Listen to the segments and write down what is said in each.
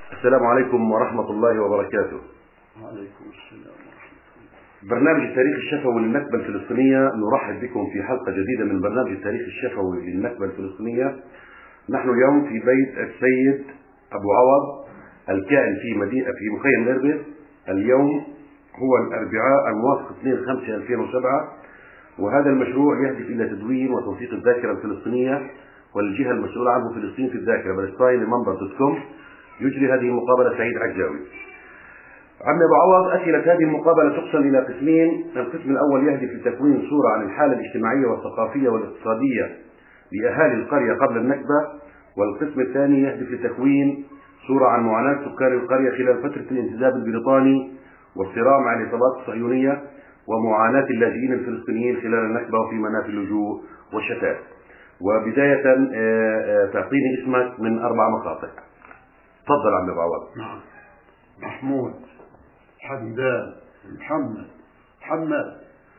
السلام عليكم ورحمة الله وبركاته. وعليكم السلام ورحمة الله. برنامج التاريخ الشفوي للنكبة الفلسطينية، نرحب بكم في حلقة جديدة من برنامج التاريخ الشفوي للنكبة الفلسطينية. نحن اليوم في بيت السيد أبو عوض الكائن في مخيم إربد. اليوم هو الأربعاء الموافق 2/5/2007، وهذا المشروع يهدف إلى تدوين وتوثيق الذاكرة الفلسطينية، والجهة المسؤولة عنه فلسطين في الذاكرة فلسطين لمنبر.com. يجري هذه المقابلة سعيد عجاوي. عم أبو عوض، أسئلة هذه المقابلة تقسم إلى قسمين. القسم الأول يهدف لتكوين صورة عن الحالة الاجتماعية والثقافية والاقتصادية لأهالي القرية قبل النكبة، والقسم الثاني يهدف لتكوين صورة عن معاناة سكان القرية خلال فترة الانتداب البريطاني والصراع مع العصابات الصهيونية ومعاناة اللاجئين الفلسطينيين خلال النكبة وفي منافي اللجوء والشتات. وبداية تعطيني اسمك من 4 مقاطع. تفضل عم أبو عوض. نعم. محمود، حمدان، محمد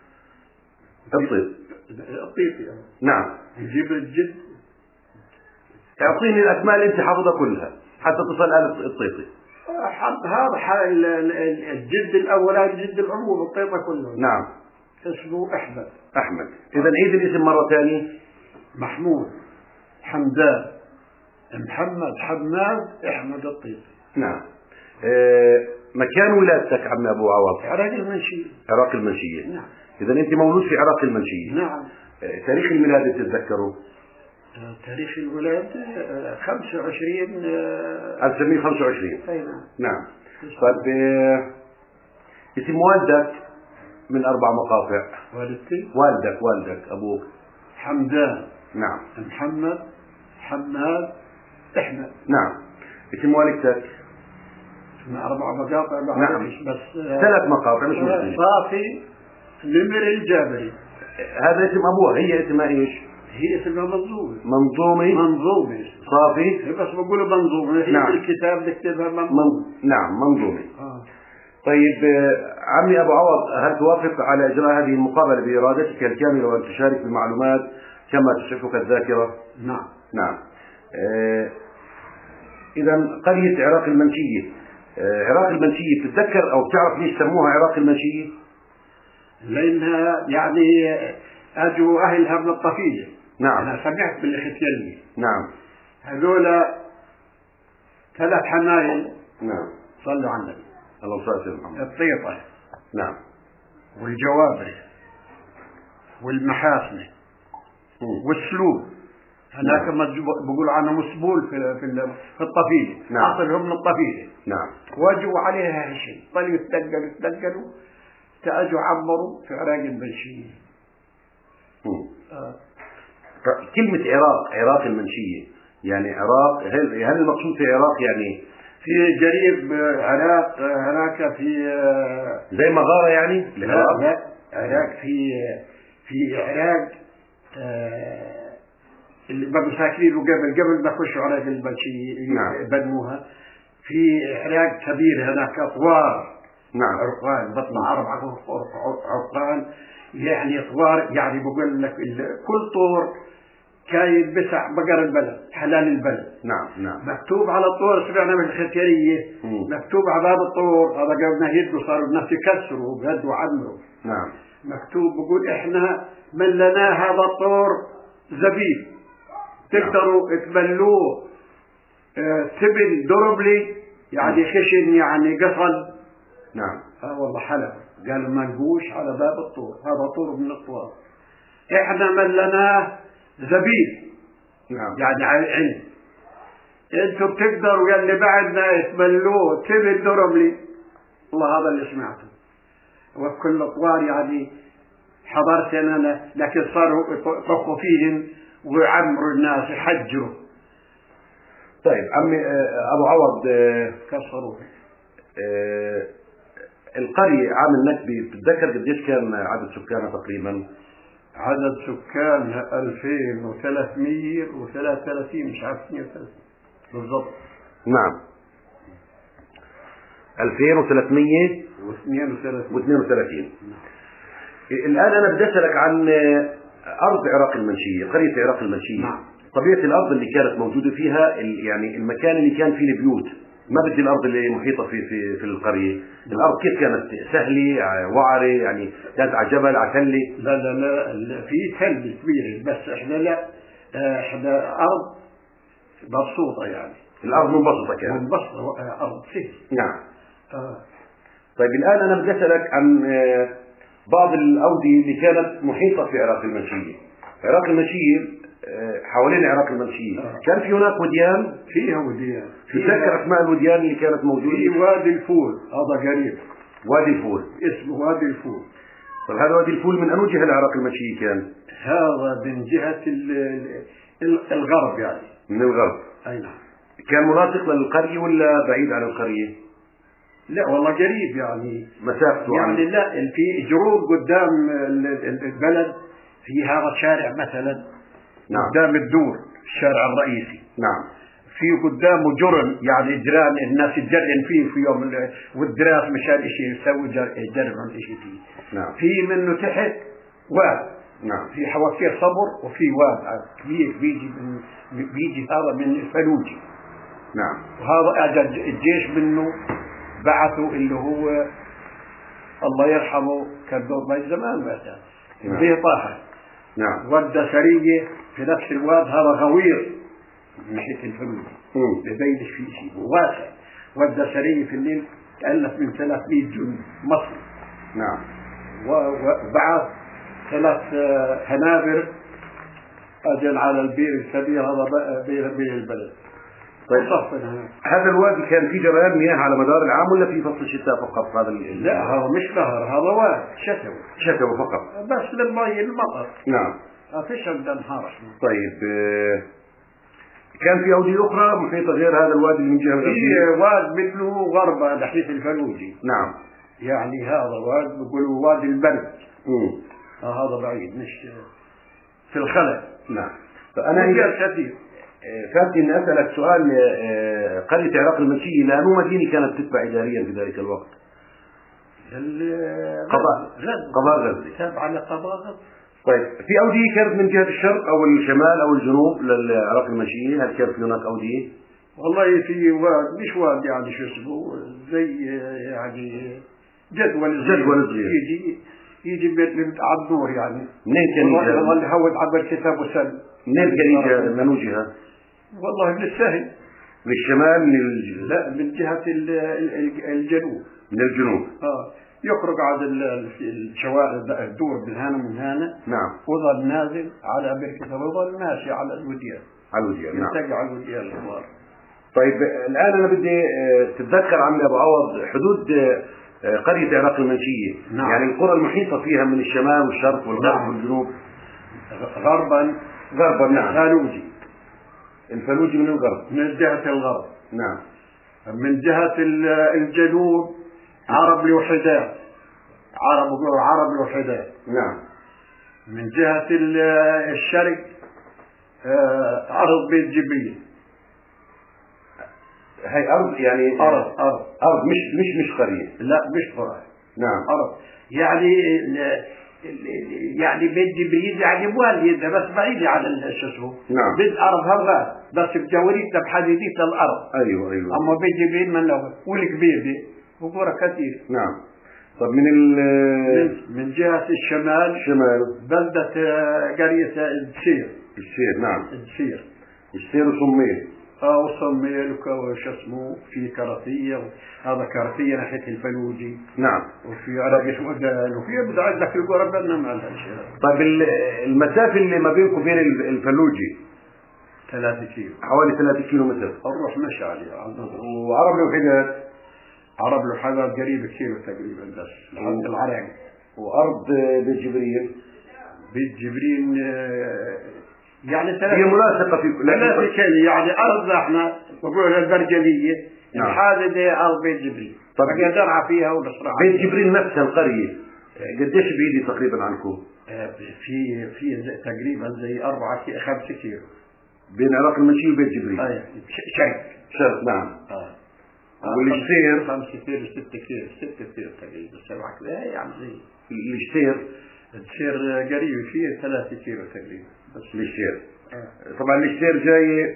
الطيطي. نعم. نجيب الجد. اعطيني الاسماء اللي انت حافظها كلها حتى تصل آل الطيطي. هذا الجد الاول، الجد العموم الطيطة كله. نعم. اسمه احمد. اذا عيد الاسم مرة ثانية. محمود، حمدان، محمد، حماد، احمد الطيطي. نعم. مكان ولادتك عم ابو عوض؟ عراق المنشية. عراق المنشية. نعم. اذا انت مولود في عراق المنشية. نعم. تاريخ الميلاد بتتذكره؟ تاريخ الولادة 25 1925. اي نعم. نعم. طيب، اسم والدك من 4 مقاطع. والدتي؟ والدك ابوك. حمدان. نعم. محمد، حماد، احمد. نعم. اسم والدتك؟ من 4 مقاطع. نعم. بس 3 مقاطع مش مشكلة. صافي نمر الجابري. هذا اسم ابوها، هي اسمها ايش؟ هي اسمها منظومي. صافي. بس بقولوا منظومي. هي نعم. الكتاب بكتبها منظومي. نعم، منظومي. طيب، عمي ابو عوض، هل توافق على اجراء هذه المقابلة بارادتك الكاملة وان تشارك بالمعلومات كما تشرفك الذاكرة؟ نعم. اذا قرية عراق المنشية، عراق المنشية بتتذكر او بتعرف ليش سموها عراق المنشية؟ لانها يعني اجوا اهلها من الطفيلة. نعم. انا سمعت بالاختيارية. نعم. هذول 3 حمايل. نعم. صلوا على النبي. الله صل على محمد. الطيطة. نعم. والجوابري والمحاسنة والسلول. هناك بقولوا عنهم سبول في الطفيلة. نعم. أصلهم من الطفيلة. نعم. وجوا عليها هشم، طلعوا يتدقلوا تأجوا عمروا في عراق المنشية. كلمة عراق المنشية يعني عراق، هل المقصود في عراق يعني في جريب عراق هناك في زي مغارة يعني؟ لا عراق في عراق اللي بقوا ساكنين قبل ما يخشوا عراق المنشية. نعم. بنوها في عراق كبير هناك أطوار. نعم. عرقان بطلع 4 عرقان يعني طوار. يعني بقول لك كل طور كاين بسع بقر البلد، حلال البلد. نعم. مكتوب على الطور، سمعنا من الختيارية مكتوب على باب الطور هذا قبلنا يدوا صاروا الناس يكسروا بهدوا عمروا. نعم. مكتوب بقول احنا من لنا هذا الطور زبيب تقدروا تبلوه تبن دربلي يعني خشن يعني قصل. نعم. والله حلب قالوا ما نقوش على باب الطور، هذا طور من الطوار. احنا من لنا زبيب. نعم. يعني علم انتوا بتقدروا يلي بعدنا تبلوه تبن دربلي. والله هذا اللي سمعته. وكل اطوار يعني حضرت انا، لكن صاروا يطخوا فيهم ويعمروا الناس يحجروا. طيب عمي ابو عوض، كسروا القرية عام النكبة بتتذكر قديش كان عدد سكانها تقريبا؟ عدد سكانها 2333 مش عارف 32 بالضبط. نعم. 2332. الآن أنا بدي أسألك عن أرض عراق المنشية، قرية عراق المنشية. نعم. طبيعة الأرض اللي كانت موجودة فيها، يعني المكان اللي كان فيه البيوت، ما بدي الارض اللي محيطه في القريه. الارض كيف كانت؟ سهله، وعره، يعني كانت على جبل، على تله؟ لا لا لا، في تله كبيره، بس احنا لا، احنا ارض مبسوطه يعني. الارض منبسطه كانت. منبسطه، ارض سهل. نعم. طيب الان انا بدي اسالك عن بعض الاوديه اللي كانت محيطه في عراق المنشيه. عراق المنشيه حوالين عراق المنشيه كان في هناك وديان؟ فيها وديان. تتذكر اسماء الوديان اللي كانت موجوده؟ في وادي الفول، هذا قريب. وادي الفول اسمه وادي الفول. طيب هذا وادي الفول من انو جهه العراق المنشيه كان؟ هذا من جهه الغرب يعني. من الغرب. اي نعم. كان ملاصق للقريه ولا بعيد عن القريه؟ لا والله قريب يعني، مسافته يعني لا، في جروب قدام البلد، في هذا الشارع مثلا. نعم. قدام الدور الشارع الرئيسي. نعم. في قدامه جرن، يعني جيران الناس تجرن فيه في يوم والدراس مشان شيء يسوي جرن عن شيء فيه. نعم. في منه تحت واد. نعم. في حوافير صبر، وفي واد كبير بيجي هذا من الفلوجي. نعم. وهذا اجى الجيش منه، بعثوا اللي هو الله يرحمه كان دور باي زمان بعدها به طاهر. نعم. ودى سريه في نفس الواد، هذا غوير من ناحيه الفلوس، ببينش في شيء واسع. ودى سريه في الليل تألف من 300 جندي مصري. نعم. وبعث 3 هنابر اجل على البير الكبير، هذا بير البلد. طيب هذا الوادي كان فيه جريان مياه على مدار العام ولا في فصل الشتاء فقط؟ هذا لا، هذا مش نهر، هذا واد شتوي فقط، بس للمي المطر. نعم. ما فيش عندنا نهار. طيب كان في أودية أخرى محيطة غير هذا الوادي من جهة في واد مثله غربة ناحية الفلوجي. نعم. يعني هذا واد بيقولوا وادي البرد. هذا بعيد، مش في الخلق. نعم. فأنا كثير فاتني أن أسألك سؤال. قرية عراق المنشية لأنه مدينة كانت تتبع إداريا في ذلك الوقت؟ قضاء غزة. تابعة لقضاء غزة. طيب في أودية كانت من جهة الشرق أو الشمال أو الجنوب للعراق المنشية؟ هل كان في هناك أودية؟ والله في واد، مش واد يعني شو اسمه، زي يعني جدول صغير يجي من على الدور يعني. منين كان يجي؟ والله اللي هو عبر الكتاب وسلم. منين كان يجي؟ من أي جهة؟ والله من السهل. من الشمال؟ لا، من جهة الجنوب. من الجنوب. يخرج على الشوارع الدور من هنا. نعم. وظل نازل على بركة، وظل ماشي على الوديان. على الوديان. نعم. يلتقي على الوديان الكبار. طيب الآن أنا بدي تتذكر عمي أبو عوض حدود قرية عراق المنشية. نعم. يعني القرى المحيطة فيها من الشمال والشرق والغرب. نعم. والجنوب. غربا. نعم. الفلوجي من الغرب. من جهة الغرب. نعم. من جهة الجنوب عرب الوحدات. عرب الوحدات. نعم. من جهة الشرق أرض بيت جبريل. هاي أرض يعني أرض مش قرية. لا، مش قرية. نعم. أرض يعني بيت جبريل يعني والد، بس بعيد عن شو اسمه. نعم. بيت أرض هذا بس بجواريتنا بحديدية الأرض. أيوة. أما بيت جبريل من له والكبير دي وقرى كثير. نعم. طب من جهة الشمال بلدة قرية الدسير. نعم. الدسير وصميل. وصميل وش اسمه، في كرثية، هذا كرثية ناحية الفلوجي. نعم. وفي عرقش ودان، وفي بدأ عندك القرى بدنا مع الأشياء. طيب المسافة اللي ما بينكم بين الفلوجي 3 كيلو. حوالي 3 كيلو متر. نروح مشي عليه. وعرب الوحدات؟ عرب الوحدات قريب كيلو تقريبا بس لحد العرق. وأرض بيت جبريل يعني 3 هي ملاصقة في 3 كيلو يعني أرض احنا بقول البرجلية. نعم. هذه أرض بيت جبريل. طبعا درعة فيها ونصرع. بيت جبريل نفسها القرية قديش بعيدة تقريبا عنكم؟ في تقريبا زي 4-5 كيلو بين عراق المنشية وبيت جبريل. شرق. نعم. والشتير 5 كيلو 6 كيلو تقريبا 7 كيلو يعني زي الشتير قريب فيه 3 كيلو تقريبا بس الشتير. طبعا الشتير جاي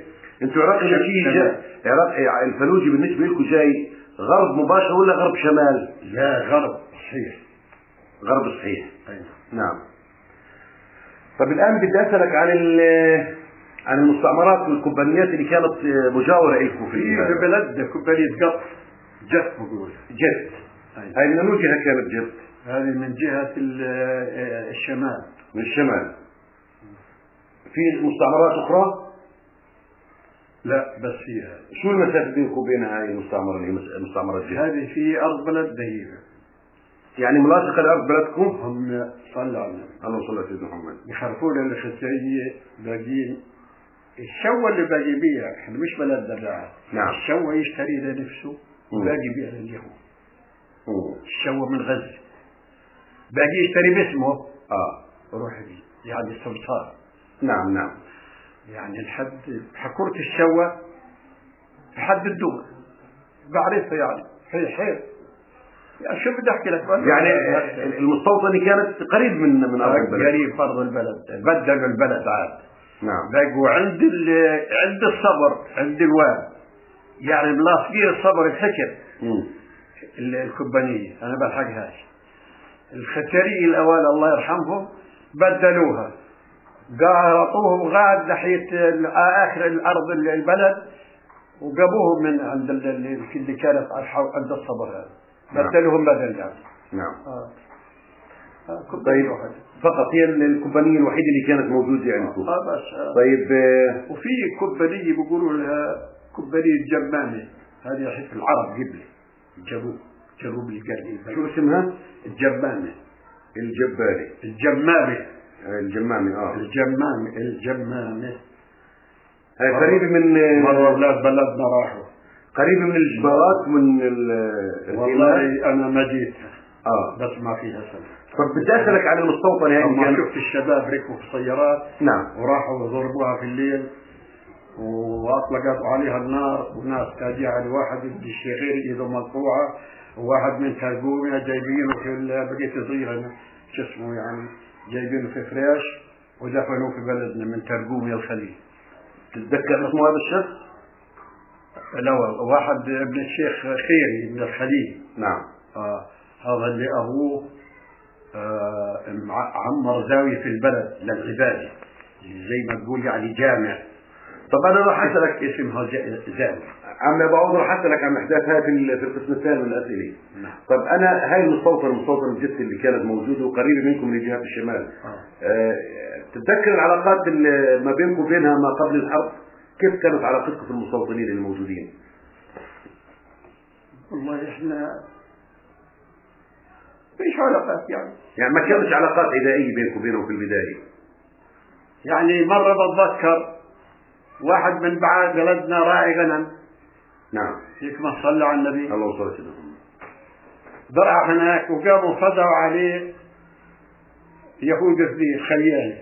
انتوا عراق عراق الفلوجي بالنسبه لكم جاي غرب مباشر ولا غرب شمال؟ لا غرب صحيح. غرب صحيح. أيوة. نعم. طب الان بدي اسالك عن المستعمرات والكومبانيات اللي كانت مجاوره لكم في بلدنا كومبانيه قطر جت بقول. جت. أيوة. هاي من انو جهه كانت جت؟ هذه من جهه الشمال. من الشمال. في مستعمرات اخرى؟ لا بس فيها. شو المسافه بينكم وبين هاي المستعمره اللي هي مستعمره جهه؟ هذه في ارض بلد ضيقه. يعني ملاصقه لارض بلدكم؟ هم صلوا على النبي. اللهم صل على سيدنا محمد. يخرفون الختاريه باقيين. الشوا اللي باقي بيها احنا مش بلدنا بعد. نعم. الشوا يشتري لنفسه باقي بيها لليهود. الشوا من غزه. باقي يشتري باسمه. روح بيه يعني السلطان. نعم نعم. يعني الحد حكورة الشوا حد الدول بعرفها يعني حيل يعني شو بدي احكي لك يعني المستوطنة كانت قريب من ارض البلد. قريب ارض البلد بدلوا البلد عاد. نعم. بقوا عند الصبر عند الواد يعني ملاصقين الصبر الحكر. الكومبانية انا بلحقهاش الختارية الاوائل الله يرحمهم بدلوها قاطوهم غاد ناحية آخر الأرض البلد وجابوهم من عند اللي كانت عند الصبر هذا. بدلوهم بدل يعني. نعم. طيب فقط هي الكومبانية الوحيدة اللي كانت موجودة عندكم. بس. طيب وفي كومبانية بيقولوا لها كومبانية جمامة هذه حيث العرب قبل جنوب القرن. شو اسمها؟ الجمامة. الجبالي. الجمامة. الجمامة. هاي قريبة من مرة أولاد بلدنا راحوا. قريبة من الجبارات من والله أنا ما جيت. بس ما فيها سنة. طب بدي أسألك عن المستوطنة هاي. ما شفت الشباب ركبوا في السيارات. نعم. وراحوا ضربوها في الليل وأطلقوا عليها النار وناس تاجعة لواحد يدي الشغير إيده مقطوعة وواحد من ترجومها جايبينه في بقيت صغيرة شو اسمه يعني جايبينه في فراش ودفنوه في بلدنا من ترجومي الخليل. تتذكر اسمه هذا الشخص؟ لا واحد ابن الشيخ خيري من الخليل. نعم. هذا اللي أبوه عمر زاوية في البلد للعبادة زي ما تقول يعني جامع. طب أنا راح أسألك اسمها زاوية. عم بعوض راح أسألك عن أحداث هاي في القسم الثاني من الأسئلة. نعم. طب أنا هاي المستوطنة الجت اللي كانت موجودة وقريبة منكم من جهة الشمال. تتذكر العلاقات ما بينكم وبينها ما قبل الحرب؟ كيف كانت علاقتكم في المستوطنين الموجودين؟ والله إحنا فيش علاقات يعني ما كانش علاقات عدائية بينكم وبينهم في البداية. يعني مرة بتذكر واحد من بعد بلدنا راعي غنم. نعم. هيك ما صلى على النبي. الله صلى الله عليه وسلم. ضرع هناك وقاموا فزعوا عليه يهود في خيال.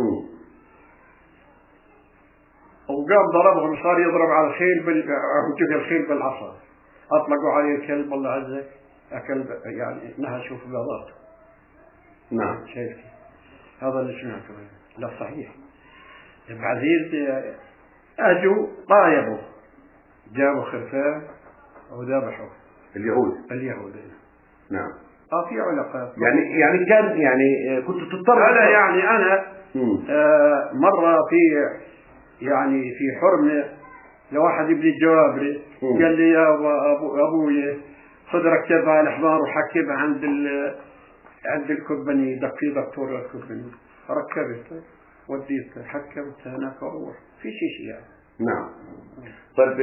وقام ضربهم صار يضرب على الخيل وجه الخيل بالعصا. اطلقوا عليه الكلب الله عزك اكل يعني نهشوا في بلاطه. نعم. شايف هذا اللي سمعته. لا صحيح. بعدين اجوا طايبوا جابوا خرفان وذبحوا اليهود. نعم. في علاقات يعني كان يعني كنت تضطر. هذا يعني انا مرة في حرمة لواحد ابن الجوابري قال لي يا ابوي خذ ركبها الحمار وحكبها عند الكومباني دكتور الكومباني ركبت وديت حكمت هناك واروح في شيء يعني. نعم. طيب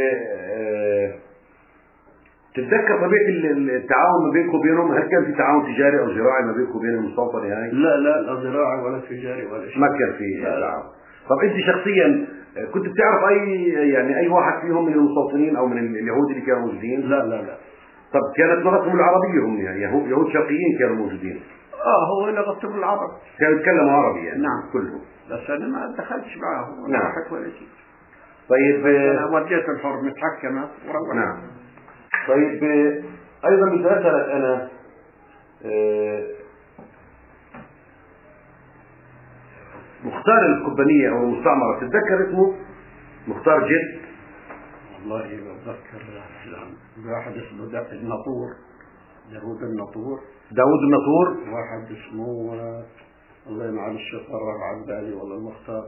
تتذكر طبيعة التعاون ما بينكم وبينهم؟ هل كان في تعاون تجاري او زراعي ما بينكم وبين المستوطنة هاي؟ لا زراعي ولا تجاري ولا شيء. ما كان في تعاون. طب انت شخصيا كنت بتعرف اي واحد فيهم من المستوطنين او من اليهود اللي كانوا موجودين؟ لا. طب كانت لغتهم العربية هم يعني يهود شرقيين كانوا موجودين؟ هو لغتهم العرب. كانوا يتكلموا عربي يعني؟ نعم كلهم. بس انا ما دخلتش معهم ولا حكيت ولا شيء. طيب انا وديت الحر متحكمة وروحت. نعم. طيب ايضا بدي اسالك انا مختار الكومبانية او المستعمرة تتذكر اسمه؟ مختار جد؟ والله بتذكر واحد اسمه الناطور، داوود الناطور. داوود الناطور. واحد اسمه الله معلش طرف عن بالي والله المختار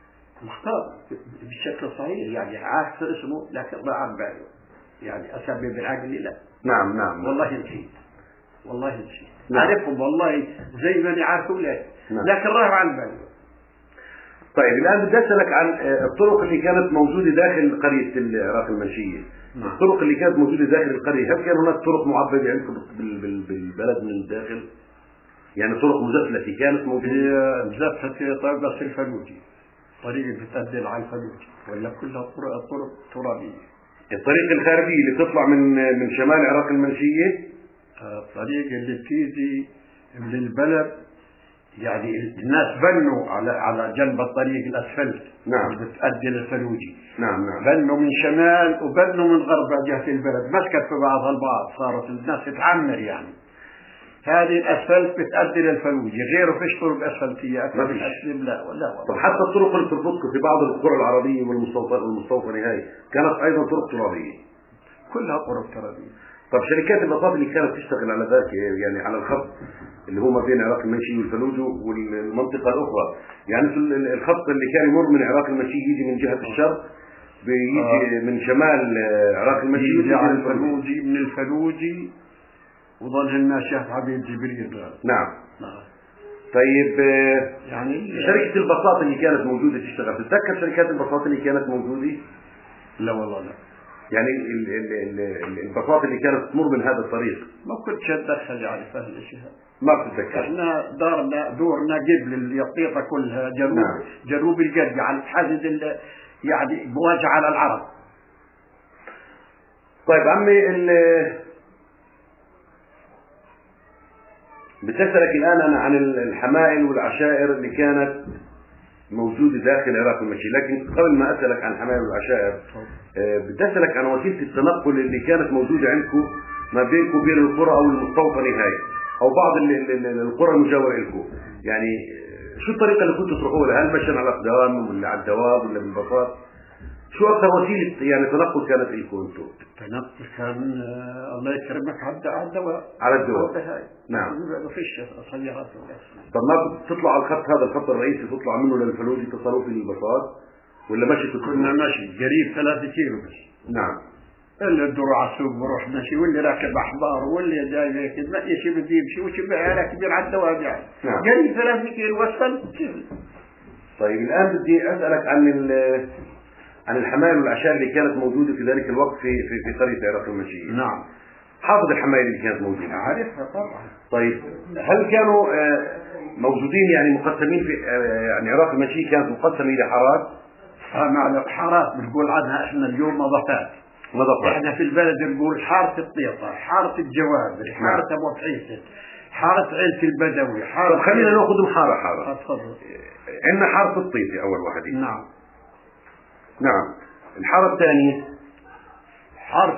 بشكل صحيح يعني عارف اسمه لكن ما عن بالي يعني اسمي بالعقل لا. نعم والله نسيت نعم. أعرفهم والله زي ما أنا عارفهم لكن راح عن بالي. طيب الآن بدي أسألك عن الطرق اللي كانت موجودة داخل قرية العراق المنشية. الطرق اللي كانت موجودة داخل القرية، هل كان هناك طرق معبدة عندكم بالبلد من الداخل؟ يعني طرق مزفلة كانت موجودة؟ مزفلة طيب بس الفلوجي طريق بتأدي على الفلوجي ولا كلها طرق ترابية؟ الطريق الخارجية اللي تطلع من شمال العراق المنشية؟ الطريق اللي بتيجي من البلد يعني الناس بنوا على جنب الطريق الاسفلت. نعم. بتأدي للفلوجي. نعم. بنوا من شمال وبنوا من غرب جهة البلد، مسكت في بعضها البعض، صارت الناس تتعمر يعني. هذه الاسفلت بتأدي للفلوجي، غيره فيش طرق اسفلتية اكثر من اسلم لا ولا. طب حتى الطرق اللي بتربطكم في بعض القرى العربية والمستوطنة هاي كانت ايضا طرق ترابية؟ كلها طرق ترابية. طب شركات البساط اللي كانت تشتغل على ذاك يعني على الخط اللي هو ما بين العراق المنشي والفلوج والمنطقة الأخرى، يعني الخط اللي كان يمر من العراق المنشي يجي من جهة الشرق بيجي من شمال العراق المنشي يجي على الفلوجي من الفلوجي وظل لنا شيخ عبيد جبريل. نعم. طيب يعني شركة البساط اللي كانت موجودة تشتغل، تتذكر شركات البساط اللي كانت موجودة؟ لا والله لا. يعني البساط اللي كانت تمر من هذا الطريق ما كنتش اتدخل يعني في هالشيء. ما بتتذكر. احنا دورنا قبل اليطيطة كلها جنوب. نعم. جنوب القرية على الحدد يعني مواجهة على العرب. طيب عمي بتسألك الآن أنا عن الحمائل والعشائر اللي كانت موجودة داخل العراق المنشي، لكن قبل ما أسألك عن الحمائل والعشائر بدي أسألك عن وسيلة التنقل اللي كانت موجودة عندكم ما بينكم وبين القرى أو المستوطنة هاي أو بعض القرى المجاورة لكم، يعني شو الطريقة اللي كنتوا تروحوا؟ هل مشان على الأقدام ولا على الدواب ولا بالبساط؟ شو أكثر وسيلة يعني تنقل كانت لكم أنتم؟ التنقل كان الله يكرمك على الدواب. على الدواب. نعم. ما فيش سيارات. طب ما بتطلع على الخط هذا الخط الرئيسي تطلع منه للفلوج تصلوا في البساط ولا ماشي؟ كنا ماشي قريب 3 كيلو بس. نعم. اللي تدور على السوق بروح ماشي، واللي راكب احبار واللي جاي هيك ما يشي بده يمشي وشي راكب على الدواب يعني. نعم. قريب 3 كيلو وصل. طيب الآن بدي أسألك عن الحمائل والعشائر اللي كانت موجودة في ذلك الوقت في قرية العراق المنشية. نعم. حافظ الحمائل اللي كانت موجودة؟ عارفها طبعا. طيب هل كانوا موجودين يعني مقسمين في يعني العراق المنشية كانت مقسمة إلى حارات؟ معنى حارات بنقول عنها احنا اليوم مضافات. احنا في البلد نقول حارة الطيطة، حارة الجوابر، حارة ابو حيسن، حارة عيلة البدوي، حارة. طب خلينا ناخذهم حارة. تفضل. عندنا حارة الطيطة أول واحدة. نعم. الحارة الثانية حارة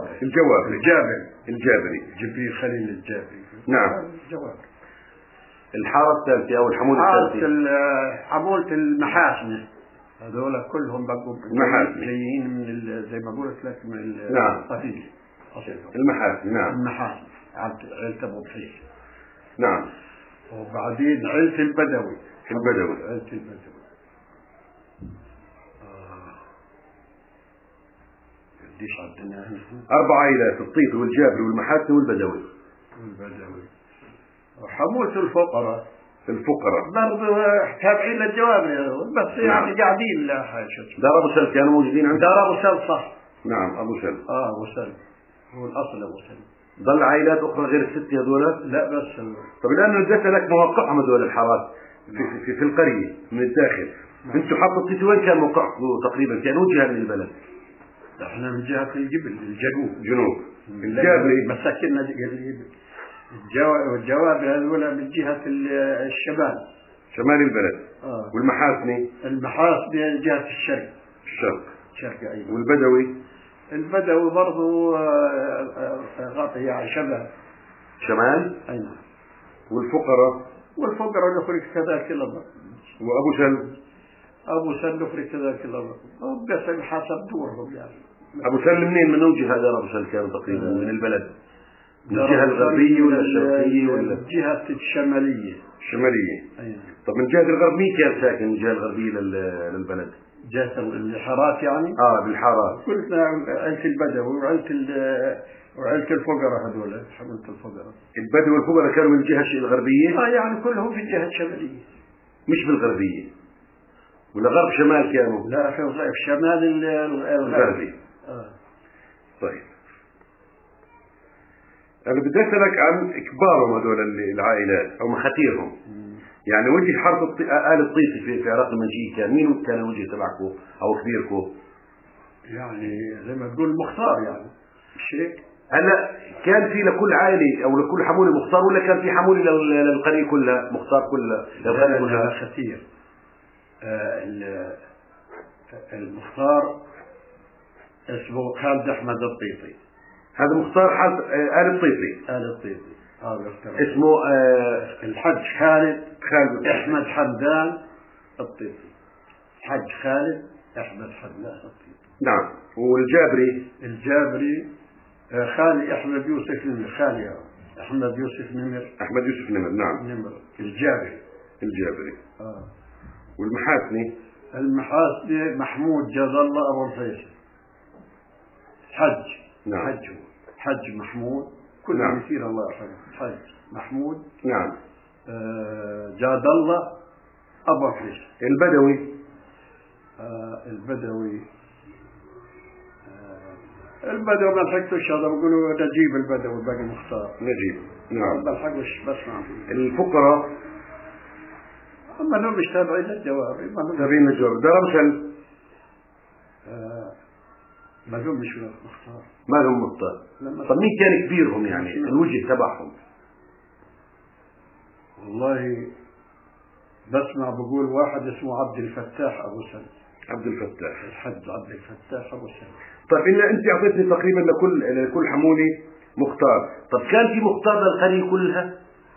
الجابري جبريل خليل الجابري. نعم. الجوابر. الحارة الثالثة أو الحمولة الثالثة حمولة المحاسن، هذول كلهم بقوا جايين من زي ما قلت لك من نعم. القبيل المحاسن. نعم. المحاسن عيلة أبو بحيس. نعم. وبعدين عيلة البدوي. البدوي. قديش عندنا هنا؟ 4 عائلات: الطيطي والجابري والمحاسن والبدوي. وحمولة الفقراء برضه تابعين للجوابر بس يعني قاعدين لا حاجة. دار أبو سل كانوا موجودين عندنا؟ دار أبو سل صح. نعم أبو سل. أبو سل هو الأصل أبو سل. ضل عائلات أخرى غير ال6 هذول؟ لا بس. طب الآن بدي أسألك موقعهم هذول الحارات في القرية من الداخل. أنتم حاطوا الطيطي وين كان موقعكم تقريبا؟ كانوا جهة من البلد؟ احنا من جهة الجنوب. الجابري مساكننا قريب. والجواب هذول من جهة الشمال. شمال البلد. والمحاسني من جهة الشرق. أيضا. والبدوي برضو غطي يعني شمال. أيضا. والفقراء نخرج كذلك الأمر. وأبو سل نخرج كذلك الأمر. بس حسب دورهم يعني. ابو سل منين من وجه هذا ابو سل كانوا تقريبا من البلد؟ من الجهه الغربيه ولا الشرقيه ولا الجهه الشماليه؟ الشماليه. أيوة. طب من الجهه الغربيه كان ساكن من الجهه الغربيه للبلد؟ جهه الحارات يعني؟ بالحارات. قلنا عيلة البدوي وعيلة الفقراء، هذول حملة الفقراء. البدو والفقراء كانوا من الجهه الغربيه؟ يعني كلهم في الجهه الشماليه، مش بالغربيه ولا غرب شمال كانوا؟ لا، في شمال الغربي. طيب أنا بدي أسألك عن كبارهم هذول العائلات أو مخاتيرهم. يعني وجه حرب آل الطيطي في عراق المنشية كان مين كان الوجه تبعكم أو كبيركم؟ يعني زي ما تقول مختار، يعني مش هيك؟ هلا كان في لكل عائلة أو لكل حمولة مختار ولا كان في حمولة للقرية كلها مختار كلها للقرية كلها؟ مخاتير. المختار اسمه خالد أحمد الطيطي. هذا مختار آل الطيطي. آل الطيطي. اسمه الحج خالد أحمد حمدان الطيطي. الحج خالد أحمد حمدان الطيطي. نعم. والجابري خالي أحمد يوسف نمر. خالي أحمد يوسف نمر. أحمد يوسف نمر. نعم. نمر. الجابري. المحاسني محمود جزا الله أبو الفيصل. حج. نعم. حج محمود كل نعم. يصير الله يرحمه. حج محمود. نعم. جاد الله أبو الفيصل. البدوي ما لحقتوش، هذا بيقولوا نجيب البدوي باقي مختار. نجيب. نعم. ما لحقوش بسمع فيه. الفقراء أما هم مش تابعين للجواب. تابعين للجواب. درمشل ما لهم مش مختار. ما لهم مختار. طب مين كان كبيرهم يعني الوجه تبعهم؟ والله بسمع بقول واحد اسمه عبد الفتاح أبو سلم. عبد الفتاح. الحج عبد الفتاح أبو سلم. طيب إلا أنت أعطيتني تقريبا لكل حمولة مختار. طب كان في مختار للقرية كلها؟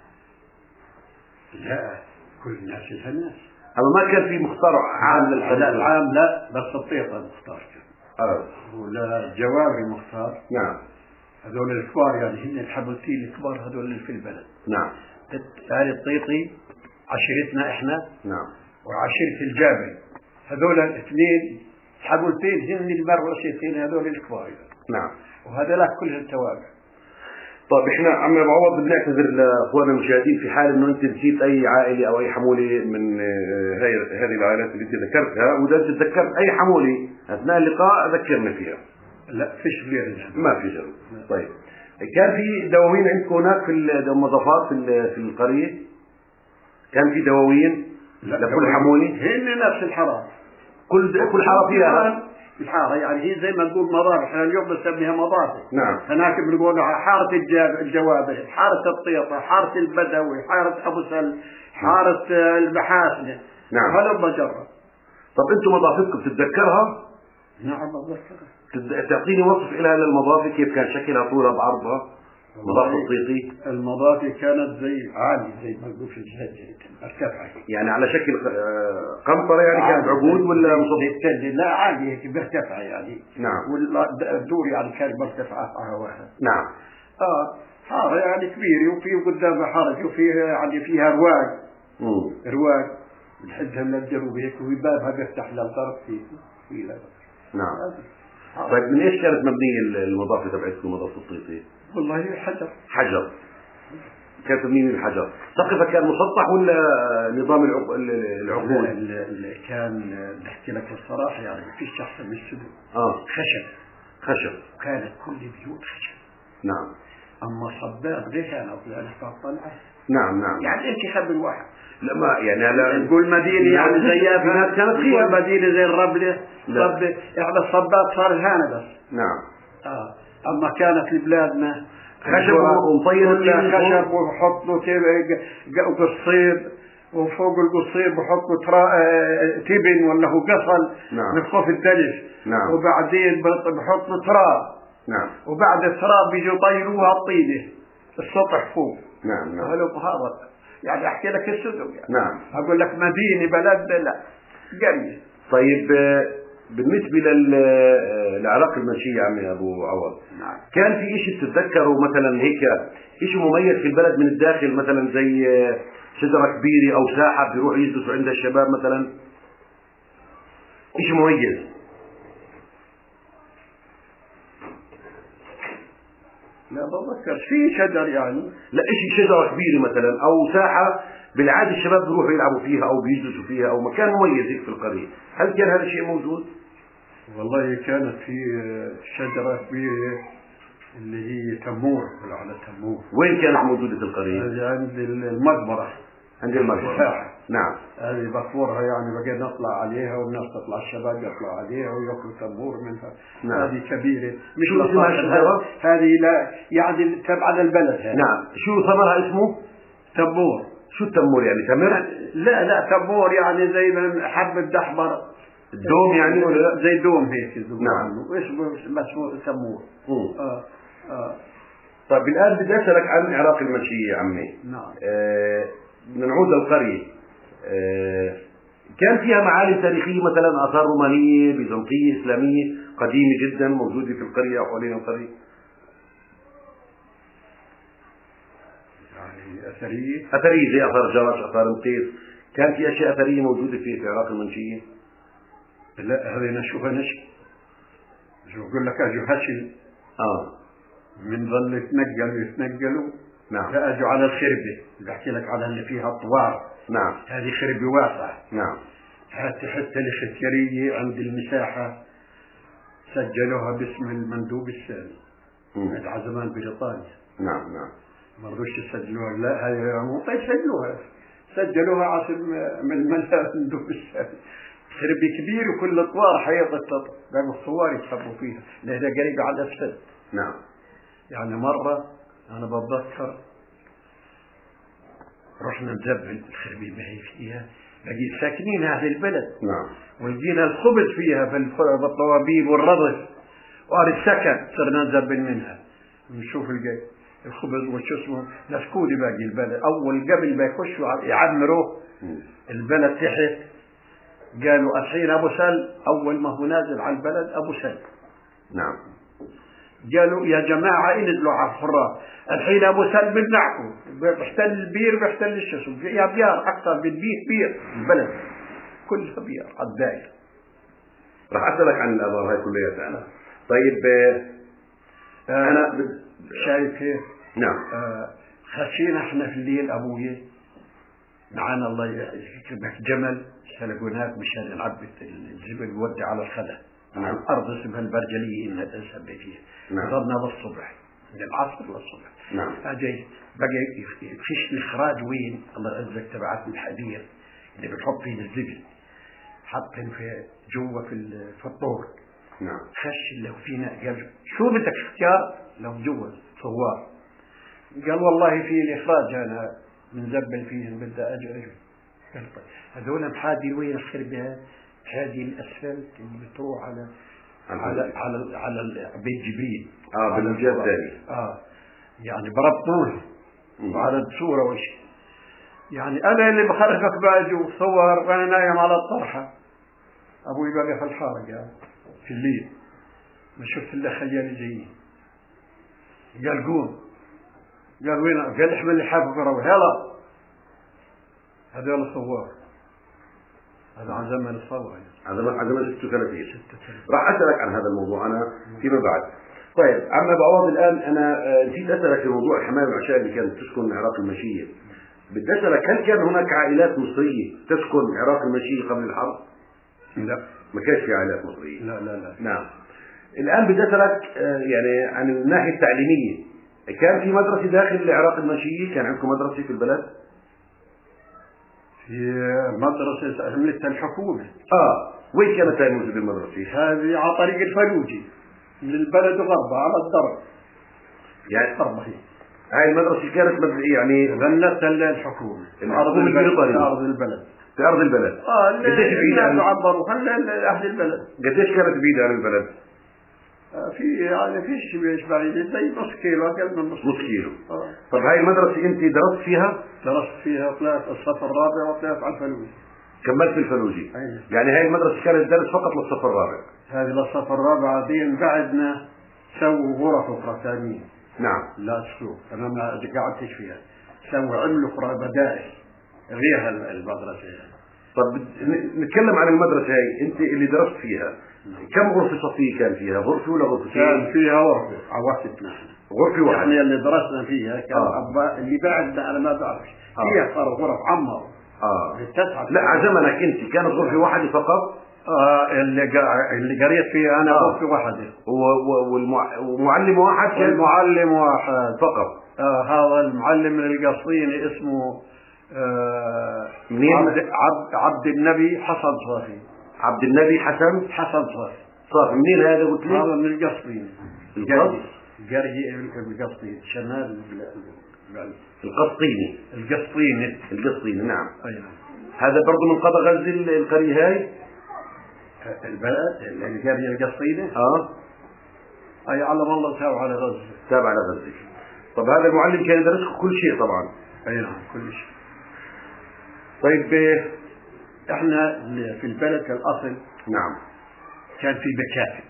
لا، كل الناس لها ناس. أما ما كان في مختار عام للقرية؟ لا العام لا، بس الطيطة مختار كان. ولا الجواري مختار. نعم. هذول الكبار يعني هن الحبلتين الكبار هذول اللي في البلد. نعم. آل الطيطي عشيرتنا احنا. نعم. وعشيرة الجابري، هذول الاثنين حبلتين هن المرشدين هذول الكبار. نعم. وهذول كلها التوابع. طيب احنا عم بعوض بنعتذر لاخواننا المشاهدين في حال انه انت نسيت اي عائله او اي حموله من هذه العائلات اللي انت ذكرتها، واذا انت تذكرت اي حموله اثناء اللقاء ذكرنا فيها. لا فيش غير ما في جرم. طيب كان في دواوين عندكم هناك في المضافات في القريه؟ كان في دواوين لكل حموله؟ هن نفس الحراره. كل حاره فيها الحاره يعني هي زي ما نقول مضار، احنا اليوم بنسميها مضافه. نعم. هناك بنقول حاره الجوابر، حاره الطيطه، حاره البدوي، حاره ابو سل، حاره المحاسنه. نعم. هذا مجرد. طب انتم مضافتكم تتذكرها؟ نعم بتذكرها. تعطيني وصف لها للمضافه، كيف كان شكلها طولها بعرضها؟ مضافه الطيطي. المضافه كانت زي عالي زي ما نقول في الجهه مرتفعه، يعني على شكل قنطره يعني كانت عقود ولا مصطلح؟ لا عالي هيك مرتفعه يعني. نعم. والدور يعني كانت مرتفعه هواها. نعم. حاره يعني كبيره وفي قدامها حرج وفي يعني فيها رواق. رواق بنحدها من الجنوب هيك وبابها بيفتح للغرب في نعم. طيب من ايش كانت مبنيه المضافه تبعتكم مضافه الطيطي؟ والله حجر. كانت مبنيه من الحجر. سقفها كان مسطح ولا نظام العقود؟ اللي كان بحكي لك الصراحه يعني ما فيش احسن من السدود. خشب. كانت كل بيوت خشب. نعم. اما صباب غير انا طلعت. نعم. يعني انت خب الواحد. لا ما يعني لا نقول مدينه يعني زيها ناس كانت فيها مدينه زي الربله. يعني الصباب صار هنا بس. نعم. اما كانت لبلادنا خشب ومطين خشب وحط له قصيب وفوق القصيب بحطوا تبن ولا هو قصل. نعم. من خوف الثلج. نعم. وبعدين بحطوا تراب. نعم. وبعد التراب بيجوا يطيروها الطينه السطح فوق. نعم. هذا يعني احكي لك السدود يعني. نعم. اقول لك مدينه بلد لا قريه. طيب بالنسبة للعلاقة المنشية يا عمي أبو عوض، نعم. كان في إشي بتتذكره مثلا هيك إشي مميز في البلد من الداخل، مثلا زي شجرة كبيرة أو ساحة بيروحوا يجلسوا عندها الشباب مثلا، إشي مميز؟ لا بتذكر في شجر يعني. لا، إشي شجرة كبيرة مثلا أو ساحة بالعادة الشباب بيروحوا يلعبوا فيها أو بيجلسوا فيها أو مكان مميز هيك في القرية، هل كان هذا الشيء موجود؟ والله كانت في شجرة كبيرة اللي هي تمور، ولا على تمور. وين كانت موجودة في القرية؟ هذه عند المقبرة. عند المقبرة. نعم. هذه بخورها يعني بقى نطلع عليها والناس تطلع، الشباب يطلعوا عليها ويأكلوا تمور منها. نعم. هذه كبيرة مش شو اسمها الشجرة؟ هذه لا يعني تبع البلد هذه. نعم. شو ثمرها اسمه؟ تمور. شو التمور يعني تمر؟ لا تمور يعني زي من حبة دحبر، الدوم يعني ولا لا؟ زي دوم هيك. نعم. اسمه تمور. طيب الآن بدي أسألك عن عراق المنشية يا عمي. نعم. نعود للقرية. كان فيها معالم تاريخية مثلا آثار رومانية بيزنطية إسلامية قديمة جدا موجودة في القرية أو حوالين القرية؟ يعني أثرية زي آثار جرش، آثار مقيس، كان في أشياء أثرية موجودة في عراق المنشية؟ لا هذه نشوفها نشي. شو بقول لك أجوا هشل من ظل يتنقلوا. نعم. فأجوا على الخربة، بحكي لك على اللي فيها طوار. نعم. هذه خربة واسعة. نعم. حتى الختيارية عند المساحة سجلوها باسم المندوب الثاني على زمان بريطانيا. نعم. ما رضوش يسجلوها. لا هاي مو سجلوها عاصم من المندوب الثاني. خربة كبير وكل اطوار حيطة بقوا الثوار يتحبوا فيها لأنها قريبة على الأسفل. نعم. يعني مرة أنا بتذكر رحنا نزبل الخربة بهي فيها، بقي ساكنين أهل البلد. نعم. ولقينا الخبز فيها بالطوابيب والرضف وأرض السكن، صرنا نزبل منها نشوف الخبز وشو اسمه نسكولي باقي البلد. أول قبل ما يخشوا يعمروا البلد تحت قالوا الحين أبو سل، أول ما هو نازل على البلد أبو سل. نعم. قالوا يا جماعة انزلوا على الفراغ، الحين أبو سل بنعكم بيحتل البير بيحتل الشسم يا بيار أكثر من 100 بير البلد كلها بيار على الدائرة. راح أسألك عن الآثار هاي كلها أنا. طيب أنا شايف كيف؟ نعم. خشينا احنا في الليل أبوي معانا الله يكرمك جمل سلقوناك مشان نعبي الزبل نودي على الخلا. نعم. الأرض اسمها البرجلية إنها تنسبي فيها. نعم. ضلنا للصبح من العصر للصبح. نعم. أجي بقى فيش الإخراج وين الله يعزك تبعت الحدير اللي بنحط فيه الزبل حاطين في جوا في الطور. نعم. خش لو فينا قال شو بدك اختيار لو جوا ثوار. قال والله في الإخراج أنا بنزبل فيهم بدي أجي. قال طيب هذول محادي وين الخربة هذه الأسفلت اللي بتروح على بيت جبريل. بالجهة الثانية. يعني بربطوها وعلى الصورة وش يعني أنا اللي بخرجك باجي وصور وأنا نايم على الطرحة. أبوي بقى في الحارة يعني في الليل ما شفت إلا خيالي جايين. قال قوم. قال وين؟ قال احمل لحافك وروح. يلا هذول صور. هذا عن زمن الثورة يعني. عن زمن 36. راح أسألك عن هذا الموضوع أنا فيما بعد. طيب عم أبو عوض الآن أنا نسيت أسألك في موضوع الحماية والعشاء اللي كانت تسكن العراق المنشية. بدي أسألك هل كان هناك عائلات مصرية تسكن العراق المنشية قبل الحرب؟ لا ما كانش في عائلات مصرية. لا. نعم. الآن بدي أسألك يعني عن الناحية التعليمية، كان في مدرسة داخل العراق المنشية؟ كان عندكم مدرسة في البلد؟ في مدرسة عملتها الحكومة. وين كانت هاي موجودة المدرسة؟ هذه على طريق الفلوجي من البلد وغربها على الضرب. يعني ضربة هاي المدرسة كانت يعني غنتها الحكومة في أرض البلد. في أرض البلد. قديش بعيدة عن عبروا أهل البلد. قديش كانت بعيدة عن البلد؟ في يعني فيش بعيدة زي نص كيلو أقل من نص كيلو. طب هاي المدرسة أنت درست فيها؟ درست فيها طلعت الصف الرابع وطلعت على الفلوجي. كملت في الفلوجي. أيوة. يعني هاي المدرسة كانت درس فقط للصف الرابع. هذه للصف الرابع دين بعدنا سووا غرف أخرى ثانية. نعم. لا تشوف أنا ما قعدتش فيها. سووا عملوا أخرى بدائل غير المدرسة يعني. طب نتكلم عن المدرسة هاي، أنت اللي درست فيها كم غرفة صفية كان فيها؟ غرفة ولا غرفتين؟ كان فيها غرفة عوفتنا غرفة واحدة. يعني اللي درسنا فيها كان اللي بعدنا أنا ما بعرف فيها صار غرف عمر. لا عزمنك أنت كانت غرفة واحدة فقط؟ اللي قريت فيها أنا غرفة واحدة. ومعلم واحد كان؟ المعلم واحد فقط. هذا المعلم القصيني اسمه عبد النبي حسن صافي. عبد النبي حسن صافي. منين هذا قلت لي؟ هذا من القصيم. قرية القصيم شمال القسطيني. نعم. أيوة. هذا برضه من قضاء غزة القرية هاي؟ البلد القرية القسطيني. أي علم الله تابع على غزة. طب هذا المعلم كان يدرسكم كل شيء طبعا؟ أي نعم كل شيء. طيب احنا في البلد الأصل نعم كان في مكاتب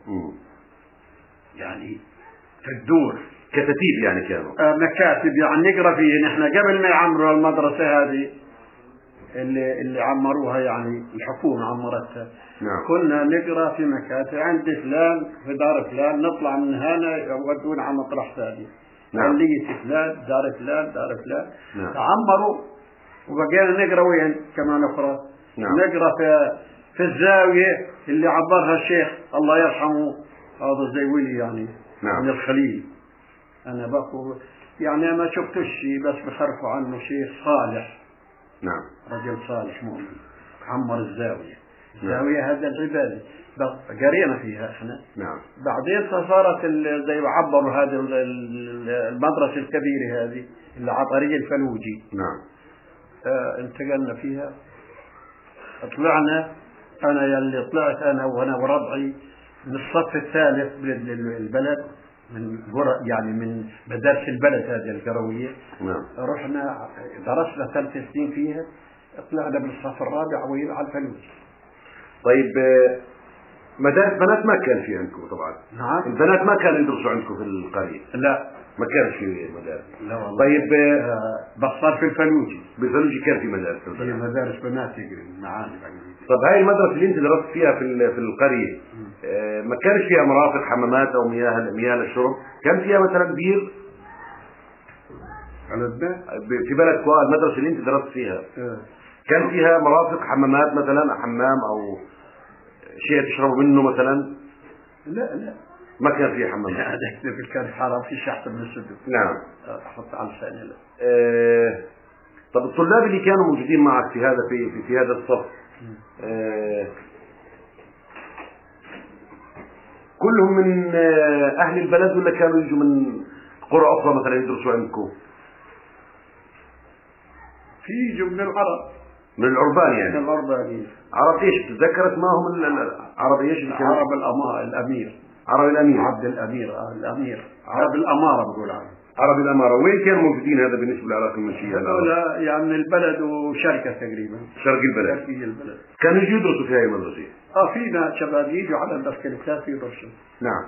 يعني في الدور كتاتيب يعني كانوا مكاتب يعني نقرا فيه. نحن قبل ما يعمروا المدرسة هذه اللي عمروها يعني الحكومة عمرتها. نعم. كنا نقرا في مكاتب عند فلان في دار فلان، نطلع من هنا يودونا على مطرح ثاني. نعم. علية فلان دار فلان. نعم. عمروا وبقينا نقرا وين كمان أخرى. نعم. نقرا في الزاوية اللي عبرها الشيخ الله يرحمه هذا الزيولي يعني. نعم. من الخليل. أنا بقول يعني ما شفتش شيء بس بخرفوا عنه شيخ صالح. نعم. رجل صالح مؤمن عمر الزاوية. نعم. الزاوية هذا العبادة قرينا فيها احنا. نعم. بعدين صارت زي عبروا هذه المدرسة الكبيرة هذه اللي على طريق الفلوجي. نعم. انتقلنا فيها. طلعنا انا يلي طلعت انا وربعي من الصف الثالث بالبلد من يعني من مدارس البلد هذه القروية. نعم. رحنا درسنا 3 سنين فيها. طلعنا بالصف الرابع على الفلوج. طيب مدارس بنات ما كان في عندكم طبعا؟ نعم. البنات ما كانوا يدرسوا عندكم في القرية؟ لا ما كانش في مدارس. لا والله. طيب بس صار في الفلوجي. بالفلوجي كان في مدارس في مدارس بنات يقري معاني. طب هاي المدرسة اللي انت درست فيها في القرية ما كانش فيها مرافق حمامات او مياه للشرب؟ كان فيها مثلا بير؟ في بلد كوال المدرسة اللي انت درست فيها كان فيها مرافق حمامات مثلا حمام او شيء تشربوا منه مثلا؟ لا ما كان فيه حمام. هذا كان حرام في شحط من السدود. نعم. احط على لساني. طب الطلاب اللي كانوا موجودين معك في هذا في هذا الصف كلهم من اهل البلد ولا كانوا يجوا من قرى اخرى مثلا يدرسوا عندكم؟ في يجوا من العرب. من العربان يعني؟ من العربانيين. عرب ايش تتذكرت ما هم العرب ايش؟ عرب الامير. عرب الامير. عبد الامير. الامير عرب الاماره بقول عنه. عرب الاماره. وين كانوا موجودين هذا بالنسبه للعراق المنشيه؟ لا يعني البلد وشركه تقريبا. شرقي البلد. كانوا يجوا يدرسوا في هاي المدرسه؟ فينا شباب يجوا على البسكليتات يدرسوا. نعم.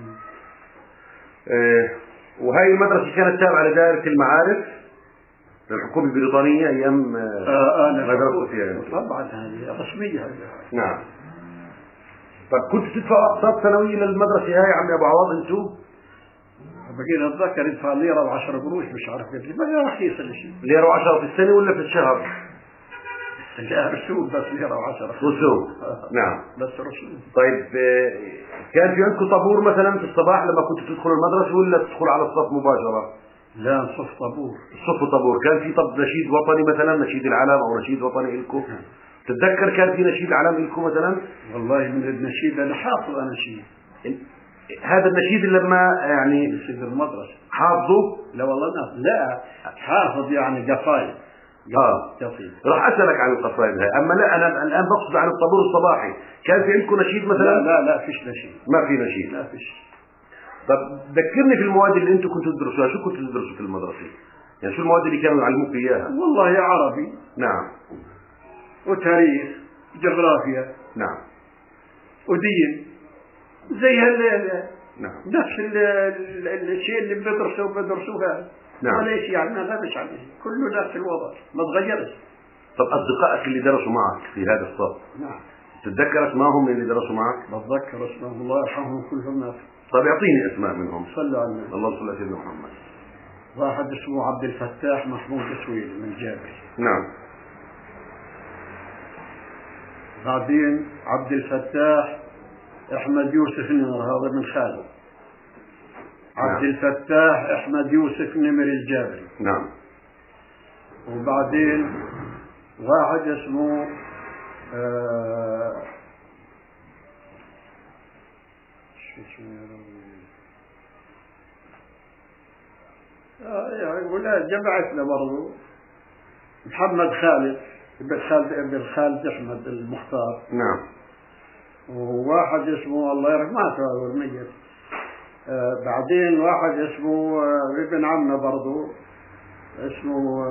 وهي المدرسه كانت تابعه لدائره المعارف للحكومة البريطانية أيام ما درست فيها. طبعا هذه رسمية. نعم. طب كنت تدفع أقساط سنوية للمدرسة هاي عمي أبو عوض أنتو؟ بقينا أتذكر يدفع ليرة و10 قروش مش عارف كيف ما رخيص الشيء. ليرة و10 في السنة ولا في الشهر؟ رسوم بس ليرة و10. رسوم. نعم. بس رسوم. طيب كان في عندكم طابور مثلا في الصباح لما كنتوا تدخلوا المدرسة ولا تدخلوا على الصف مباشرة؟ لا نصف طابور. الصف طابور. كان في طب نشيد وطني مثلا نشيد العلم أو نشيد وطني إلكم؟ تتذكر كان في نشيد علم إلكم مثلا؟ والله من النشيد أنا حافظ نشيد. هذا النشيد اللي لما يعني نشيد المدرسة حافظه؟ لا والله لا حافظ يعني قصايد. قصيد. راح أسألك عن القصائد هاي. أما لا أنا الآن بقصد عن الطابور الصباحي. كان في عندكم نشيد مثلا؟ لا فيش نشيد. ما في نشيد. لا فيش. طب ذكرني في المواد اللي انتم كنتوا تدرسوها. شو كنتوا تدرسوا في المدرسة؟ يعني شو المواد اللي كانوا يعلموك اياها؟ والله عربي. نعم. وتاريخ جغرافيا نعم ودين زي نعم نفس الشيء اللي بدرسوها نعم. ولا شيء يعني ما غابش عنه كله نفس الوضع ما تغيرش. طب أصدقائك اللي درسوا معك في هذا الصف نعم تتذكر أسمائهم اللي درسوا معك؟ بتذكر اسمهم الله يرحمهم كلهم ناس. طب يعطيني أسماء منهم. صلوا على النبي. الله صلى على سيدنا محمد. واحد اسمه عبد الفتاح محمود سويد من جابر. نعم. بعدين عبد الفتاح أحمد يوسف نمر هذا من خاله. عبد الفتاح أحمد يوسف نمر الجابري. نعم. وبعدين واحد اسمه ولا جمعتنا برضو محمد خالد ابن خالد أحمد المختار. نعم. وواحد اسمه الله يرحمه هذا الميت. بعدين واحد اسمه ابن عمنا برضو اسمه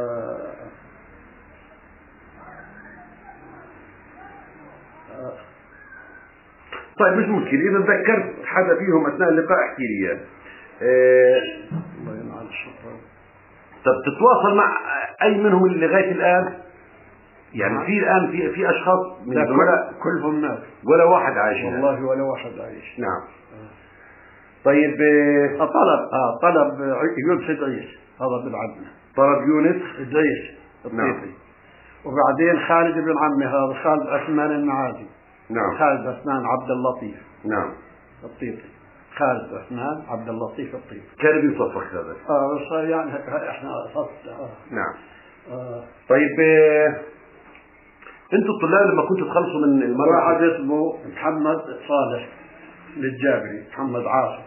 طيب مش مشكلة، إذا تذكرت حدا فيهم أثناء اللقاء احكي لي إياه. الله ينعم الشكر. طب تتواصل مع أي منهم اللي لغاية الآن؟ يعني في الآن في أشخاص من الزملاء كلهم مات ولا واحد عايش؟ والله ولا واحد عايش. نعم. طيب طلب يونس إدريس هذا بن عمنا. طلب يونس إدريس الطيفي. نعم. وبعدين خالد بن عمي هذا خالد عثمان المعادي. نعم. خالد عثمان عبد اللطيف. نعم. الطيفي. خالد عثمان عبد اللطيف الطيفي. كان بيصفق هذا. بس يعني احنا صف. نعم. طيب انتوا الطلاب لما كنتوا تخلصوا من المدرسة واحد اسمه محمد صالح للجابري محمد عاصم.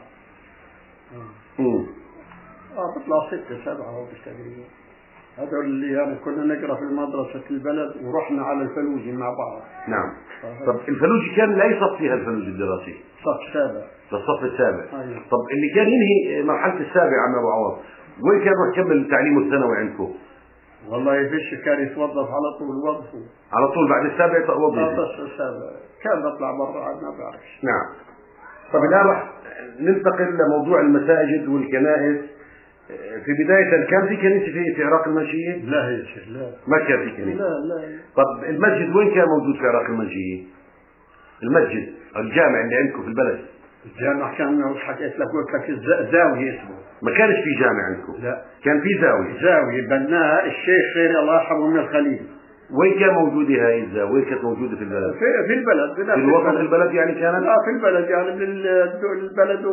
بطلع 6 7 تقريبا. هذول اللي يعني كنا نقرا في المدرسة البلد ورحنا على الفلوجي مع بعض. نعم. طب الفلوجي كان لا يصف فيها الفلوجي الدراسي؟ صف 7. للصف السابع. أيوة. طب اللي كان ينهي مرحلة السابع عم أبو عوض وين كان يروح يكمل تعليمه الثانوي عندكم؟ والله يفش كان يتوظف على طول وظفه. على طول بعد السابع وظيفة؟ بس السابع كان بطلع برا عاد ما بعرفش. نعم. طب الآن راح ننتقل لموضوع المساجد والكنائس. في بداية كان في كنيسة في عراق المنشية؟ لا يا شيخ لا. ما كان في كنيسة؟ لا. طب المسجد وين كان موجود في عراق المنشية؟ المسجد الجامع اللي عندكم في البلد؟ الجامع كان حكيت لك قلت لك زاوية اسمه. ما كانش في جامع عندكم؟ لا. كان في زاوية. زاوية بناها الشيخ خير الله يرحمه من الخليل. وين كان موجودة هاي الزاوية؟ وين كانت موجودة في البلد؟ في البلد. في وسط البلد يعني كانت؟ في البلد يعني بالبلد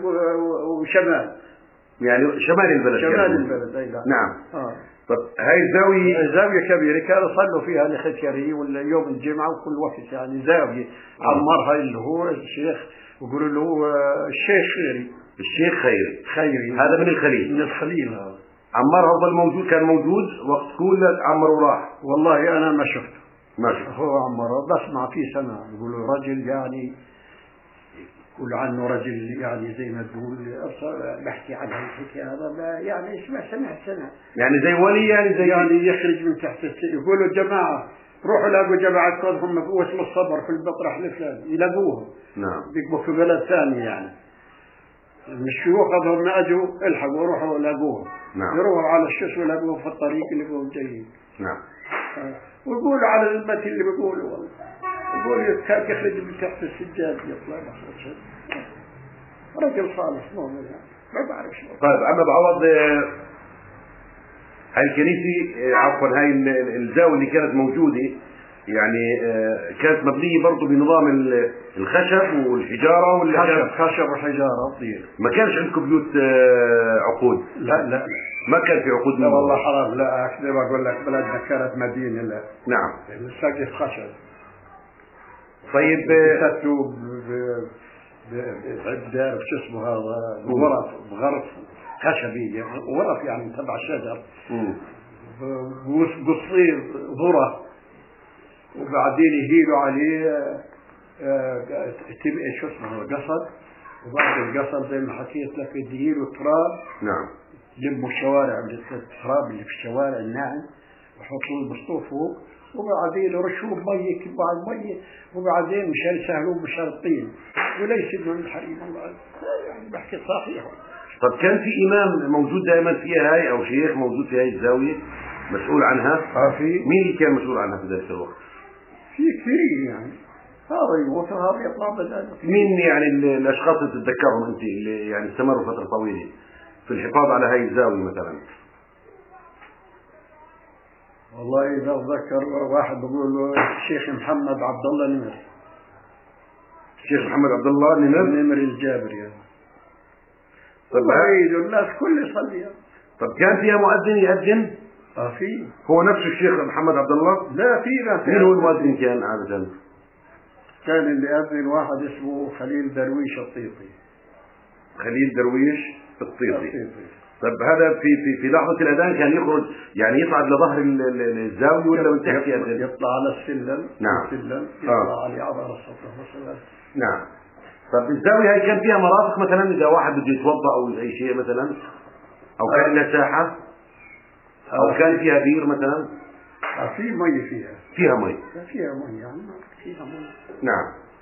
وشمال. يعني شمال البلد. شمال البلد أي نعم. طب هاي الزاوية زاوية كبيرة كانوا يصلوا فيها لختياري واليوم الجمعة وكل وقت يعني زاوية عمرها اللي هو الشيخ ويقولوا له الشيخ خيري. الشيخ خيري هذا من الخليل. من الخليل هذا. عمرها ظل موجود كان موجود وقت كل عمر وراح؟ والله أنا ما شفته. ما شفته. هو عمره بسمع فيه سنة يقولوا رجل يعني يقول عنه رجل يعني زي ما تقول بحكي عن الحكي هذا يعني سمعت سنة يعني زي ولي يعني يخرج من تحت يقولوا الجماعة روحوا لاقوا جماعة كونهم اسم الصبر في المطرح الفلاني يلاقوهم. نعم. بيقبوا في بلد ثاني يعني الشيوخ هذول اجوا الحقوا روحوا لاقوهم. نعم. يروحوا على الشيش ولاقوهم في الطريق اللي يقولوا جايين. نعم. ويقولوا على المثل اللي بيقولوا والله يقول كان يخرج من تحت السجاد يطلع مخرج رجل صالح مؤمن يعني ما بعرف شو. طيب عم بعوض هاي الكنيسة عفوا هاي الزاوية اللي كانت موجودة يعني كانت مبنية برضه بنظام الخشب والحجارة ولا خشب وحجارة طيب. ما كانش عندكم بيوت عقود؟ لا ما كان في عقود. لا والله حرام لا أكذب أقول لك بلدنا كانت مدينة لا. نعم. السقف خشب. طيب سدوا بعدار شو اسمه هذا غرف خشبية غرف يعني تبع الشجر قصير ذرة وبعدين يهيلوا عليه شو اسمه قصد وبعد القصد زي ما حكيت لك يهيلوا تراب. نعم. يلموا الشوارع التراب اللي في الشوارع الناعم ويحطوا المسطوح فوق وبعدين رشوه مية كبار مية، وبعدين مشان يسهلوه بشرطين وليس من الحريم الله يعني بحكي صحيح. طب كان في إمام موجود دائما فيها هاي أو شيخ موجود في هاي الزاوية مسؤول عنها؟ في مين اللي كان مسؤول عنها في ذلك الوقت؟ في كثير يعني، هذا يموت وهذا يطلع بداله. مين يعني الأشخاص اللي تتذكرهم أنت اللي يعني استمروا فترة طويلة في الحفاظ على هاي الزاوية مثلا؟ والله إذا أتذكر واحد بقول له الشيخ محمد عبد الله نمر. الشيخ محمد عبد الله نمر الجابري يعني. طب وعيد الناس كل يصلي. طب كان فيها مؤذن يأذن؟ في. هو نفسه الشيخ محمد عبد الله؟ لا في مين هو المؤذن كان عادة؟ كان اللي يأذن واحد اسمه خليل درويش الطيطي. خليل درويش الطيطي. طب هذا في لحظة الأذان كان يخرج يعني يصعد لظهر الزاوية ولا من تحت يأذن؟ يطلع على السلم. نعم. السلم يطلع عليه على السطح. نعم. طب الزاوية هاي كان فيها مرافق مثلا إذا واحد بده يتوضأ أو أي شيء مثلا، أو كان لها ساحة، أو كان فيها بير مثلا؟ في مي فيها. فيها مي. فيها مي يعني فيها مي. نعم.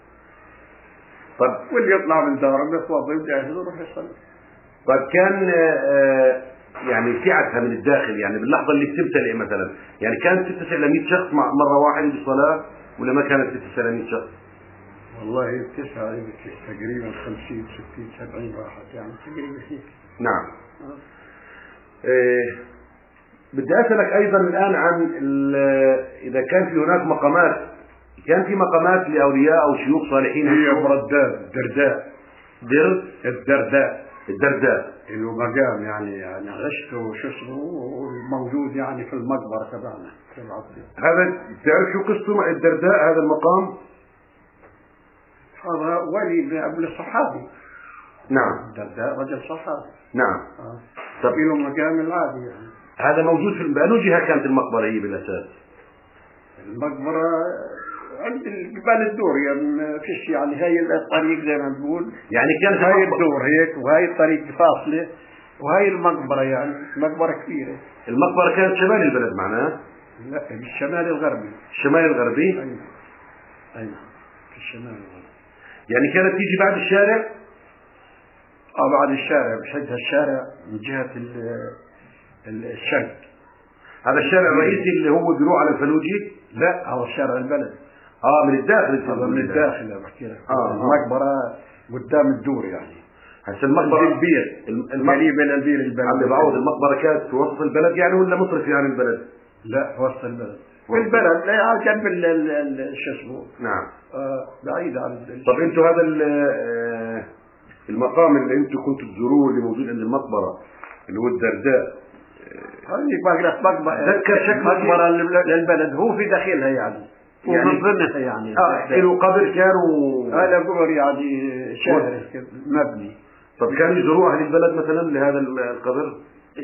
طب واللي يطلع من داره يتوضأ ويجهز ويروح يصلي. طيب كان يعني سعتها من الداخل يعني باللحظة اللي بتمتلئ مثلا، يعني كانت تتسع ل 100 شخص مرة واحدة بالصلاة ولا ما كانت تتسع ل 100 شخص؟ والله تسعة تقريبا 50 60 70 واحد يعني تقريبا هيك. نعم. بدي أسألك أيضا الآن عن إذا كان في هناك مقامات، كان في مقامات لأولياء أو شيوخ صالحين؟ هي برداد الدرداء اللي هو مقام يعني عشته شو اسمه موجود يعني في المقبرة تبعنا في العصر. هذا تعرف شو قصته الدرداء هذا المقام؟ هذا ولي ابن الصحابي. نعم. الدرداء رجل صحابي. نعم. طب له مقام العادي يعني. هذا موجود في بأنه جهة كانت المقبرة هي بالأساس؟ المقبرة عند جبال الدور يعني فيش يعني هاي الطريق زي ما نقول يعني كانت هاي الدور هيك وهاي الطريق فاصلة وهاي المقبرة يعني مقبرة كبيرة. المقبرة كانت شمال البلد معناها؟ لا بالشمال الغربي. الشمال الغربي؟ أيوة في الشمال الغربي. يعني كانت تيجي بعد الشارع؟ بعد الشارع بحدها الشارع من جهة الشرق. هذا الشارع الرئيسي اللي هو بيروح على الفلوجي؟ لا هذا شارع البلد. من الداخل. هذا من الداخل أنا بحكي لك. المقبرة قدام الدور يعني. هسه المقبرة البير قريبة للبير البلد. عم بعوض المقبرة كانت في وسط البلد يعني ولا مصرفة عن البلد؟ لا في وسط البلد. في البلد لا جنب شو اسمه. نعم. بعيد عن. طب انتوا هذا المقام اللي انتوا كنتوا تزوروه اللي موجود عند المقبرة اللي هو الدرداء، هذيك بقرا مقبرة تذكر شكل مقبرة للبلد هو في داخلها يعني ومن ضمنها يعني له قبر كانوا هذا قبر يعني شهر مبني. طب كانوا يزوروا أهل البلد مثلا لهذا القبر؟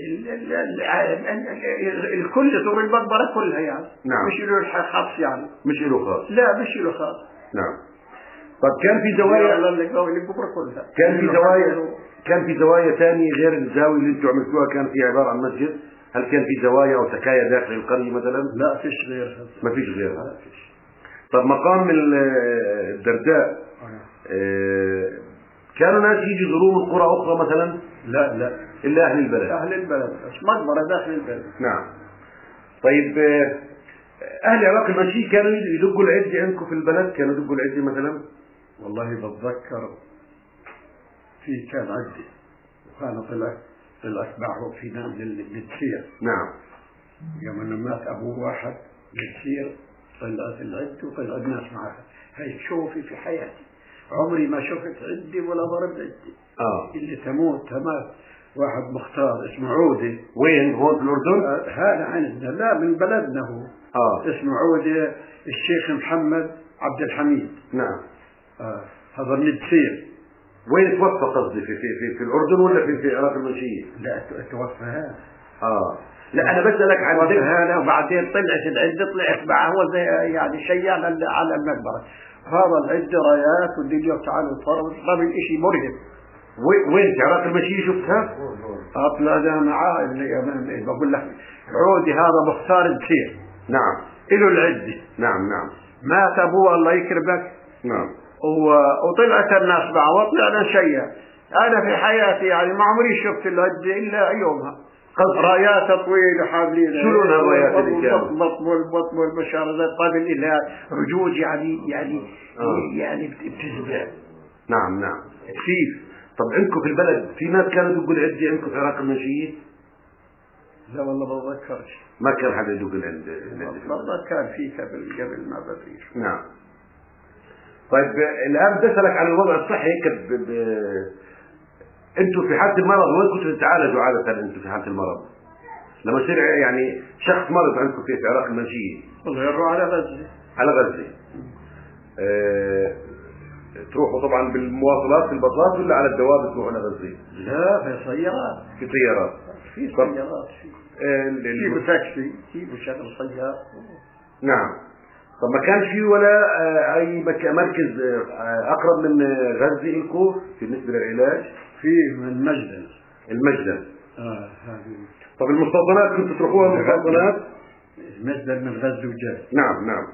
الكل يزور المقبرة كلها يعني. نعم. مش له خاص يعني. مش له خاص. لا مش له خاص. نعم. طب كان في زوايا كان في زوايا ثانية غير الزاوية اللي انتم عملتوها كان في عبارة عن مسجد؟ هل كان في زوايا أو سكايا داخل القرية مثلا؟ لا فيش غيرها. ما فيش غيرها. لا فيش. طب مقام الدرداء كانوا ناس يجي يزوروه من قرى أخرى مثلا؟ لا إلا أهل البلد. أهل البلد بس مقبرة داخل البلد. نعم. طيب أهل العراق المنشي كانوا يدقوا العدة عندكم في البلد؟ كانوا يدقوا العدة مثلا؟ والله بتذكر في كان عدة وكان طلعت معه في نام للتسير. نعم. يوم أنه مات أبوه واحد للتسير طلعت العدة وطلع الناس معها. هاي شوفي في حياتي عمري ما شفت عدة ولا ضربت عدة. اللي تموت واحد مختار اسمه عودة. وين هون في الأردن؟ هذا عندنا لا من بلدنا هو. اسمه عودة الشيخ محمد عبد الحميد. نعم. هذا الندسير. وين توفى قصدي في الأردن ولا في العراق المنشية؟ لا توفى هذا. لا أنا بسألك عن هذا وبعدين طلعت العدة طلعت معه زي يعني شيء على المقبرة. هذا العدة رايات والدنيا تعالوا صاروا طبعا شيء مرهب. وين في عراق المنشية شفتها؟ طلعنا معاه اللي بقول لك عودي هذا مختار الدسير. نعم. له العدة. نعم نعم. مات أبوه الله يكرمك. نعم. وطلعت الناس معه وطلعنا شيء. أنا في حياتي يعني ما عمري شفت العدة إلا يومها. رايات طويلة حابلين. شو لون الرايات اللي كانت؟ بطل بشار زي قابل إلى رجوج يعني بتزبع. نعم نعم. تخيف. طب عندكم في البلد في ناس كانوا يدقوا العدة عندكم في عراق المنشية؟ لا والله ما بتذكرش. ما كان حدا يدق العدة. والله كان في قبل ما بدري. نعم. طيب الآن بدي أسألك عن الوضع الصحي هيك أنتم في حالة المرض وين كنتوا تتعالجوا عادة أنتم في حالة المرض؟ لما يصير يعني شخص مرض عندكم في عراق المنشية. والله يروح على غزة. على غزة. تروحوا طبعا بالمواصلات في الباصات ولا على الدواب تروحوا على غزة؟ لا في سيارات. في سيارات. في سيارات في بتاكسي في بشغل سيارة. نعم. طب ما كان في ولا أي مركز أقرب من غزة لكم بالنسبة للعلاج؟ في المجدل. المجدل. هذه. طب المستوطنات كنتوا تروحوها المستوطنات؟ المجدل من غزة وجد. نعم نعم.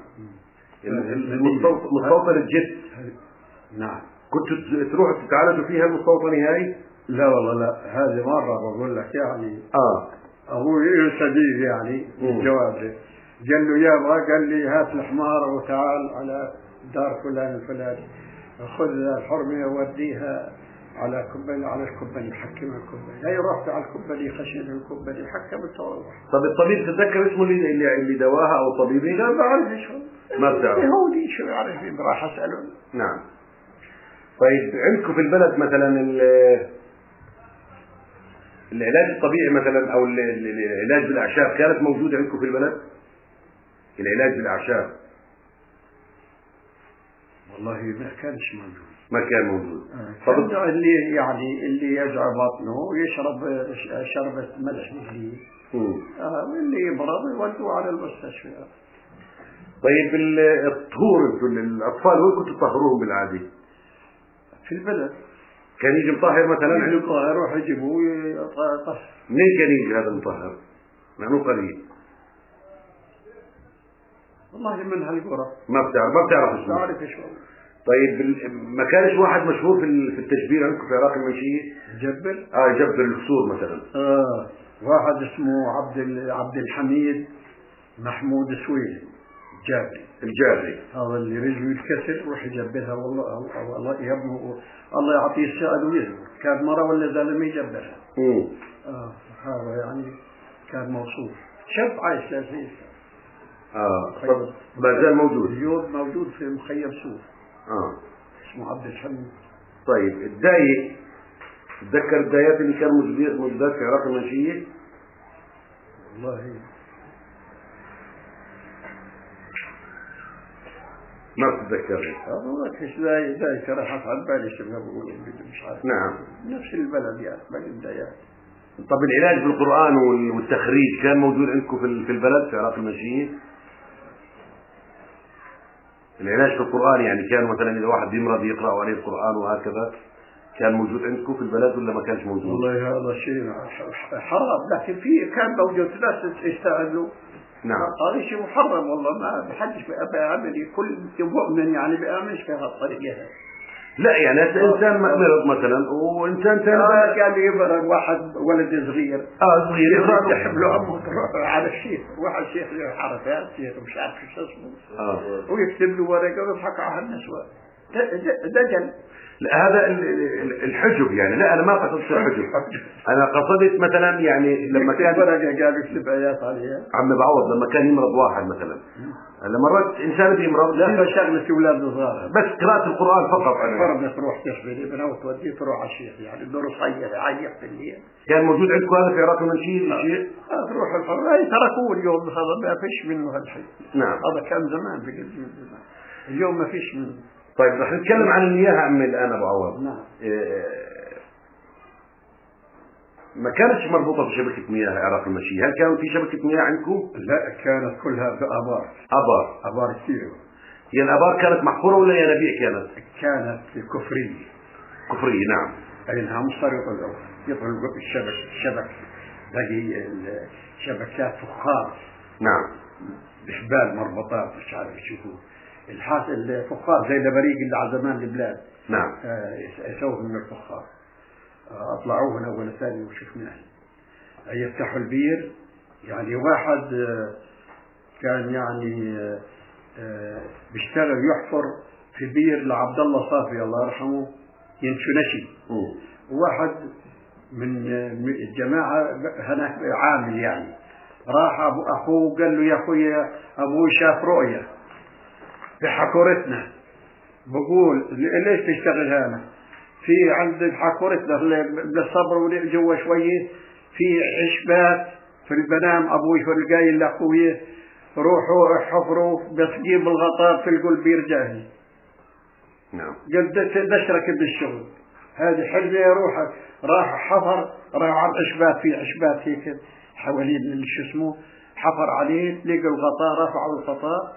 مستوطن الجد. نعم. كنتوا تروحوا تتعالجوا فيها المستوطنة هاي؟ لا والله لا، هذه مرة بقول لك يعني. أبوي صديق يعني جوابه. قال له يابا، قال لي هات الحمار وتعال على دار فلان الفلاني، خذ الحرمة ووديها على كبني، على الكبني حكم الكبني. هي رحت على الكبني خشن الكبني حكمت وروح. طب الطبيب تتذكر اسمه اللي دواها او الطبيبين؟ لا ما بعرف شو. ما بتعرف؟ يهودي شو يعرف، راح اساله. نعم. طيب عندكم في البلد مثلا العلاج الطبيعي مثلا او العلاج بالاعشاب كانت موجوده عندكم في البلد؟ العلاج بالاعشاب والله ما كانش موجود. ما كان موجود. طب اللي يجع بطنه يشرب شربة ملح مغلي. واللي يمرض يودوه على المستشفى. طيب الطهور الاطفال وين كنتوا تطهروهم بالعاده؟ في البلد. كان يجي مطهر مثلا؟ يجي مطهر يروح يجيبوه يطهر. منين كان يجي هذا المطهر؟ لانه قليل. والله من هالقرى. ما بتعرف اسمه. ما بعرف شو. طيب ما كانش واحد مشهور في التجبير عندكم في عراق المنشية؟ جبر؟ يجبر الكسور مثلا. واحد اسمه عبد الحميد محمود سويلي الجابري. هذا اللي رجله يتكسر يروح يجبرها. والله يا ابنه الله يعطيه السعد ويزن. كان مرة ولا زلمة يجبرها. هذا يعني كان موصوف شاب عايش لذيذ. طب ما زال موجود؟ اليوم موجود في مخيم سوف. اسمه عبد الحميد. طيب الداية، تتذكر الدايات اللي كانوا موجودات في عراق المنشية؟ والله ما بتتذكر. والله فيش داية راحت على بالي شو بقول مش عارف. نعم. نفس البلد يعني باقي الدايات. طب العلاج بالقرآن والتخريج كان موجود عندكم في البلد في عراق المنشية؟ العلاج في القرآن يعني كان مثلا إذا واحد يمرض يقرأ عليه القرآن وهكذا، كان موجود عندكم في البلد ولا ما كانش موجود؟ والله هذا شيء حرام، لكن كان موجود ناس يستعملوا. نعم. هذا شيء محرم والله، ما بحدش بيعمل. كل مؤمن يعني بيعملش في هالطريقة. لا يعني انسان مرض مثلا وانسان ثاني كان يمرض واحد ولد صغير صغير يحمله امه على الشيخ، واحد شيخ له حركات شيخ مش عارف شو اسمه ويكتب له ورقه ويضحك على النسوان. دجل. لا هذا الحجب يعني. لا انا ما قصدت الحجب، انا قصدت مثلا يعني لما كان ورقه قال يكتب ايات عليها. عم بعوض لما كان يمرض واحد مثلا، مرات انسان بيمرض لا شغله اولاد صغار بس قراءه القران فقط. انا فرض تروح تحفل ابنه وتوديه تروح على الشيخ يعني الدور صغير يعيق في الليل. كان موجود عندكم هذا في عراق المنشية الشيء؟ تروح الفرع تركوه اليوم، هذا ما فيش منه هالشيء. نعم. هذا كان زمان بقل من زمان، اليوم ما فيش منه. طيب رح نتكلم عن المياه عمي الان ابو عوض. نعم. ما كانتش مربوطة بشبكة مياه عراق المنشية، هل كان في شبكة مياه عندكم؟ لا كانت كلها بآبار. آبار كثير. هي الآبار كانت محفورة ولا ينابيع كانت؟ كانت كفرية نعم. لأنها مصر يطلقوا الشبك باقي الشبكات فخار. نعم. بحبال مربطات مش عارف يشوفوا الفخار زي البريق اللي على زمان البلاد. نعم. يسووا من الفخار. اطلعوه هنا ولا ثاني وشفناه. يفتحوا البير، يعني واحد كان يعني بيشتغل يحفر في بير لعبد الله صافي الله يرحمه ينشو نشي. وواحد من الجماعة هناك عامل يعني راح أخوه قال له يا أخويا أبوي شاف رؤية بحكورتنا، بقول ليش تشتغل هنا في عند حكورتنا بالصبر جوا شوية في عشبات في البنام، أبوي في القايل لأخويه روحوا احفروا بس جيب الغطاء في القلب بيرجعني. نعم. قد دشرك بالشغل هذه حلمة يروح راح حفر، راح على العشبات في عشبات هيك حوالين شو اسمه حفر عليه، لقوا الغطاء رفعوا الغطاء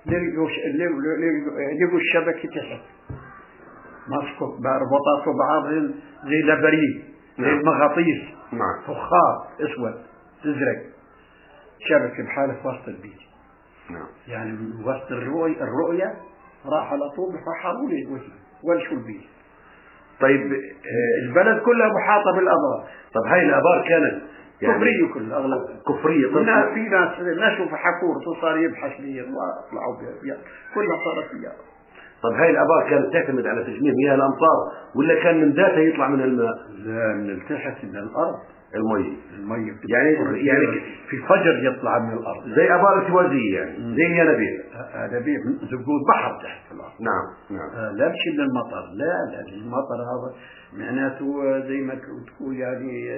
لقوا الشبكة تحت مسكوا ربطات بعضهم زي لبريد زي المغاطيس. نعم. فخار اسود ازرق شبكة بحالة في وسط البيت. نعم. يعني وسط الرؤية راح على طول فحروا لي ولشوا البيت. طيب البلد كلها محاطة بالآبار. طب هاي الآبار كانت يعني كفرية كلها أغلب كفرية. في ناس نشوا في حكور صار يبحث بيه وطلعوا بها كلها صارت فيها. طب هاي الآبار كانت تعتمد على تجميع مياه الأمطار ولا كان من ذاتها يطلع من الماء؟ لا من تحت من الأرض المي يعني في فجر يطلع من الأرض زي آبار اعتوازية يعني زي ينابيع. ينابيع زقود بحر تحت الأرض. نعم. لا مش من المطر، لا المطر هذا معناته زي ما تقول يعني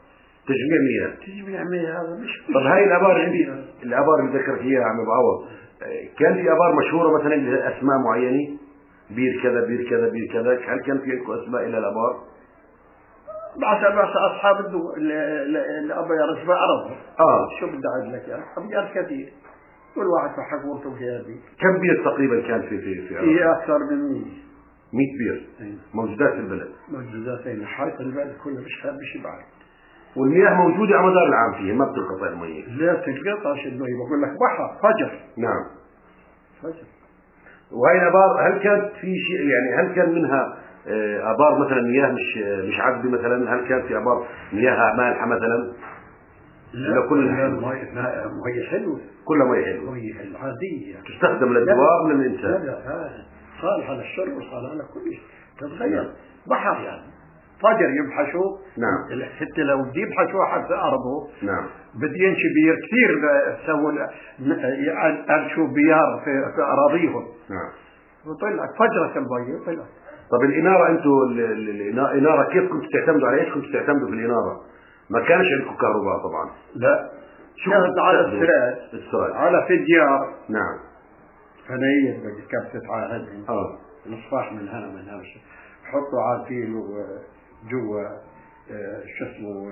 تجميع مياه هذا مش. طب هاي الآبار اللي ذكرت إياها عم أبو عوض كان في آبار مشهورة مثلا لأسماء معينة بير كذا بير كذا بير كذا، هل كان في لكم أسماء إلى الآبار؟ بس أصحاب الأبيار اسماء عرب. شو بدي أعد لك يا أبيار كثير كل واحد في حكورته في هذه. كم بير تقريبا كان في أكثر من 100 بير موجودات في البلد. موجودات حارة البلد كله مش يبعد. والمياه موجودة على مدار العام فيها ما بتنقطع المياه. لا تنقطعش المياه، بقول لك بحر فجر. نعم. فجر. وهي الآبار هل كانت في شيء يعني هل كان منها آبار مثلا مياه مش عذبة مثلا؟ هل كان في آبار مياه مالحة مثلا؟ لا كلها مياه حلوة. كلها مياه حلوة. مياه عادية تستخدم للدواب من الإنسان. لا صالحة للشرب وصالحة لكل شيء. تتغير بحر يعني فجر يبحثوا. نعم. حتى لو بدي يبحثوا واحد في أرضه. نعم. بدي ينشي بير كثير سووا أنشوا بيار في أراضيهم. نعم. وطلع فجرة المية طلع. طب الإنارة أنتوا الإنارة كيف كنتوا تعتمدوا على إيش كنتوا تعتمدوا في الإنارة؟ ما كانش عندكم كهرباء طبعا. لا. كانت على السراج على فديار. نعم. فنية كانت تتعاهد. مصباح من هنا حطوا عارفين جوا شو اسمه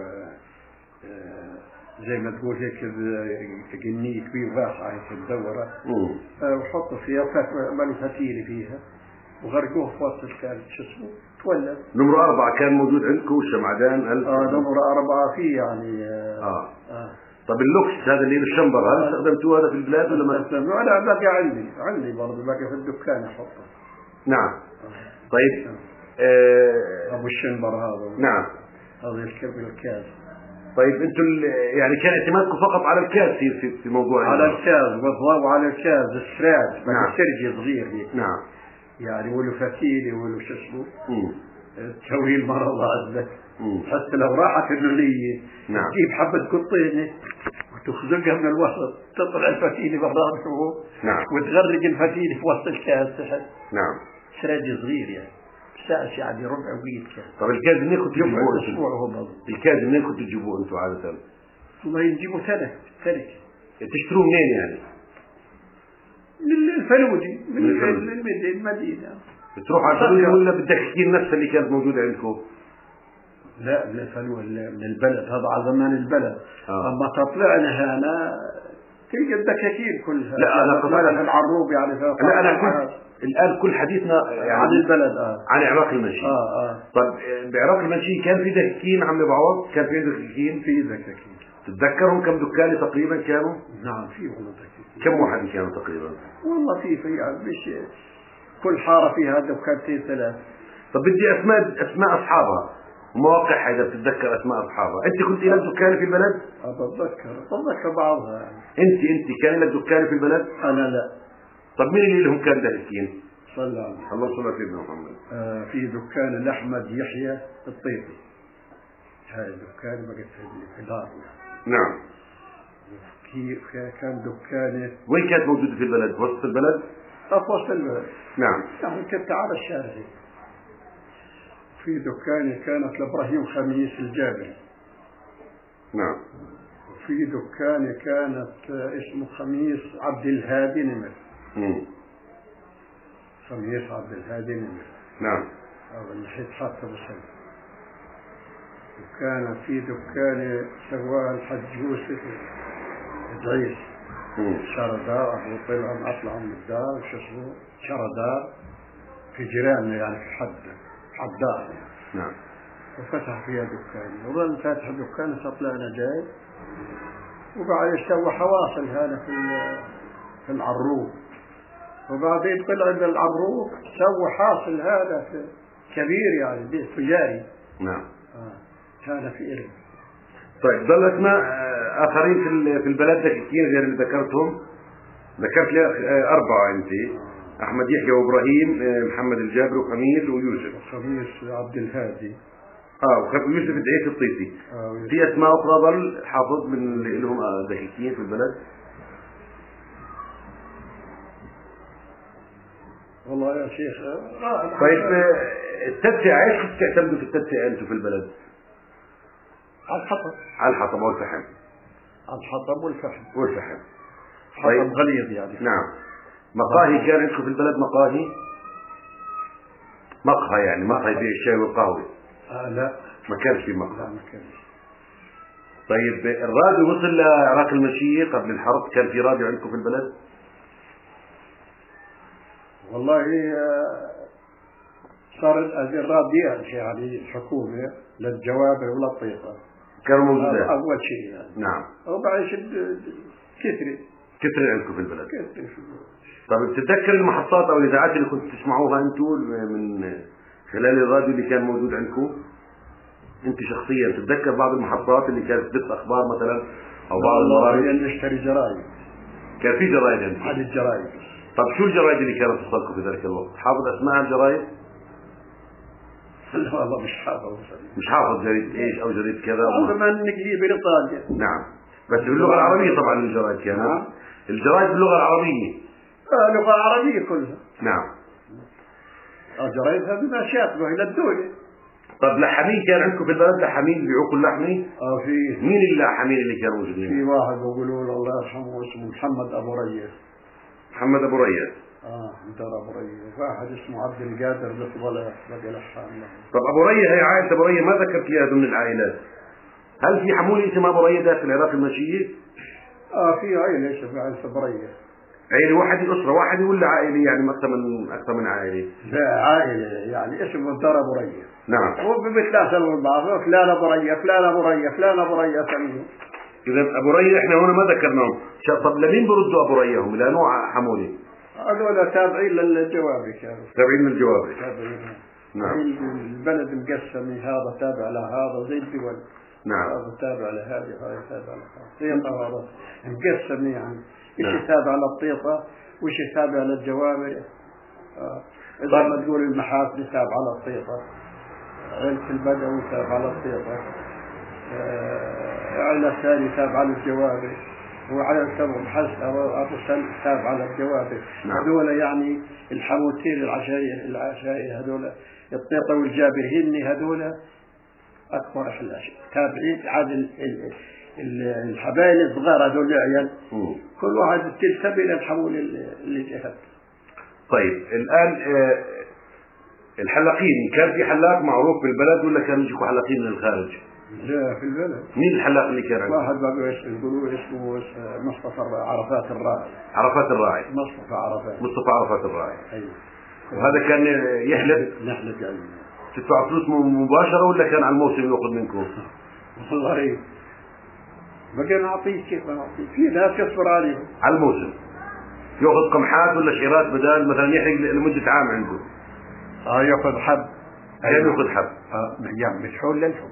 زي ما تقول هيك جنيه كبير واسعة هيك مدورة. وحطوا فيها عملوا فتيلة فيها وغرقوه في وسط الكلب شو اسمه تولد. نمرة 4 كان موجود عندكم الشمعدان؟ نمرة 4 فيه يعني. طب اللوكس هذا اللي بالشمبر هل استخدمتوه هذا في البلاد ولا ما استخدمتوه؟ لا باقي عندي برضه باقي في الدكان احطه. نعم. طيب ابو الشنبر هذا. نعم. هذا الكرب الكاز. طيب انتم يعني كان اعتمادكم فقط على الكاز في موضوع على الكاز والضوء على الكاز السراج. نعم. سرج صغير هيك. نعم. يعني ولو فتيلة ولو شو اسمه تسوي مرة الله عزك. حتى لو راحت النونية. نعم. تجيب حبة قطينة وتخزقها من الوسط تطلع الفتيلة برا فوق. نعم. وتغرق الفتيلة في وسط الكاز تحت. نعم. سراج صغير يعني ساعة يعني ربع ويد كان. طب الكاز منين كنتوا تجيبوه انتم؟ الكاز منين كنتوا تجيبوه انتم عادة؟ والله نجيبوه ترك تشتروه منين يعني؟ من الفلوجي من المدينة. بتروح على الفلوجي ولا بالدكاكين نفسها اللي كانت موجودة عندكم؟ لا من الفلوجي من البلد هذا على زمان البلد. أما تطلعنا هنا تلقى الدكاكين كلها. لا أنا قصدي العروب يعني. لا أنا كنت الآن كل حديثنا يعني عن البلد عن عراق المنشي. طب بعراق المنشي كان في دكاكين عم بعوض؟ كان في دكاكين؟ في دكاكين. تتذكرهم كم دكانة تقريبا كانوا؟ نعم في والله كم واحد كانوا تقريبا؟ والله في يعني مش كل حارة فيها دكانتين ثلاث. طب بدي اسماء اصحابها ومواقعها اذا بتتذكر اسماء اصحابها. انت كنت لك دكانة في البلد؟ بتذكر بعضها يعني. انت كان لك دكانة في البلد؟ انا لا. طب مين اللي لهم كان دهلكين؟ صلى عليه الله صلى على سيدنا محمد. في دكان لأحمد يحيى الطيبي، هاي دكان بقت في دار. نعم. كان دكانه وين كانت موجودة في البلد؟ وسط البلد؟ في وسط البلد. نعم. يعني كنت على الشارع. في دكانه كانت لإبراهيم خميس الجابري. نعم. وفي دكانه كانت اسمه خميس عبد الهادي نمر. خميس عبد الهادي نمر. نعم. أو اللي حيتحط بسنة. وكان في دكانه سواها الحج يوسف إدريس. شردار أبو أطلع من الدار وش اسمه شردار في جيراننا يعني في حدار يعني. نعم. وفتح فيها دكان وظل فاتح دكان طلعنا جاي وقاعد يسوي حواصل هذا في العروق وبعدين طلع من العروق سوى حاصل هذا في كبير يعني بيت تجاري. نعم. كان في إلم. طيب ضل اسماء اخرين في البلد كثير غير اللي ذكرتهم؟ ذكرت لي 4 انت. احمد يحيى وابراهيم محمد الجابر وخميس ويوسف. خميس عبد الهادي. ويوسف الدعيس الطيسي. في اسماء اخرى ضل حافظ من اللي لهم ذكيين في البلد؟ والله يا شيخ. طيب التدفئة ايش كنتوا تعتمدوا في التدفئة انتم في البلد؟ على الحطب. على الحطب والفحم. على الحطب والفحم. طيب. حطب غليظ يعني. نعم. مقاهي كان عندكم في البلد مقاهي؟ مقهى يعني مقهى يبيع الشاي والقهوة؟ لا ما كانش في مقهى. لا ما كانش. طيب الراديو وصل لعراق المشي قبل الحرب؟ كان في راديو عندكم في البلد؟ والله صار الراديو يعني الحكومة للجوابر وللطيطة كانوا موجودين أول شيء يعني. نعم. وبعد كثرة عندكم في البلد. طيب بتتذكر المحطات أو الإذاعات اللي كنتوا تسمعوها أنتم من خلال الراديو اللي كان موجود عندكم؟ أنت شخصيا تتذكر بعض المحطات اللي كانت بث أخبار مثلا أو بعض المراجع؟ نشتري جرايد. كان في جرايد عندكم؟ عن الجرايد. طب شو الجرايد اللي كانت تصلكم في ذلك الوقت؟ حافظ أسماء الجرايد؟ لا والله مش حافظ. مش حافظ جريدة إيش أو جريدة كذا؟ زمان نجيب بريطانيا. نعم. بس باللغة العربية طبعا الجرايد كانت. نعم. الجرايد باللغة العربية. اللغة العربية كلها. نعم. الجرايد هذه ما شاكله إلى الدولة. طب لحمين كان عندكم في البلد لحمين بيبيعوا كل لحمة؟ في. مين اللحمين اللي كانوا موجودين؟ في واحد بيقولوا له الله يرحمه اسمه محمد أبو ريس. محمد أبو ريس. دار أبو ريس. واحد اسمه عبد القادر بطولة بقى لحام. طب أبو ريس هي عائلة أبو ريس ما ذكرت لي ضمن العائلات. هل في حمولة اسمها أبو ريس داخل العراق المشية؟ في عائلة اسمها عائلة أبو ريس. عائلة واحدة أسرة واحدة ولا عائلة يعني أكثر من عائلة؟ لا عائلة يعني اسمه دار أبو ريس. نعم. وبتلاقوا بعض فلان أبو ريس فلان أبو ريس فلان أبو ريس. إذا أبو ريس إحنا هنا ما ذكرناهم. طب لمين بردوا أبو ريس هم؟ إلى نوع حمولة؟ هذول تابعين للجوابي كانوا. تابعين للجوابي. نعم. البلد مقسم هذا تابع لهذا زي الدول. نعم. هذا تابع لهذه وهذا تابع لهذا. طيطة هذا مقسم يعني. نعم. إيش تابع للطيطة وإيش تابع للجوابر. إذا ما تقول المحاسن تابع للطيطة. عيلة البدوي تابع للطيطة. عيلة ثانية تابع للجوابر. وعلى سبب محس أبو سلم تابع على الجوابر. نعم. هذول يعني الحموتين العشائر هذول الطيطة والجابر هن هذول أكبر الأشياء تابعين عاد الحبايل الصغار هذول العيال كل واحد تنتمي للحمول اللي جهت. طيب الآن الحلاقين كان في حلاق معروف في البلد ولا كانوا يجيكوا حلاقين من الخارج؟ لا في البلد. مين الحلاق اللي كان عنده؟ واحد يقولوا اسمه مصطفى عرفات الراعي. عرفات الراعي. مصطفى عرفات الراعي. أيوة. وهذا كان يحلق. نحلق يعني. تدفع فلوس مباشرة ولا كان على الموسم يأخذ منكم؟ والله بقى نعطيه كيف نعطيه، في ناس يصبر عليهم على الموسم ياخذ قمحات ولا شيرات بدل مثلا يحرق لمده عام عنده. ياخذ حب. أيوة ياخذ حب. يعمل حول للحب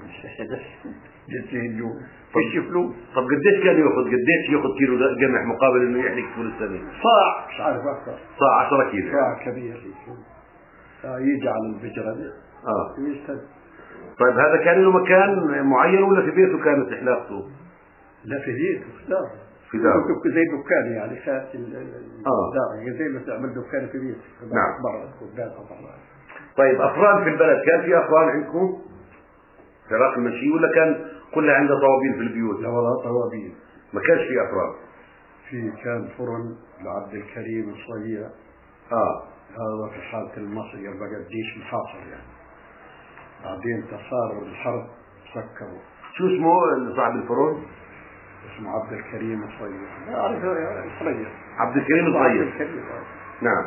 فيش فلوس. طب قديش كان ياخذ؟ قديش ياخذ كيلو قمح مقابل انه يحرق طول السنه؟ صاع، مش عارف اكثر. صاع 10 كيلو. صاع كبير. يجي على البجره دي. طيب هذا كان له مكان معين ولا في بيته كانت حلاقته؟ لا في بيته، في داره. في داره زي دكان يعني دار زي ما تعمل دكان في بيته. نعم. برا قدام طبعا. طيب افران في البلد، كان في افران عندكم؟ فراق المشي ولا كان كلها عندها طوابين في البيوت؟ لا والله طوابين. ما كانش في افران. كان فرن لعبد الكريم الصغير. هذا في حالة المصري بقى الجيش محاصر يعني. بعدين صار الحرب سكروا. شو اسمه صاحب الفرن؟ اسمه عبد الكريم الصغير. لا أعرف الصغير. عبد الكريم الصغير. نعم.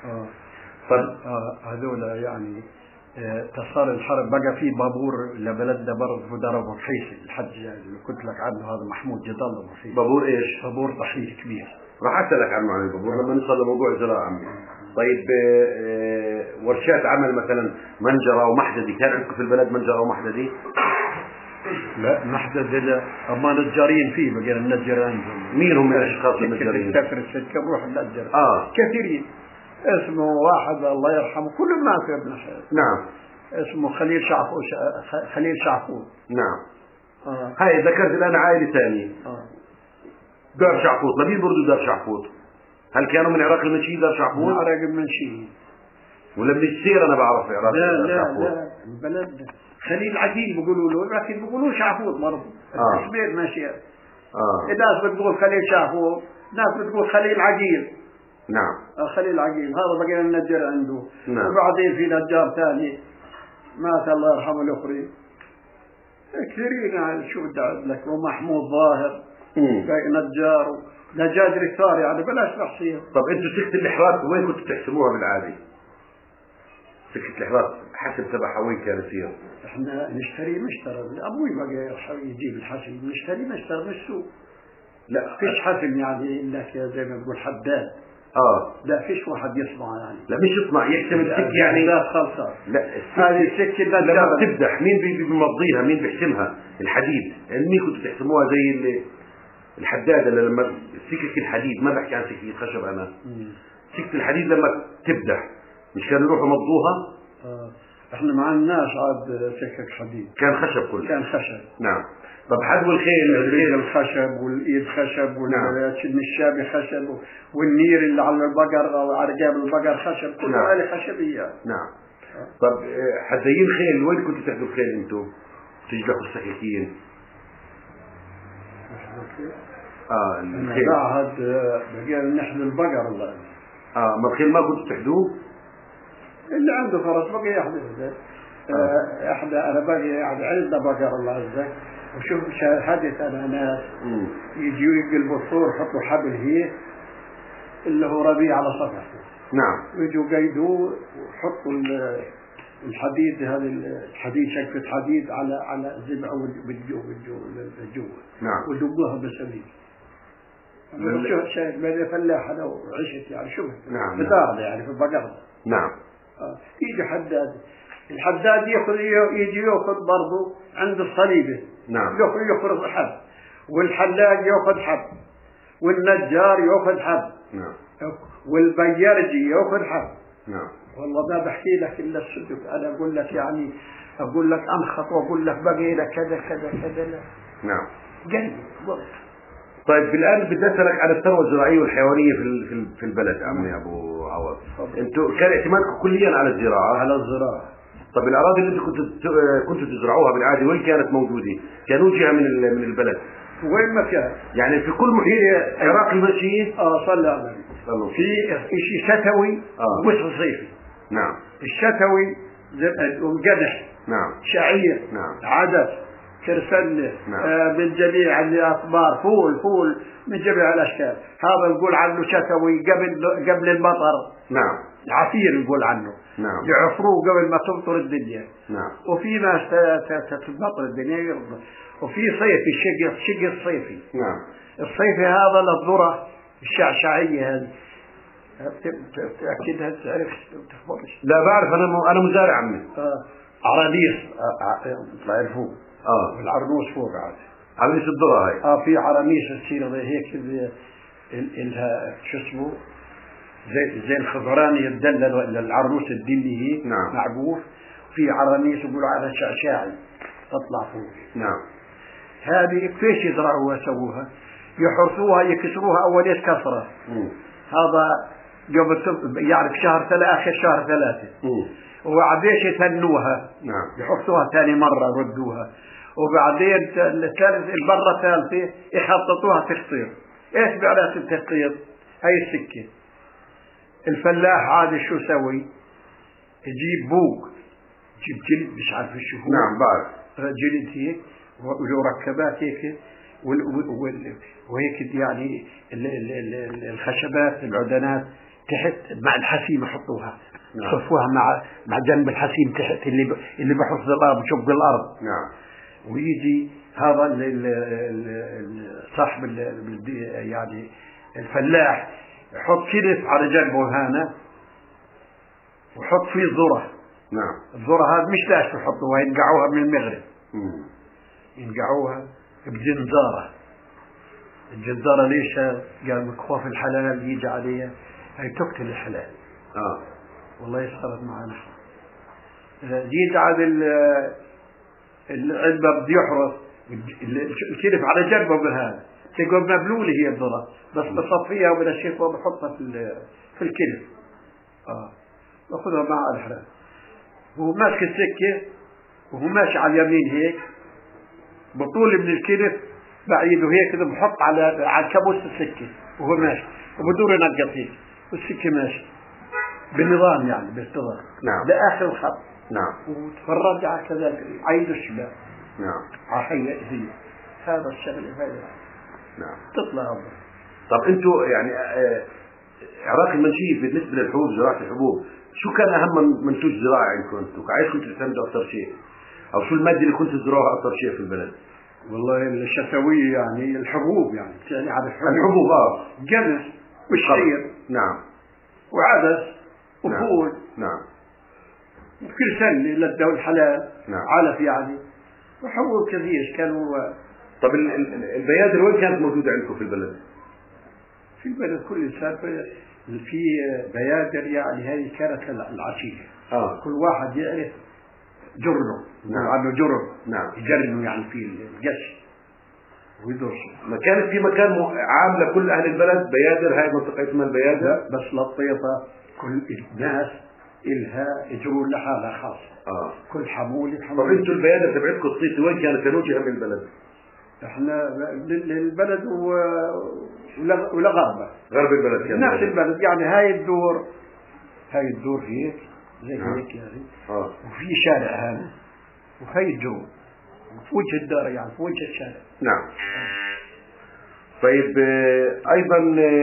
هذول يعني تصار الحرب بقى في بابور لبلدنا برضه ضربوا رخيص الحج اللي قلت لك عنه، هذا محمود جدال رخيص. بابور ايش؟ بابور ضحية كبير. راح اسالك عنه عن البابور لما نوصل لموضوع الزراعه عمي. طيب ورشات عمل مثلا منجره او محددي، كان عندكم في البلد منجره او محددي؟ لا محددي لا، اما نجارين فيه بقى النجار عندهم. مين هم الاشخاص النجارين؟ تفر السكه نروح النجار. كثيرين. اسمه واحد الله يرحمه كل الناس يا ابن حياتي. نعم. اسمه خليل شعفون. نعم. هاي ذكرت الان عائله ثانيه. دار شعفوط، لمين برضو دار شعفوط؟ هل كانوا من عراق المنشي دار شعفوط؟ من عراق المنشي. ولا من السير انا بعرف عراق. لا البلد خليل عقيل بيقولوا له، لكن بيقولوا شعفوط برضه. التسمية ماشية. الناس بتقول خليل شعفوط، ناس بتقول خليل عقيل. نعم. خليل عقيل هذا بقينا النجار عنده. نعم. وبعدين في نجار ثاني مات الله يرحمه الاخرين. كثيرين يعني شو بدي اقول لك، ومحمود ظاهر نجار نجاجر كثار يعني بلاش تحصيل. طب انتوا سكة الاحراث وين كنتوا تحسموها بالعادي؟ سكة الاحراث حسب تبعها وين كان يصير؟ احنا نشتري مشترى، ابوي بقى يجيب الحسم نشتري مشترى من السوق. لا فيش حسم يعني انك زي ما بقول حداد. لا فيش واحد يصنع يعني. لا مش يصنع، يحسم السكة يعني. لا خلصة. لا هذه السكة لما بتبدح مين بيمضيها؟ مين بيحسمها؟ الحديد. مين كنتوا تحسموها زي الحداد اللي لما سكك الحديد، ما بحكي عن سكة خشب انا. سكة الحديد لما تبدح مش كانوا يروحوا مضوها؟ احنا ما عندناش عاد سكك حديد، كان خشب كله. كان خشب. نعم. طب حدو الخيل الخشب والايد خشب والنشابي خشب والنير اللي على البقر او على جاب البقر خشب، كله آلة خشبية. نعم. طب حدايين خيل وين كنتوا تاخذوا الخيل انتم؟ تجلحوا السكاكين؟ الخيل بعد بقينا نحمل البقر الله. ما الخيل ما كنتوا تحدوه؟ اللي عنده فرس بقى يحدث. احنا انا باقي يعني عندنا بقر الله عزك، وشوف شاهدت انا ناس يجوا يقلبوا الصور يحطوا حبل هي اللي هو ربيع على سطحه. نعم. ويجوا قيدوه ويحطوا الحديد، هذا الحديد شكة حديد على زبع بالجو. نعم. ودقوها بسبيل. شوف شايف ما فلاح انا وعشت يعني شوف. نعم. بدار يعني في البقر. نعم. يجي حداد، الحداد يجي ياخذ برضه عند الصليبه. نعم. يخرج حب، والحلاق ياخذ حب، والنجار ياخذ حب. نعم. والبيرجي ياخذ حب. نعم. والله ما بحكي لك الا الصدق، انا اقول لك يعني اقول لك انخط واقول لك بقي لك كذا كذا كذا. لا. نعم. قلبي. طيب الان بدي اسالك عن الثروه الزراعيه والحيوانيه في البلد عمي ابو عوض. انتم كان اعتمادكم كليا على الزراعه؟ على الزراعه. طب الاراضي اللي انتم كنتوا تزرعوها بالعاده وين كانت موجوده؟ كانوا جهه من البلد؟ وين ما كان يعني في كل محيط عراق المشي. صلى على النبي. في شيء شتوي ومش صيفي. نعم. الشتوي والقدح. نعم. شعير. نعم. عدس ترسل نعم. من جميع الأخبار، فول من جميع الأشكال. هذا نقول عنه شتوي قبل المطر. نعم. عصير نقول عنه. نعم. يعصروه قبل ما تمطر الدنيا. نعم. وفي ناس تمطر الدنيا، وفي صيفي الشق الصيفي. نعم. الصيفي هذا للذرة الشعشعية هذه. تأكدها تعرف تخبرش؟ لا بعرف، أنا مزارع عمي. عرانيس طلع فوق. العرنوس فوق عاد. عرانيس الذرة هاي. في عرانيس تصير هيك إلها شو اسمه زي الخضراني الدلل، العرنوس الدلي هي. نعم. معقوف. في عرانيس يقولوا على شعشاعي تطلع فوق. نعم. هذه كيف يزرعوها يسووها؟ يحرثوها يكسروها أول كسرة. هذا يعني في شهر 3 آخر شهر 3. وبعدين يثنوها. نعم. يحطوها ثاني مرة يردوها، وبعدين المرة الثالثة يحطوها تخطيط. ايش معنى التخطيط؟ هاي السكة. الفلاح عادي شو سوي؟ يجيب بوق، يجيب جلد مش عارف شو هو. نعم بعرف. جلد هيك ومركبات هيك وهيك يعني الخشبات العدنات تحت مع الحسيم يحطوها. نعم. يصفوها مع جنب الحسيم تحت اللي بحط الارض بشق الارض. نعم. ويجي هذا صاحب يعني الفلاح يحط كلف على جنبه هنا ويحط فيه ذرة. نعم. الذرة هذا مش لاش يحطوها، ينقعوها من المغرب. ينقعوها بجنزارة. الجنزارة ليش؟ قال مكفوف الحلال يجي عليها، هي تقتل الحلال. والله صارت معنا. يجي على العلبة بده يحرص الكلف على جنبه بهذا، تقول مبلولة هي الذرة، بس بصفيها وبنشفها وبحطها في الكلف. باخذها مع الحلال. وهو ماسك السكة وهو ماشي على اليمين هيك بطول من الكلف بعيده هيك كده بحط على كابوس السكة وهو ماشي وبدور ينقط هيك والسكة ماشي بالنظام يعني باستمرار. نعم. لآخر الخط. نعم. وتفرج على كذا عيد الشباب. نعم. هي هذا الشغل هذا. نعم. تطلع أفضل. طب انتوا يعني عراق المنشية بالنسبة للحبوب، زراعة الحبوب، شو كان أهم منتوج زراعي عندكم انتوا؟ عايز كنتوا تعتمدوا أكثر شيء؟ أو شو المادة اللي كنتوا تزرعوها أكثر شيء في البلد؟ والله الشتوية يعني الحبوب يعني على الحبوب جمس والشعير. نعم. وعدس وفول. نعم. وكل سنة للدول الحلال. نعم. علف يعني وحبوب كثير كانوا. طب البيادر وين كانت موجودة عندكم في البلد؟ في البلد كل إنسان في بيادر يعني هذه كانت العشية. كل واحد يعرف جرنه. نعم. عنده جرن. نعم. يجرنه يعني في القش ويدرس. ما كانت في مكان عام لكل أهل البلد بيادر؟ هاي منطقة اسمها البيادر. بس للطيطة كل الناس إلها جرون لحالها خاصة. كل حمولة. طب انتوا البيادر تبعتكم الطيطة وين كانت تنوجها من البلد؟ احنا للبلد ولغربة. غرب البلد كان نفس البلد يعني هاي الدور هيك زي هيك يعني. وفي شارع هذا وهي الجو في وجه الدار يعني في وجه الشارع. نعم. طيب ايضا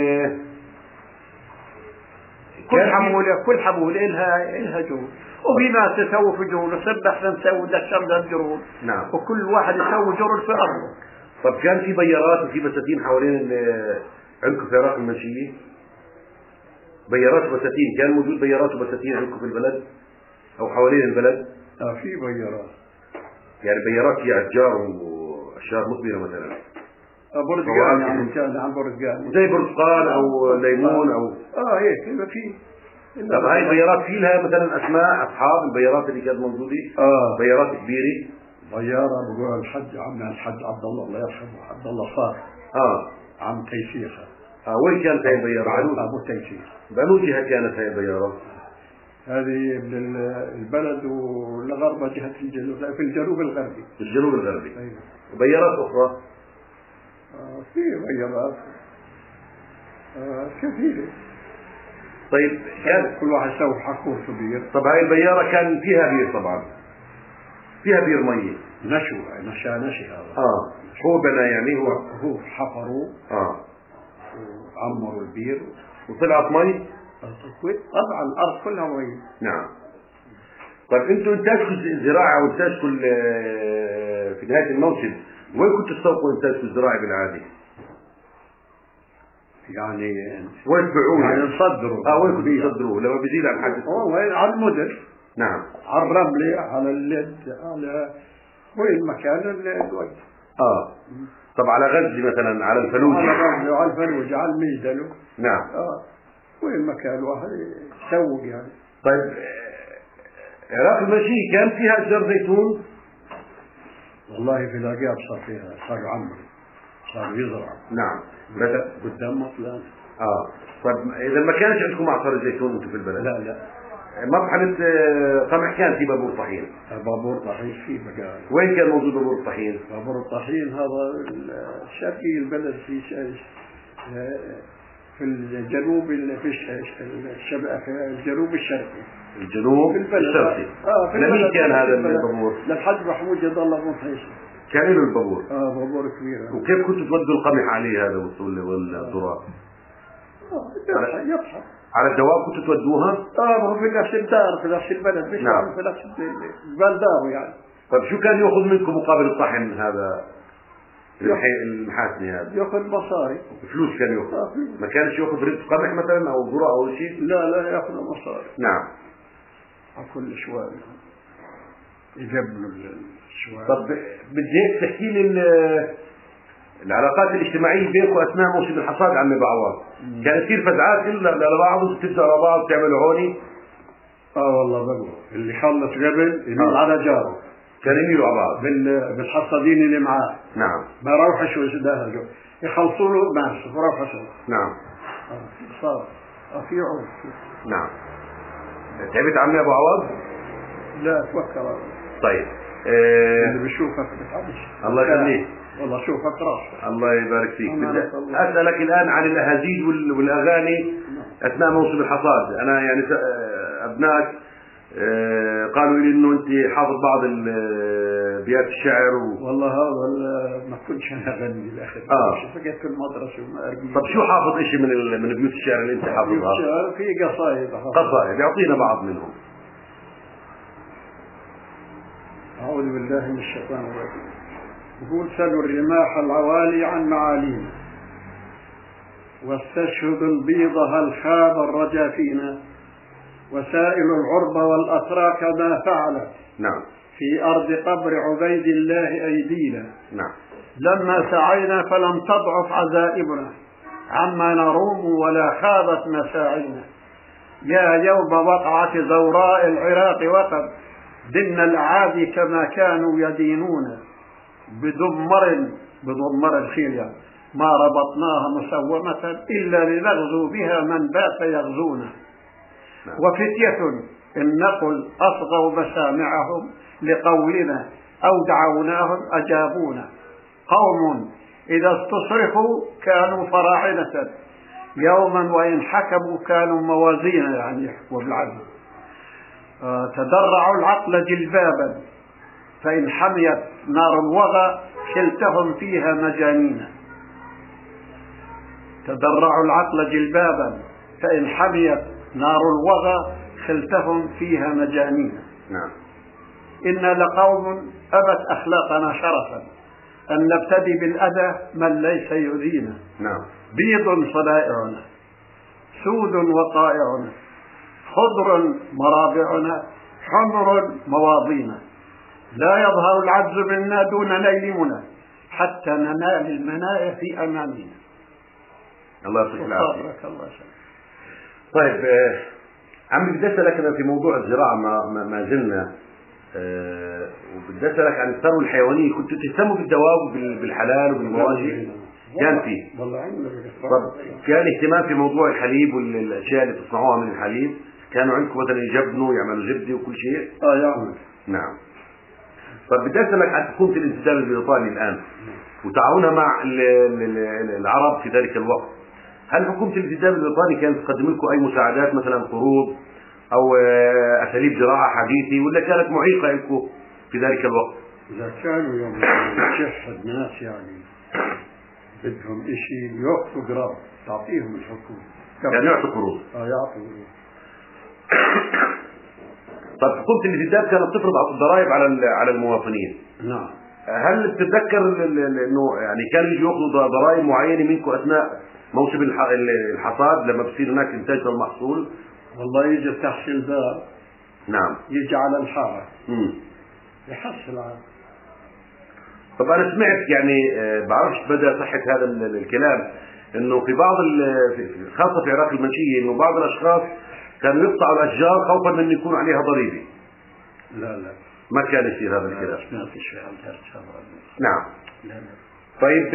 كل حمولة إلها جرون. وفي ناس يسووا في جرون وصرنا احنا نسوي دشرنا الجرون. نعم. وكل واحد يسوي جرون في أرضه. طب كان في بيارات وفي بساتين حوالين عندكم في عراق المنشية؟ بيارات وبساتين، كان موجود بيارات وبساتين عندكم في البلد أو حوالين البلد؟ في بيارات. يعني بيارات هي أشجار وأشجار مثمرة مثلا. برتقال يعني كان عن برتقال. زي برتقال أو ليمون أو. هيك في. طب هاي البيارات في لها مثلا أسماء أصحاب البيارات اللي كانت موجودة؟ بيارات كبيرة. بيارة بقول الحج عبد الله يرحمه عبد الله صار. عم تيسير. وين كانت هاي البيارة؟ أبو تيسير. بأنو جهة كانت هاي البيارة؟ هذه من البلد والغربة جهة في الجنوب الغربي. في الجنوب الغربي. أيوة. وبيارات أخرى؟ في بيارات كثيرة. طيب كان كل واحد يسوي حقور كبير. طب هاي البيارة كان فيها بير طبعا، فيها بير مية. نشأ هذا. هو بنى يعني هو حفروا وعمروا البير وطلعت مي. طبعا الارض كلها مي. نعم. طيب انتوا انتاجكم الزراعه وانتاجكم في نهايه الموسم وين كنتوا تسوقوا انتاجكم الزراعي بالعاده؟ يعني وين تبيعوه؟ يعني نصدروا. وين كنتوا تصدروه لما بيزيد عن حد؟ وين؟ على المدن. نعم. على الرملة، على اللد، على وين مكان الوجه. طب على غزة مثلا، على الفلوجة. على غزة وعلى الفلوجة، على المجدل. نعم. وين مكان واحد يسوق يعني. طيب عراق المشي كان فيها أشجار زيتون؟ والله في العقاب صار عمر، صار يزرع. نعم. بس قدام مطلع. طيب إذا ما كانش عندكم معصر زيتون أنتم في البلد؟ لا. مرحلة قمح كان في بابور طحين. بابور طحين في بقى. وين كان موجود بابور الطحين؟ بابور الطحين هذا الشرقي البلد في الجنوب، في الجنوب الشرقي. الجنوب الشرقي. لمين كان هذا البابور؟ للحج محمود جد الله بن حيصة. كان له البابور. بابور كبير. وكيف كنتوا تودوا القمح عليه هذا والذرة؟ يطحن. على الدواب كنتوا تودوها؟ في نفس الدار، في نفس البلد. نعم. في نفس البلدار يعني. طيب شو كان ياخذ منكم مقابل الطحن هذا المحاسني هذا؟ ياخذ مصاري. فلوس كان ياخذ؟ ما كانش ياخذ رزق قمح مثلا او ذرة او شيء؟ لا ياخذ مصاري. نعم. على كل شوال يجبنوا الشوال. طب بدي هيك تحكي لي العلاقات الاجتماعية بينكم أثناء موسم الحصاد عم بعوض. كان يصير فزعات لبعض، تبدأ على بعض تعملوا هوني؟ والله بقول اللي خلص قبل يميل على جاره. كان يميلوا على بعض بالحصادين اللي معاه. نعم. ما روحش وجدها يخلصوا له ناس وروحوا سوا. نعم. صار في عود. نعم. تعبت عمي أبو عوض؟ لا توكل. طيب اللي بشوفك بتعبش. الله يخليك. والله شوفك راسك. الله يبارك فيك. أسألك الآن عن الأهازيج والأغاني أثناء موسم الحصاد. أنا يعني أبنائك قالوا لي إنه أنت حافظ بعض بيات الشعر والله هذا ما كنتش أنا أغني الآخر. فقدت في المدرسة وما أرجع. طب شو حافظ إشي من بيوت الشعر اللي أنت حافظها؟ الشعر في قصائد. يعطينا بعض منهم. أعوذ بالله من الشيطان الرجيم. يقول: سلوا الرماح العوالي عن معالينا، واستشهدوا البيض هل خاب الرجا فينا، وسائلوا العرب والأتراك ما فعلت. نعم. في أرض قبر عبيد الله أيدينا. نعم. لما سعينا فلم تضعف عزائمنا عما نروم ولا خابت مساعينا. يا يوم وقعت زوراء العراق وقد دنا الأعادي كما كانوا يدينون، بدمر الخيل يعني ما ربطناها مسومة إلا لنغزو بها من بات يغزونا. وفتية إن نقل أصغوا مسامعهم لقولنا أو دعوناهم أجابونا. قوم إذا استصرخوا كانوا فراعنة يوما وإن حكموا كانوا موازين، يعني يحكموا بالعدل. تدرعوا العقل جلبابا فإن حميت نار الوغى خلتهم فيها مجانين. تدرعوا العقل جلبابا فإن حميت نار الوغى خلتهم فيها مجانين. نعم. إنا لقوم أبت أخلاقنا شرفا أن نبتدي بالأذى من ليس يؤذينا. نعم. بيض صلائعنا، سود وطائعنا، خضر مرابعنا، حمر مواضينا. لا يظهر العجز منا دون نيل منى حتى ننال المنايا في أمامنا. الله يعطيك العافية. الله يسلمك. طيب عمي بدي أسألك أنا في موضوع الزراعة ما زلنا، وبدي أسألك عن الثروة الحيوانية. كنتوا تهتموا بالدواب بالحلال وبالمواجه؟ كان فيه. كان اهتمام في موضوع الحليب والأشياء اللي تصنعوها من الحليب؟ كانوا عندكم مثلا يجبنوا يعملوا زبدة وكل شيء؟ يعمل. نعم. طب بدي أسألك عن حكومة الانتداب البريطاني الآن وتعاونها مع العرب في ذلك الوقت. هل حكومة الانتداب البريطاني كانت تقدم لكم أي مساعدات مثلا قروض أو أساليب زراعة حديثة، ولا كانت معيقة لكم في ذلك الوقت؟ إذا كانوا يوم يشح الناس يعني بدهم إشي يوقفوا قرار تعطيهم الحكومة يعني يعطوا قروض. يعطوا. طب حكومة الانتداب كانت تفرض الضرائب على المواطنين. نعم. هل بتتذكر انه يعني كانوا يجوا ياخذوا ضرائب معينه منكم اثناء موسم الحصاد لما بصير هناك انتاج للمحصول؟ والله يجي تحت الباب. نعم. يجي على الحارة. يحصل على. طب انا سمعت يعني بعرفش مدى صحة هذا الكلام انه في بعض خاصة في عراق المنشية انه بعض الاشخاص كانوا يقطعوا الاشجار خوفا من يكون عليها ضريبة. لا ما كان يصير هذا الكلام. نعم. لا. طيب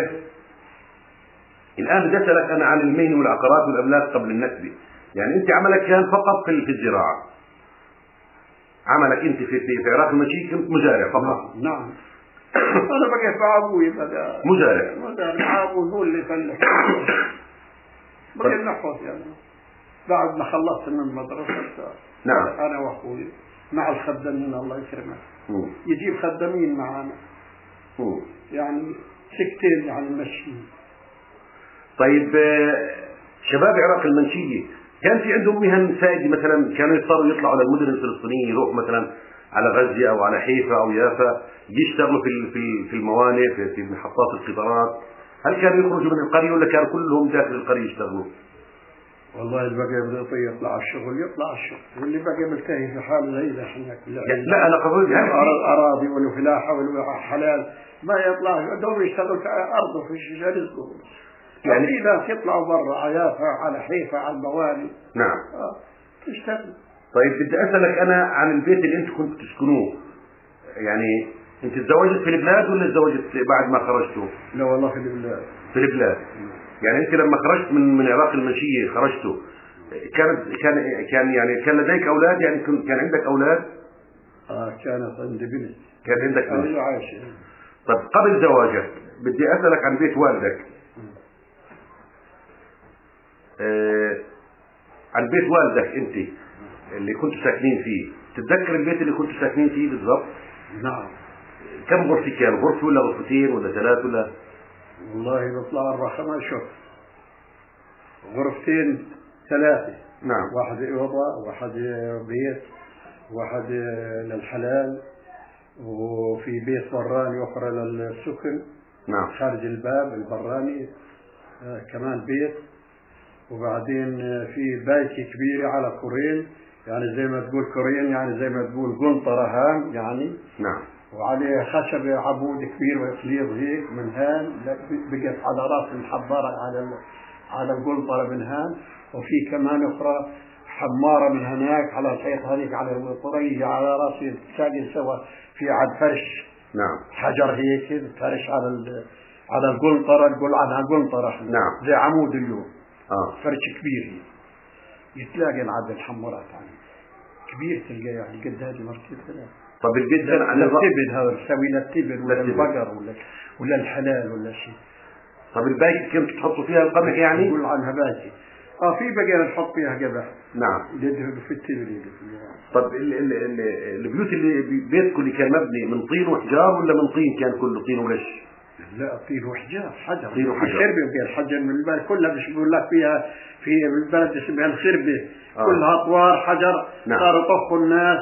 الآن بدي أسألك أنا عن المهن والعقارات والأملاك قبل النكبة. يعني أنت عملك كان فقط في الزراعة. عملك أنت في عراق المنشية كنت مزارع فقط. نعم. أنا بقيت مع أبوي بقى مزارع. مع أبوي هو اللي فلح. بقيت نحفظ يعني. بعد ما خلصت من المدرسة. نعم. أنا وأخوي مع الخدامين الله يكرمك. يجيب خدامين معنا. يعني سكتين يعني ماشيين. طيب شباب عراق المنشية كان في عندهم مهن سائدة مثلا كانوا يضطروا يطلعوا للمدن الفلسطينية يروحوا مثلا على غزة أو على حيفا أو يافا يشتغلوا في الموانئ في محطات القطارات. هل كانوا يخرجوا من القرية ولا كانوا كلهم داخل القرية يشتغلوا؟ والله اللي بقى يطلع على الشغل واللي بقى ملتهي في حاله زي ذا احنا لا أنا قصدي أراضي والفلاحة والحلال ما يطلع دوم يشتغل في أرضه في رزقه. يعني في ناس يطلعوا برا عيافة على حيفا على المواني. نعم. تشتغل. طيب بدي أسألك أنا عن البيت اللي أنت كنت تسكنوه. يعني أنت تزوجت في البلاد ولا تزوجت بعد ما خرجتوا؟ لا والله في البلاد. في البلاد. يعني أنت لما خرجت من عراق المنشية خرجتوا كان لديك أولاد يعني كان عندك أولاد؟ كانت عندي بنت. كان عندك بنت. عايشة. طب قبل زواجك بدي أسألك عن بيت والدك. عن بيت والدك أنت اللي كنتوا ساكنين فيه. تتذكر البيت اللي كنتوا ساكنين فيه بالضبط؟ نعم. كم غرفة كان؟ غرفة ولا غرفتين ولا ثلاث ولا؟ والله بطلع الرقم شوف. غرفتين 3. نعم. واحد أوضة واحد بيت واحد للحلال وفي بيت براني أخرى للسكن. نعم. خارج الباب البراني كمان بيت. وبعدين في بايكي كبيرة على كورين يعني زي ما تقول كورين يعني زي ما تقول قنطرة هام يعني. نعم. وعليه خشب عبود كبير ويصليض هيك من هان بقت على راس المحضرة على القنطرة من هان. وفي كمان أخرى حمارة من هناك على الحيط هذيك على الطرية على راسي ساقي سوا في عاد فرش. نعم. حجر هيك فرش على القنطرة نقول عنها قنطرة. نعم. زي عمود اليوم. فرش كبير يتلاقي العدد الحمرات يعني كبير تلقى يعني قد هذه مرتين. طب البيت كان عن التبن هذا تسوي للتبن ولا البقر ولا الحلال ولا شيء. طب الباقي كنت تحطوا فيها القمح يعني؟ نقول عنها باقي. في بقى نحط فيها قمح. نعم. يدهن في التبن. طب البيوت اللي بيتكم اللي كان مبني من طين وحجار ولا من طين كان كله طين ولش؟ لا طين وحجار حجر. طين وحجر. الخربة الحجر من البلد كلها مش بقول لك فيها في البلد اسمها الخربة. كلها أطوار حجر. نعم. صاروا يطخوا الناس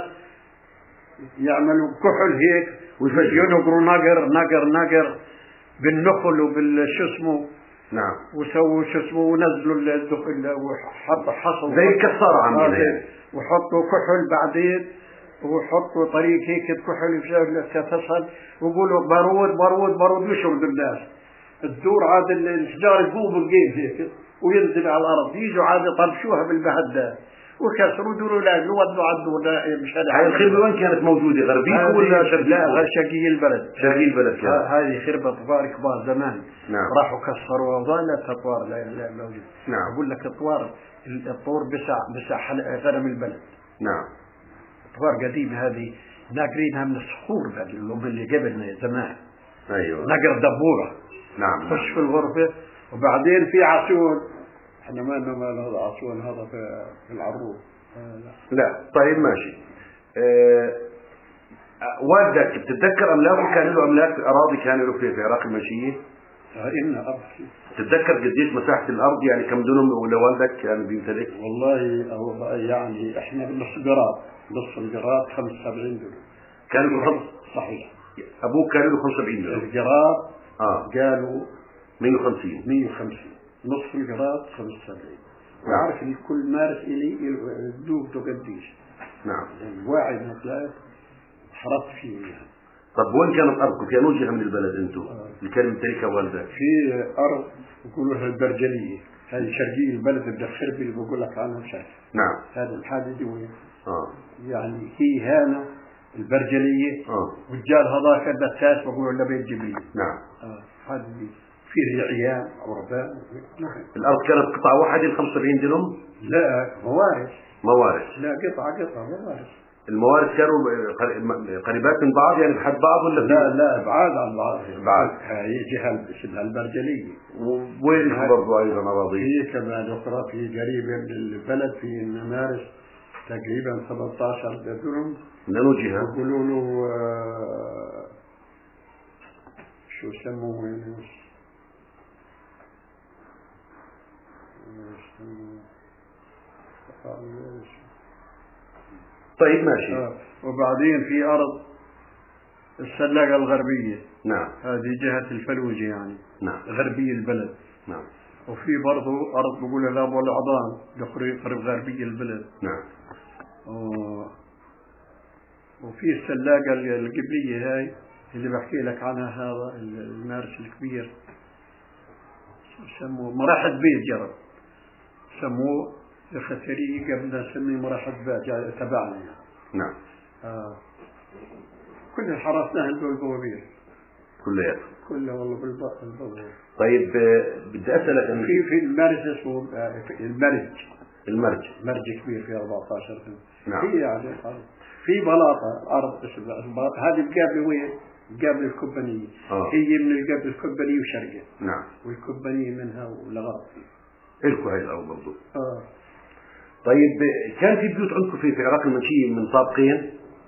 يعملوا كحل هيك وينقروا نقر بالنخل وبالشو اسمه. نعم. وسووا شو اسمه ونزلوا الدخل وحطوا حصوا زي الكسارة عندنا يعني. وحطوا كحل بعدين وحطوا طريق هيك كحل في تصل ويقولوا بارود يشرد الناس. الدور عاد الحجار يقوم بالجيب هيك وينزل على الارض يجوا عاد يطرشوها بالبهدة وكسروا دوروا لا ودوا عدوا مش هاي الخربة وين كانت موجودة غربية ولا شرقية؟ لا غير شرقية البلد. شرقية البلد كانت. هذه خربة طوار كبار زمان. نعم. راحوا كسروا وظلت أطوار لا موجود. نعم. أقول لك الطور بسع غنم البلد. نعم. أطوار قديمة هذه ناقرينها من الصخور اللي قبلنا زمان. أيوة. نقر دبورة. نعم. خش في الغرفة وبعدين في عصيون. احنا ما لنا هذا عصيون هذا في العروض. لا طيب ماشي. والدك بتتذكر املاكه كان له املاك اراضي كان له في عراق المنشيه؟ إن أرض. تتذكر قديش مساحه الارض يعني كم دنم ولا والدك كان بيمتلك؟ والله أو يعني إحنا بالنص قراط، نص القراط 75 دولار. كان له صحيح. ابوك كان له 75 دولار. القراط قالوا 150. 150. نص القراط 75. وعارف إن كل مارس إلي دوبته قديش. نعم. واعد مثلا حرصت فيه يعني. طب وين كانت ارضكم؟ كان وجهه من البلد انتم اللي كان يمتلكها والدك؟ في ارض يقولوا لها البرجليه، هذه شرقيه البلد الدخربي اللي بقول لك عنها مش عارف. نعم. هذا الحاجه دي وين؟ يعني هي هنا البرجليه. والجال هذاك الدساس بقولوا له بيت جميل. نعم. هذه دي في رعيان او ربان. نعم. الارض كانت قطعه واحده ال 75 دنم؟ لا موارث. موارث. لا قطعه موارث. الموارث كانوا قريبات من بعض يعني بحد بعض ولا؟ لا بعاد عن بعض. بعاد. هي جهه اسمها البرجليه. وين برضه ايضا اراضي؟ في كمان اخرى في قريبه من البلد في مارس تقريبا 17 دونم. من أي جهه؟ يقولوا له شو يسموه طيب ماشي. وبعدين في أرض السلاقة الغربية. نعم. هذه جهة الفلوجة يعني. نعم. غربية البلد. نعم. وفي برضو أرض بقول لها أبو العضان قريب غربية البلد. نعم. وفي السلاقة القبلية هاي اللي بحكي لك عنها، هذا المارس الكبير سموه مراحة بيت جرب، سموه الخسرية قبل نسميه مراحة بيت تبعنا يعني. نعم. كل حرسناها البوابير كلها والله بالبوابير. طيب بدي أسألك في المرج اسمه المرج كبير في 14 سنة. نعم. في يعني في بلاطة أرض اسمها هذه مقابلة وين؟ مقابل الكوبانية. هي من القبل الكوبانية وشرقة. نعم. والكوبانية منها ولغرب. إلكو هاي الأول برضو. طيب كان في بيوت عندكم في عراق المنشية من طابقين؟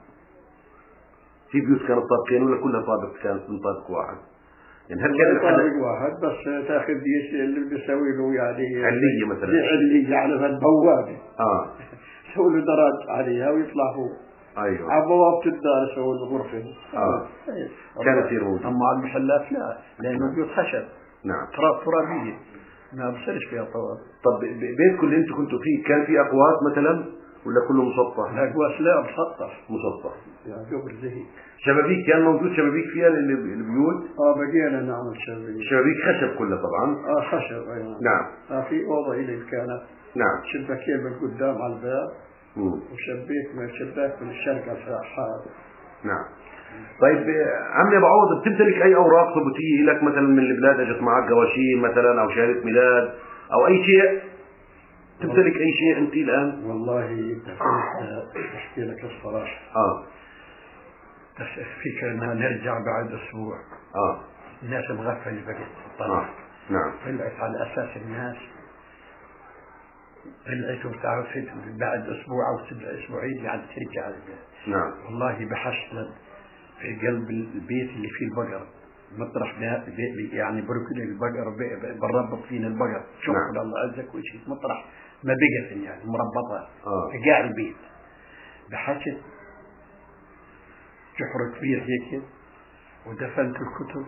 في بيوت كانت طابقين ولا كلها طابق كانت من طابق واحد؟ يعني هل كان طابق واحد بس تاخذ اللي بيسوي له يعني علية مثلا؟ علية على البوابة. سوي له درج عليها ويطلع هو. ايوه. على بوابة الدار سوي له غرفة. كانت يروج. اما على المحلات لا، لانه بيوت خشب. نعم. ترابية. ما بصيرش فيها طوال. طب بيتكم اللي انتم كنتوا فيه كان في اقواس مثلا ولا كله مسطح؟ الاقواس لا مسطح. يعني قبل زي شبابيك كان موجود شبابيك فيها البيوت؟ بقينا نعمل شبابيك خشب كلها طبعا؟ خشب ايوه. نعم. في اوضه اللي كانت. نعم. شباكين من قدام على الباب. وشباك من الشرق على الحائط. نعم. طيب عمي ابو عوض بتمتلك اي اوراق ثبوتيه لك مثلا من البلاد اجت معك قواشين مثلا او شهاده ميلاد او اي شيء؟ تمتلك اي شيء انت الان؟ والله احكي لك الصراحه. فيك انها نرجع بعد اسبوع. الناس مغفله بقت. نعم. طلعت على اساس الناس طلعت وتعرفت بعد اسبوع او اسبوعين يعني ترجع. نعم. والله بحثت في قلب البيت اللي فيه البقر مطرح يعني بركن البقر بربط فينا البقر. شوف الله عزك وشيء مطرح ما بقت يعني مربطه في قاع البيت. بحثت جحر كبير هيك ودفنت الكتب،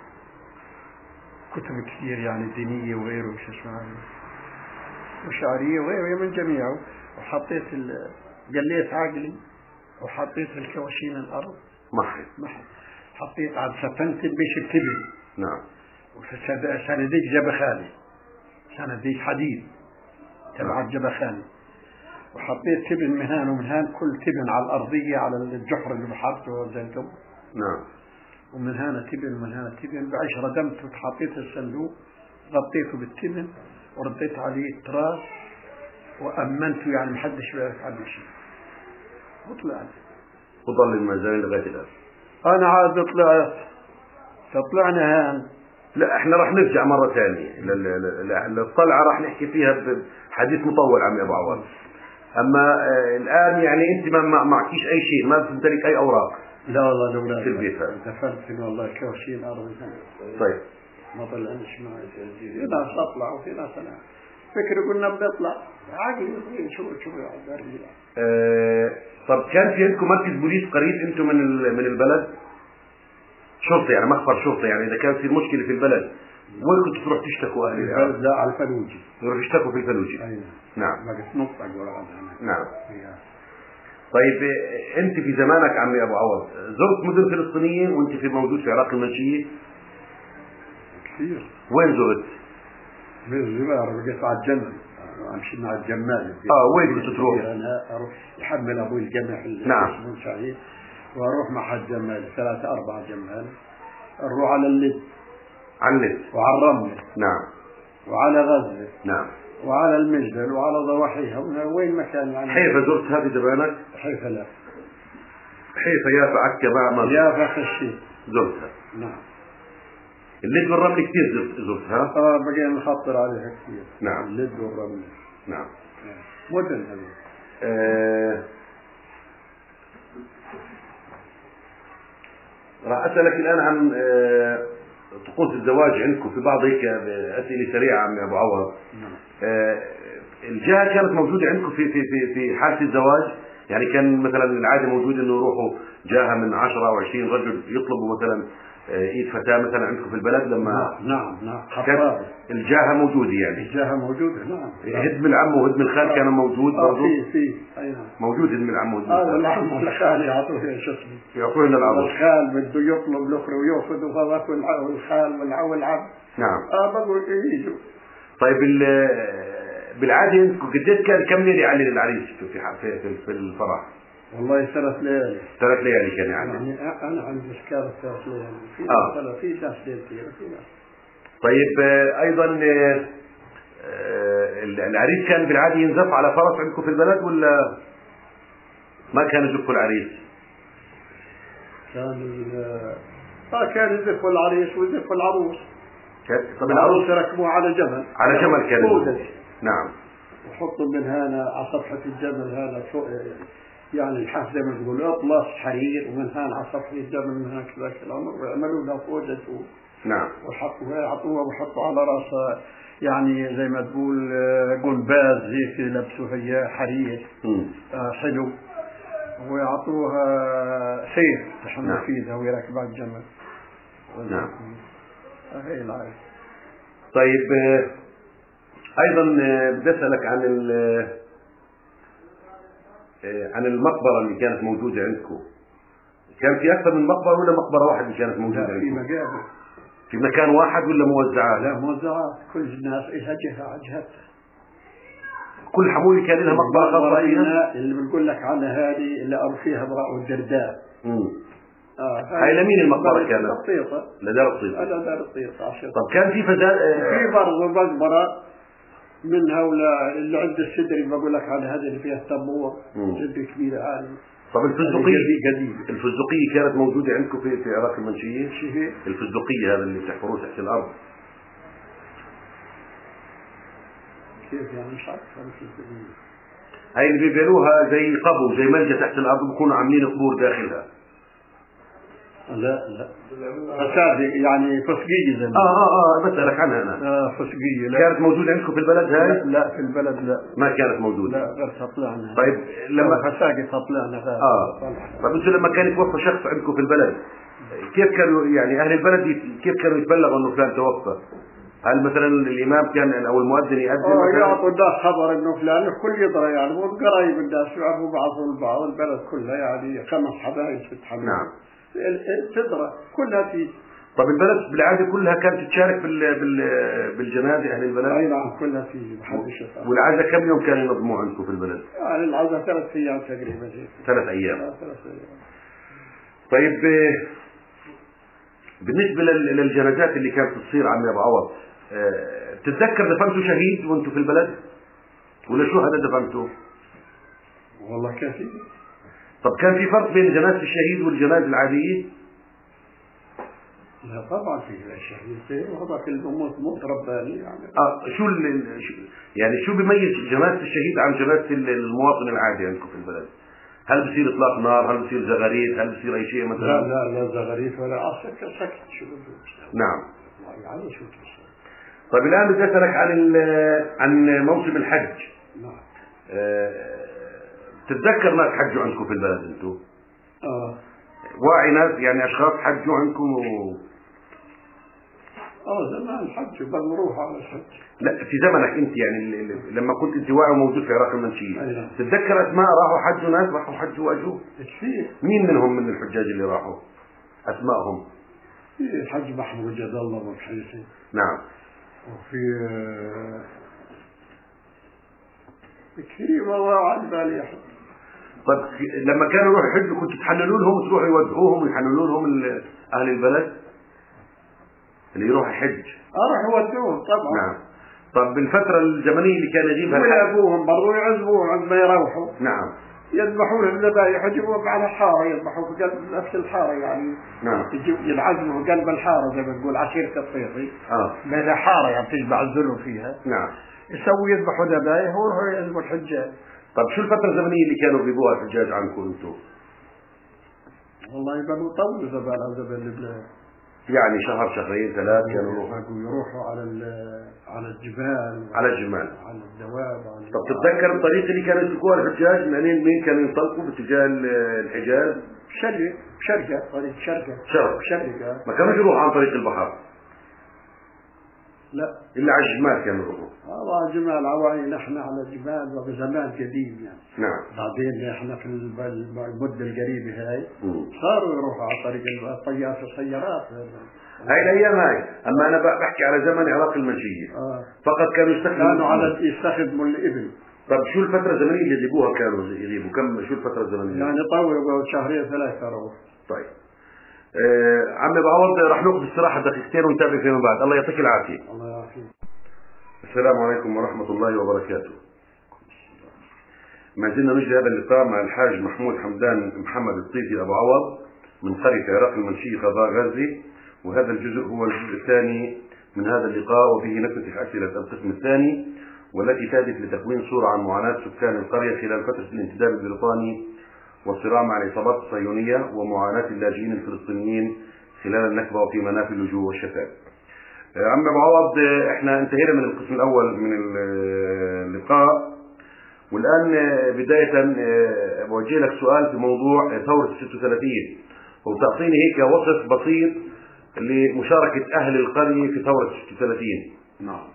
كتب كثير يعني دينيه وغيره وش اسمه وشعريه وغيره من جميعه. وحطيت قليت عقلي وحطيت الكواشين الارض محي حطيت على سفنت البيش التبن. نعم. سنديك جبخاني سنديك حديد تبع الجبخاني وحطيت تبن مهان ومهان كل تبن على الارضيه على الجحر اللي بحطه زيتم. نعم. ومن هنا تبن بعيش ردمت وحطيت الصندوق غطيته بالتبن ورديت عليه التراس وامنته يعني محدش بيعرف عنه شيء. وطلعت وضل المزال لغايه الان. انا عاد طلعنا هان. لا احنا راح نرجع مره ثانيه للطلعه راح نحكي فيها بحديث مطول عمي ابو عوض. اما الان يعني انت ما معكيش اي شيء، ما بتمتلك اي اوراق لا والله الأولاد في البيت هذا. دفنت والله كوشين أرض. طيب. ما طلعناش معي في ناس أطلع وفي ناس أنا فكر قلنا بنطلع عقلي شو يعذر طب كان في عندكم مركز بوليس قريب انتم من البلد؟ شرطة يعني مخبر شرطة، يعني إذا كان في مشكلة في البلد وين كنتوا تروح تشتكوا أهل العراق؟ لا على الفلوجي. تروح تشتكوا في الفلوجي. أيوة. نعم. ما قلت نطق ولا هذا. نعم. طيب أنت في زمانك عمي أبو عوض زرت مدن فلسطينية وأنت في موجود في عراق المنشية؟ كثير. وين زرت؟ من الزمار بقيت على الجمل، أمشي مع الجمال. وين كنت تروح؟ أنا أروح يحمل أبوي الجمح نعم. سعيد وأروح مع الجمال 3-4 جمال، نروح على اللد. على اللد. وعلى الرملة. نعم. وعلى غزة. نعم. وعلى المجدل وعلى ضواحيها وين مكان يعني. حيفا زرت هذه زمانك؟ حيفا لا. حيفا يافا عكا ما يافا خشيت. زرتها. نعم. اللد والرمل كثير زرتها؟ بقينا نخطر عليها كثير. نعم. اللد والرمل. نعم. مدن هذه. راح أسألك الآن عن طقوس الزواج عندكم، في بعض هيك أسئلة سريعة عمي أبو عوض. الجهة كانت موجودة عندكم في حالة الزواج؟ يعني كان مثلا العادة موجود إنه يروحوا جهة من 10 أو 20 رجل يطلبوا مثلا ايد فتاة مثلا عندكم في البلد لما نعم كانت الجاهة موجودة يعني. الجاهة موجودة نعم. هدم العم وهدم الخال كان موجود برضه؟ في أيوة موجود هدم العم وهدم الخال. والعم والخال يعطوه شو اسمه؟ يعطوه لنا العروس. الخال بده يطلب الأخرى ويأخذ وهذاك والخال والعم. نعم. بقول يجوا. طيب بالعادة انتم قديش كان كم ليلة علي للعريس في الفرح؟ والله 3 ليالي. 3 ليالي كان يعني أنا عندي إشكال 3 ليالي. في ناس ليلتين في ناس. طيب أيضا العريس كان بالعادة ينزف على فرس عندكم في البلد ولا ما كان يزفوا العريس؟ كان يزفوا العريس ويزفوا العروس. طب العروس يركبوه على جمل. على جمل كان. نعم. وحطوا من هنا على صفحة الجمل هذا فوق يعني الحاف زي ما تقول اطلس حرير، ومن هنا على صفحة الجمل من هناك ذاك الأمر ويعملوا لها فوجة. نعم. وحطوها يعطوها وحطوا على راسها يعني زي ما تقول قنباز هيك لبسوا هي حرير حلو، ويعطوها سيف تحمل فيها ويركبها الجمل. نعم. هي العادة. طيب ايضا بدي اسالك عن المقبره اللي كانت موجوده عندكم. كان في اكثر من مقبره ولا مقبره واحده اللي كانت موجوده عندكم؟ في مقابر. في مكان واحد ولا موزعات؟ لا موزعات، كل الناس لها جهه على جهتها. كل حمولة كان لها مقبره خاصه فيها؟ اللي بنقول لك عنها هذه اللي قالوا فيها امرأة الدرداء. هاي لمين المقبره كانت؟ للطيطة. لدار الطيطة. لدار الطيطة. طب كان في فزاد في برضه مقبره من هؤلاء اللي عند السدري بقول لك على هذه اللي فيها التبور جد كبيره عاليه. طب الفزدقية كانت موجودة عندكم في عراق المنشية؟ الفزدقية هذا اللي بتحفروه تحت الأرض. كيف يعني مش عارف الفزدقية؟ هاي اللي بيبنوها زي قبو زي ملجأ تحت الأرض بيكونوا عاملين قبور داخلها. لا فساد يعني فسقية زي ما بسألك عنها أنا. فسقية. لا كانت موجودة عندكم في البلد هاي؟ لا في البلد لا ما كانت موجودة. لا غير تطلعنا. طيب لما فساقي تطلعنا. طيب انتوا لما كان يتوفى شخص عندكم في البلد كيف كانوا يعني أهل البلد كيف كانوا يتبلغوا إنه فلان توفى؟ هل مثلا الإمام كان أو المؤذن يأذن؟ يعطوا الناس خبر إنه فلان الكل يدرى يعني وقرايب الناس يعرفوا بعضهم البعض البلد كلها يعني 5 حبايب 6 حبايب. نعم. تدرى كلها في. طب البلد بالعادة كلها كانت تشارك بالجنازة أهل البلد؟ أي نعم كلها في محدش يفعل. والعزاء كم يوم كانوا ينظموه عندكم في البلد؟ يعني العزاء 3 أيام تقريبا. 3 أيام. 3 أيام. طيب بالنسبة للجنازات اللي كانت تصير عمي أبو عوض بتتذكر دفنتوا شهيد وانتوا في البلد؟ ولا شو هذا دفنتوا؟ والله كافي. طب كان في فرق بين جنازة الشهيد والجنازة العادية؟ لا طبعا في الشهيد وهذاك الموت موت رباني يعني. يعني شو بيميز جنازة الشهيد عن جنازة المواطن العادي عندكم في البلد؟ هل بصير اطلاق نار؟ هل بصير زغاريد؟ هل بصير اي شيء مثلا؟ لا زغاريد ولا سكت شو بده. نعم. يعني شو بده. طيب الان بدي اسالك عن موسم الحج. نعم. تتذكر ناس حجوا عندكم في البلد انتم؟ واعي ناس يعني اشخاص حجوا عندكم زمان حج بنروح على الحج. لا في زمنك انت يعني لما كنت انت واعي وموجود في عراق المنشية. تتذكر اسماء راحوا حجوا ناس راحوا حجوا واجوا؟ كثير. مين منهم من الحجاج اللي راحوا؟ اسمائهم؟ في الحج محمود جد الله والحيثي. نعم. وفي كثير والله على بالي يا حج. طيب لما كانوا يروحوا يحجوا كنتوا تحللوا لهم تروحوا يودعوهم ويحللوا لهم اهل البلد اللي يروح يحج؟ راح يودوهم طبعا. نعم. طب بالفترة الزمنية اللي كان يغيبها ويابوهم برضو يعزبوهم عندما يروحوا. نعم. يذبحوا لهم ذبائح يجيبوهم على الحارة يذبحوا في قلب نفس الحارة يعني. نعم. ينعزلوا في قلب الحارة زي ما تقول عشيرة الطيفي. بين حارة يعني يعزلوا فيها. نعم. يسووا يذبحوا ذبائح ويروحوا يعزموا الحجاج. طب شو الفترة الزمنية اللي كانوا يغيبوها الحجاج عنكم انتم؟ والله يبقوا طول زبال البلاد. يعني شهر شهرين ثلاث كانوا يروحوا على الجبال. على الجمال. على الدواب. طب تتذكر الطريق اللي كانوا يسلكوها الحجاج مين كانوا ينطلقوا باتجاه الحجاز؟ شرقة طريق شرقة. ما كانوش يروحوا عن طريق البحر. لا إلا على الجمال كانوا يروحوا. والله جمال عواي نحن على الجبال وبزمان قديم يعني. نعم. بعدين احنا في المدة القريبة هاي صاروا يروحوا على طريق السيارات. هاي الايام هاي، اما انا بحكي على زمن عراق المنشية. فقط كانوا يستخدموا الابل. طب شو الفترة الزمنية اللي يجيبوها كانوا يغيبوا شو الفترة الزمنية؟ يعني طولوا شهرين ثلاثة روح. طيب. عمي بعوض راح ناخذ استراحة دقيقتين ونتابع فيما بعد. الله يعطيك العافية. الله يعافيك. السلام عليكم ورحمة الله وبركاته. ما زلنا نجري هذا اللقاء مع الحاج محمود حمدان محمد الطيفي أبو عوض من قرية عراق المنشية قضاء غازي، وهذا الجزء هو الجزء الثاني من هذا اللقاء، وفيه نفتتح أسئلة القسم الثاني والتي تهدف لتكوين صورة عن معاناة سكان القرية خلال فترة الانتداب البريطاني والصراع مع العصابات الصهيونية ومعاناة اللاجئين الفلسطينيين خلال النكبة وفي منافي اللجوء والشتات. عم أبو عوض، احنا انتهينا من القسم الأول من اللقاء، والآن بداية بوجه لك سؤال في موضوع ثورة 36، وتعطيني هيك وصف بسيط لمشاركة أهل القرية في ثورة 36. نعم.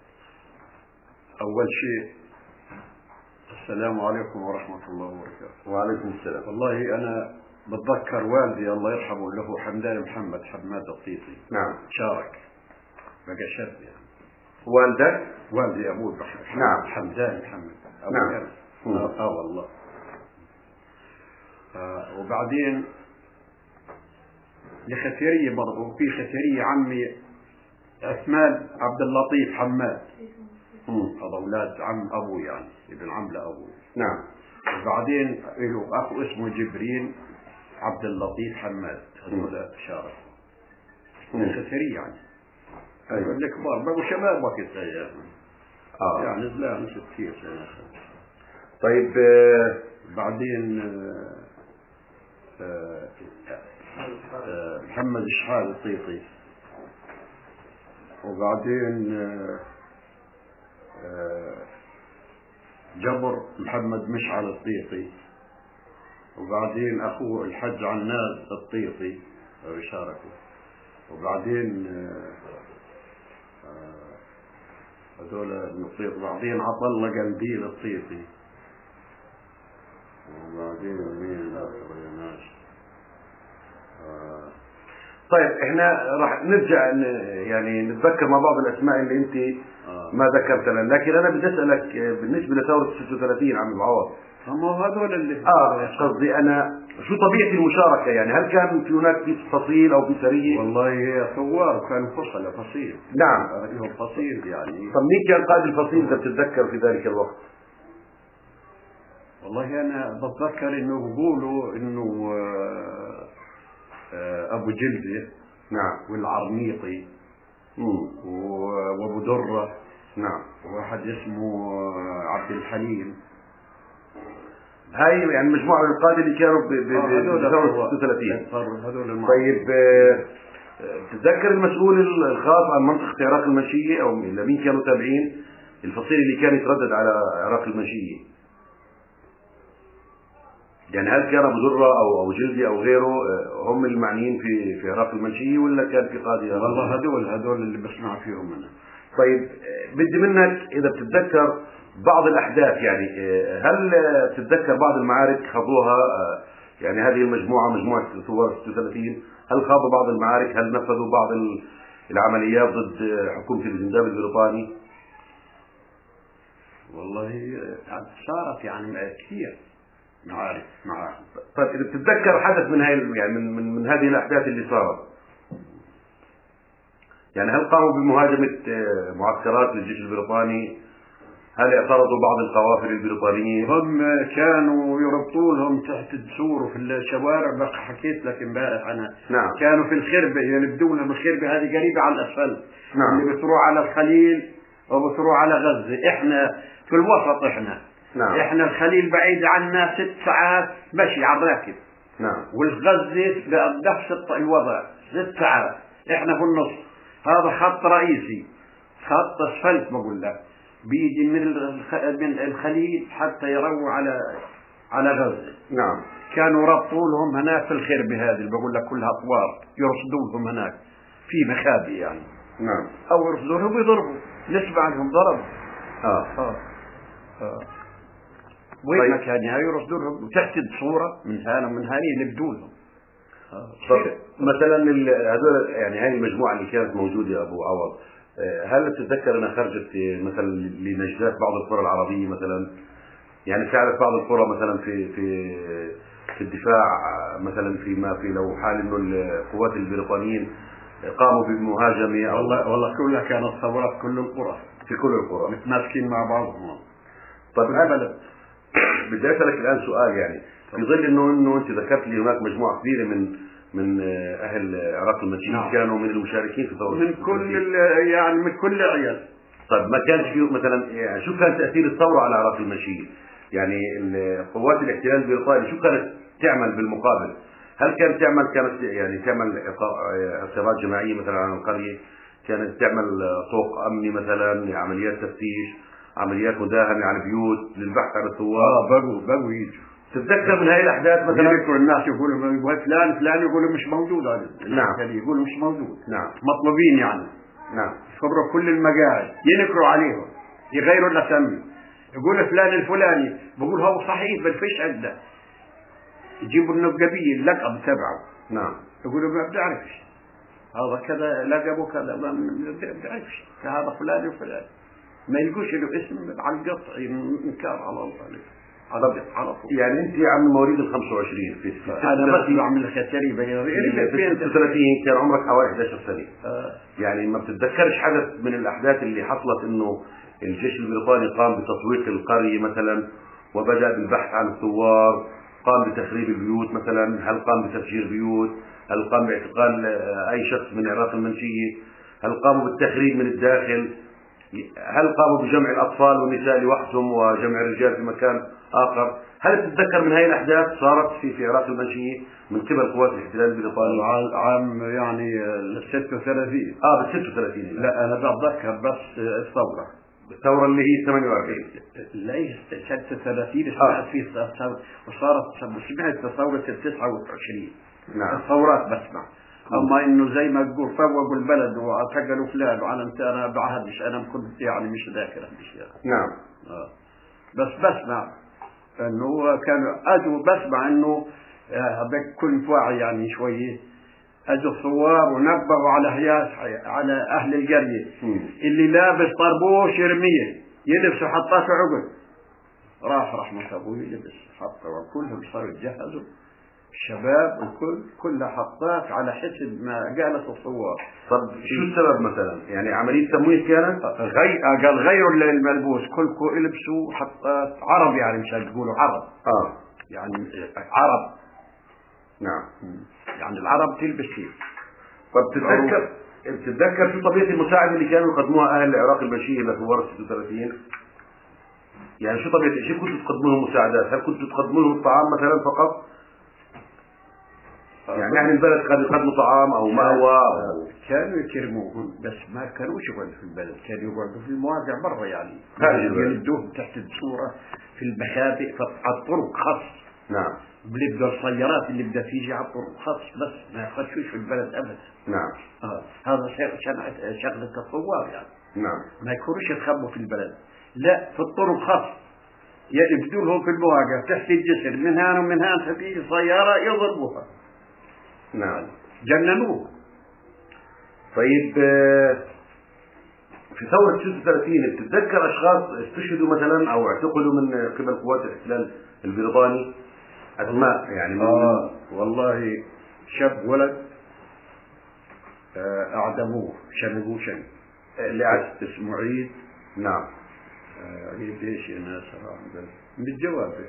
أول شيء السلام عليكم ورحمة الله وبركاته. وعليكم السلام. والله أنا بتذكر والدي الله يرحمه له حمدان محمد حماد الطيطي. نعم. شارك بقى شاب يعني. والدك؟ والدي أبوه نعم. حمدان محمد. نعم. والله. وبعدين لختيرية برضه في ختيرية عمي أسماء عبد اللطيف حماد. هذا أولاد عم أبوه يعني ابن عم لأبوه. نعم. وبعدين له أخو اسمه جبريل عبد اللطيف حماد. هذول شارك. الختيرية يعني. أيوة. الكبار بقوا شباب وقت يعني زلان 60 سنة. طيب بعدين محمد الشحال الطيطي، وبعدين جبر محمد مشعل الطيطي، وبعدين أخوه الحج عناد الطيطي شاركوا، وبعدين هذول الطيط، بعدين عطى الله قنديل الطيطي، وبعدين مين الآخر طيب احنا راح نرجع يعني نتذكر مع بعض الاسماء اللي انت ما ذكرت لنا، لكن انا بدي اسالك بالنسبه لثوره 36 عم العوض. هم هذول اللي قصدي انا شو طبيعه المشاركه يعني؟ هل كان في هناك في فصيل او في سريه؟ والله هي ثوار كانوا فصيل. نعم. لهم فصيل يعني. طب مين كان قائد الفصيل اذا بتتذكر في ذلك الوقت؟ والله انا بتذكر انه بيقولوا انه ابو جلده. نعم. والعرنيطي. وابو دره. نعم. وواحد اسمه عبد الحليم. هاي يعني مجموعة من القادة اللي كانوا بثورة 36. طيب تتذكر المسؤول الخاص عن منطقة عراق المنشية أو لمين كانوا تابعين الفصيل اللي كان يتردد على عراق المنشية؟ يعني هل كان أبو ذرة أو جلدي أو غيره هم المعنيين في عراق المنشية ولا كان في قاضي؟ والله هذول اللي بسمع فيهم أنا. طيب بدي منك إذا بتتذكر بعض الأحداث، يعني هل بتتذكر بعض المعارك خاضوها يعني هذه مجموعة ثوار 36 هل خاضوا بعض المعارك؟ هل نفذوا بعض العمليات ضد حكومة الانتداب البريطاني؟ والله صارت يعني كثير معارك. طيب إذا بتتذكر حدث من هاي يعني من هذه الأحداث اللي صارت، يعني هل قاموا بمهاجمة معسكرات للجيش البريطاني؟ هل اعترضوا بعض القوافل البريطانية؟ هم كانوا يربطوا لهم تحت السور وفي الشوارع، بقى حكيت لك امبارح انا. نعم. كانوا في الخربة يلبدوا لهم الخربة هذه قريبة على الاسفل. نعم. اللي بتروح على الخليل وبتروح على غزة، احنا في الوسط احنا. نعم. احنا الخليل بعيد عنا 6 ساعات مشي على الراكب. نعم. والغزة بنفس الوضع 6 ساعات، احنا في النص. هذا خط رئيسي، خط اسفلت بقول لك، بيجي من الخليل حتى يروح على غزة. نعم. كانوا ربطوا لهم هناك في الخربة هذه اللي بقول لك كلها طوار، يرصدوا لهم هناك في مخابئ يعني. نعم. او يرصدوا لهم ويضربوا، نسمع لهم ضرب. وين ما كان يعني يرصدوا لهم تحت الصورة من هنا ومن هنا يلبدوا لهم. مثلا هذول يعني هذه المجموعة اللي كانت موجودة يا أبو عوض، هل تتذكر أنها خرجت مثلا لنجدات بعض القرى العربية مثلا؟ يعني ساعدت بعض القرى مثلا في الدفاع مثلا في لو حال إنه القوات البريطانيين قاموا بمهاجمة والله كلها كانت ثورات كل القرى، في كل القرى متماسكين مع بعضهم. طيب أبدا بدي أسألك الآن سؤال، يعني في ظل إنه أنت ذكرت لي هناك مجموعة كبيرة من أهل عراق المنشية. نعم. كانوا من المشاركين في ثورة من كل يعني من كل عيال. طيب ما كانش فيه مثلا يعني شو كان تأثير الثورة على عراق المنشية؟ يعني قوات الاحتلال البريطاني شو كانت تعمل بالمقابل؟ هل كانت تعمل اعتراضات جماعية مثلا على القرية؟ كانت تعمل طوق أمني مثلا، عمليات تفتيش، عمليات مداهمة على البيوت للبحث عن الثوار؟ بقوا يجوا. تتذكر من هاي الأحداث مثلا؟ يذكروا الناس يقولوا فلان يقولوا مش موجود هذا. نعم. يقولوا مش موجود. نعم. مطلوبين يعني. نعم. يخبروا كل المقاعد، ينكروا عليهم، يغيروا الأسامي، يقول فلان الفلاني، بقول هو صحيح بل فيش عنده، يجيبوا النقبية اللقب تبعه. نعم. يقولوا ما بتعرفش هذا كذا لقبه كذا، ما بتعرفش هذا فلان وفلان، ما يلقوش له اسم على القطع، انكار على الله على طول. يعني انت عم مواليد ال 25 في انا بس بعمل الختري في 36 كان عمرك حوالي 11 سنه. يعني ما بتتذكرش حدث من الاحداث اللي حصلت انه الجيش البريطاني قام بتطويق القريه مثلا وبدا بالبحث عن الثوار، قام بتخريب البيوت مثلا، هل قام بتفجير بيوت، هل قام باعتقال اي شخص من عراق المنشيه، هل قاموا بالتخريب من الداخل، هل قاموا بجمع الأطفال والنساء لوحدهم وجمع الرجال في مكان آخر؟ هل تتذكر من هذه الأحداث صارت في عراق المنشية من قبل قوات الاحتلال البريطاني؟ عام يعني 36. بال 36. لا أنا بتذكر بس الثورة اللي هي 48. لا 36 سمعت فيه ثورة، وصارت سمعت ثورة 29. نعم. الثورات بسمع. اما انه زي ما تقول فوقوا البلد واعتقلوا فلان وعلمت انا بعهدش، انا كنت يعني مش ذاكر الاشياء. نعم. بس بسمع انه كانوا اجوا، بسمع انه كنت واعي يعني شويه، اجوا الثوار ونبهوا على اهل القريه اللي لابس طربوش يرميه يلبسوا حطاته عقد، راح رحمه ابوي لبس حطه وكلهم صاروا يتجهزوا، الشباب والكل كلها حطات على حسب ما قالت الثوار. طب شو السبب مثلا؟ يعني عملية تمويه كانت؟ قال غيروا الملبوس، كلكم يلبسوا حطات عرب، يعني مش تقولوا عرب. يعني عرب. نعم. يعني العرب تلبس كيف. طب تتذكر شو طبيعة المساعدة اللي كانوا يقدموها أهل العراق المنشية لثوار 36؟ يعني شو طبيعة الشيء؟ كنتوا تقدموا لهم مساعدات؟ هل كنتوا تقدموا لهم الطعام مثلا فقط؟ يعني البلد كانوا يقدموا طعام أو مأوى كانوا يكرموهم بس ما كانوش يقعدوا في البلد، كانوا يقعدوا في المواقع برا يعني يلدوهم تحت الصورة في المخابئ على الطرق خاص. نعم. بيبدأ السيارات اللي بدها تيجي على الطرق خاص بس ما يخشوش في البلد أبدا. نعم. هذا شغلة الثوار يعني. نعم. ما يكونوش يتخبوا في البلد، لا في الطرق خاص يبدوا لهم في المواقع تحت الجسر من هان ومن هان فتيجي سيارة يضربوها. نعم. جننوه. طيب في ثورة 36 بتتذكر أشخاص استشهدوا مثلا أو اعتقلوا من قبل قوات الاحتلال البريطاني؟ أسماء يعني والله شاب ولد أعدموه شنقوه شنق اللي اسمه عيد. نعم. عيد ايش يا ناس من الجوابي.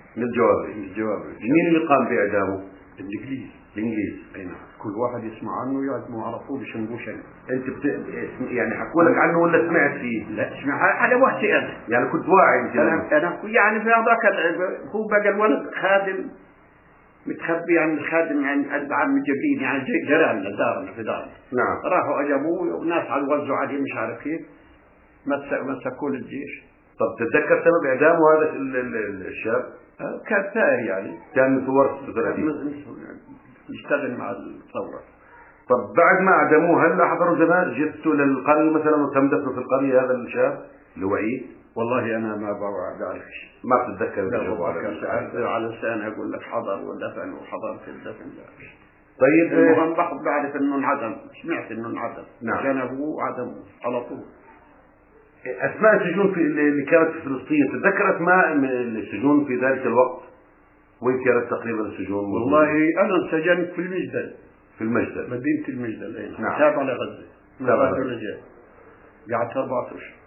مين اللي قام بإعدامه؟ الإنجليز. أي نعم. كل واحد يسمع عنه يعدموه على طول يشنقوه شنق. أنت يعني حكوا لك عنه ولا سمعت فيه؟ لا سمع على وحدي أنا. يعني كنت واعي أنت؟ أنا يعني في هذاك هو بقى الولد خادم متخبي عن الخادم عن جبين يعني جيراننا دارنا في دارنا. نعم. راحوا أجابوه وناس وزعوا عليه مش عارف كيف مسكوه للجيش. طب تتذكر سبب إعدامه هذا الشاب؟ كان ثائر يعني. كان من ثوار 36. يشتغل مع الثورة. طب بعد ما أعدموه هل أحضروا جثته للقرية مثلا وتم دفنه في القرية هذا الشاب اللي هو عيد؟ والله أنا ما بعرفش. ما بتتذكر؟ لا على لسان أقول لك حضر ودفن وحضر في الدفن لا. طيب المهم بعرف إنه انعدم، سمعت إنه انعدم. نعم. كان أبوه عدمه على طول. أسماء السجون اللي كانت في فلسطين، تتذكر أسماء من السجون في ذلك الوقت؟ وين كانت تقريبا السجون؟ والله أنا انسجنت في المجدل. مدينة المجدل. نعم. تابعة لغزة. قعدت 4 أشهر.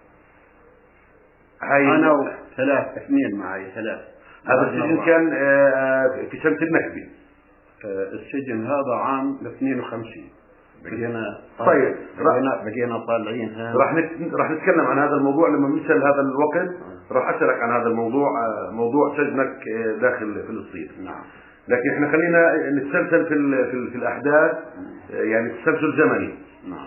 أنا اثنين معي 3. هذا السجن كان في سنة النكبة. السجن هذا عام 52. طيب بقينا طالعين. راح نتكلم عن هذا الموضوع لما نوصل هذا الوقت. راح أسألك عن هذا الموضوع، موضوع سجنك داخل فلسطين. نعم. لكن احنا خلينا نتسلسل في الأحداث، يعني تسلسل زمني. نعم.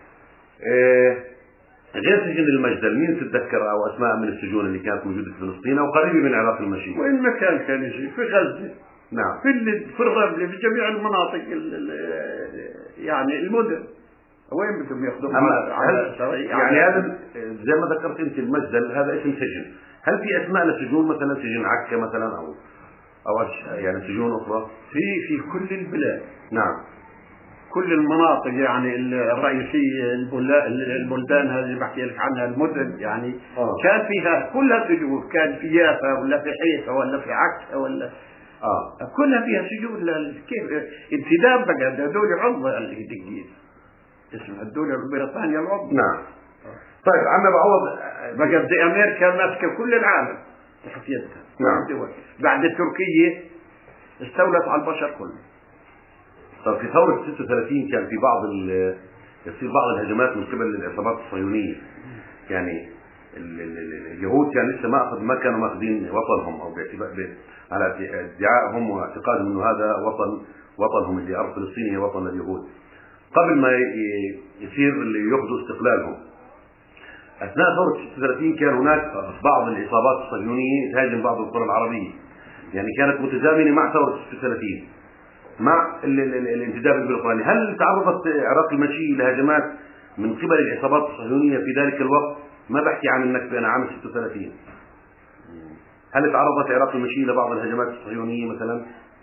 غير سجن المجدل مين تتذكر أو أسماء من السجون اللي كانت موجودة في فلسطين أو قريبة من عراق المشي؟ وين ما كان يجي في غزة. نعم. في الرملة في جميع المناطق يعني المدن. وين بدهم ياخذوا يعني هذا زي ما ذكرت انت المجدل هذا اسم سجن، هل في اسماء لسجون مثلا سجن عكا مثلا او يعني سجون اخرى في كل البلاد؟ نعم. كل المناطق يعني الرئيسية البلدان هذه اللي بحكي لك عنها المدن يعني كان فيها كلها سجون، كان في يافا ولا في حيفا ولا في عكا ولا كلها فيها سجون. كيف انتداب بقى هذول عضو الجديد اسمها الدولة البريطانية العضو. نعم. طيب عم بعوض بقى زي أمريكا ماسكة كل العالم تحت يدها. نعم. بعد تركيا استولت على البشر كله. طب في ثورة 36 كان في يصير بعض الهجمات من قبل العصابات الصهيونية، يعني اليهود كان لسه ما كانوا ماخذين وطنهم او على ادعائهم واعتقادهم انه هذا وطنهم اللي ارض فلسطين هي وطن اليهود قبل ما يصير اللي ياخذوا استقلالهم. اثناء ثورة 36 كان هناك بعض العصابات الصهيونية تهاجم بعض القرى العربية، يعني كانت متزامنة مع ثورة 36 مع الانتداب البريطاني. هل تعرضت عراق المشي لهجمات من قبل العصابات الصهيونية في ذلك الوقت؟ ما بحكي عن النكبة، أنا عام 36. هل تعرضت عراق المشي لبعض الهجمات الصهيونية مثلا؟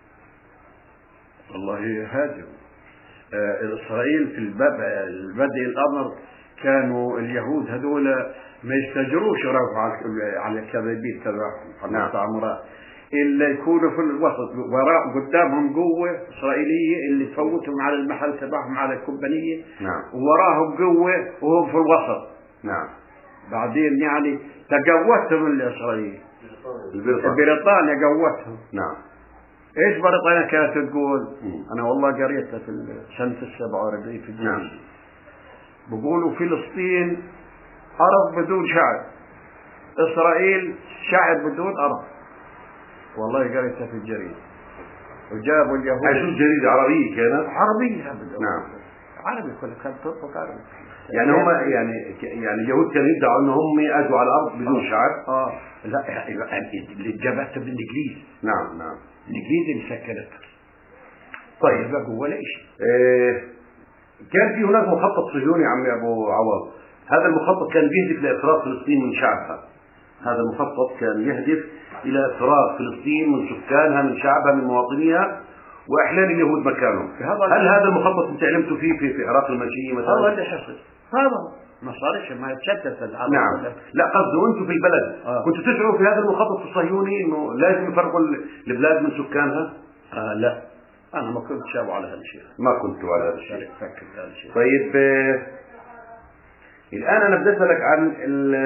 والله هاجم إسرائيل في البدء الأمر كانوا اليهود هذول ما يستجروش يروحوا على الكبابيت تبعهم على المستعمرات إلا يكونوا في الوسط وراء قدامهم قوة إسرائيلية اللي تفوتهم على المحل تبعهم على الكومبانية. نعم. وراهم قوة وهم في الوسط. نعم. بعدين يعني تقوتهم الإسرائيليين. بريطانيا قوتهم. نعم. ايش بريطانيا كانت تقول؟ انا والله قريتها في سنة 47 في الجيش. نعم. بقولوا فلسطين أرض بدون شعب. إسرائيل شعب بدون أرض، والله قريتها في الجريدة. وجابوا اليهود. شو الجريدة عربية كانت؟ عربية. نعم. عربي، كانت تطلق عربي. يعني هم يعني اليهود كانوا يدعوا ان هم اجوا على الارض بدون شعب. لا، اللي جابتها بالانجليز. نعم. الانجليز اللي سكنتها. طيب بقوا ولا شيء. كان في هناك مخطط صهيوني عمي ابو عوض، هذا المخطط كان يهدف لاخراج فلسطين من شعبها. هذا المخطط كان يهدف الى اخراج فلسطين من سكانها، من شعبها، من مواطنيها، واحلال اليهود مكانهم. هل هذا المخطط انت علمتوا فيه في عراق المنشيه مثلا؟ هذا اللي حصل. هذا ما صارش، ما يتشتت العرب. نعم. لا قصدي انتم في البلد كنتوا تدعوا في هذا المخطط الصهيوني انه لازم يفرقوا البلاد من سكانها؟ لا، انا ما كنت شايف على هذا الشيء. ما كنت على هذا الشيء. فكر هذا الشيء. طيب الان انا بدي اسالك عن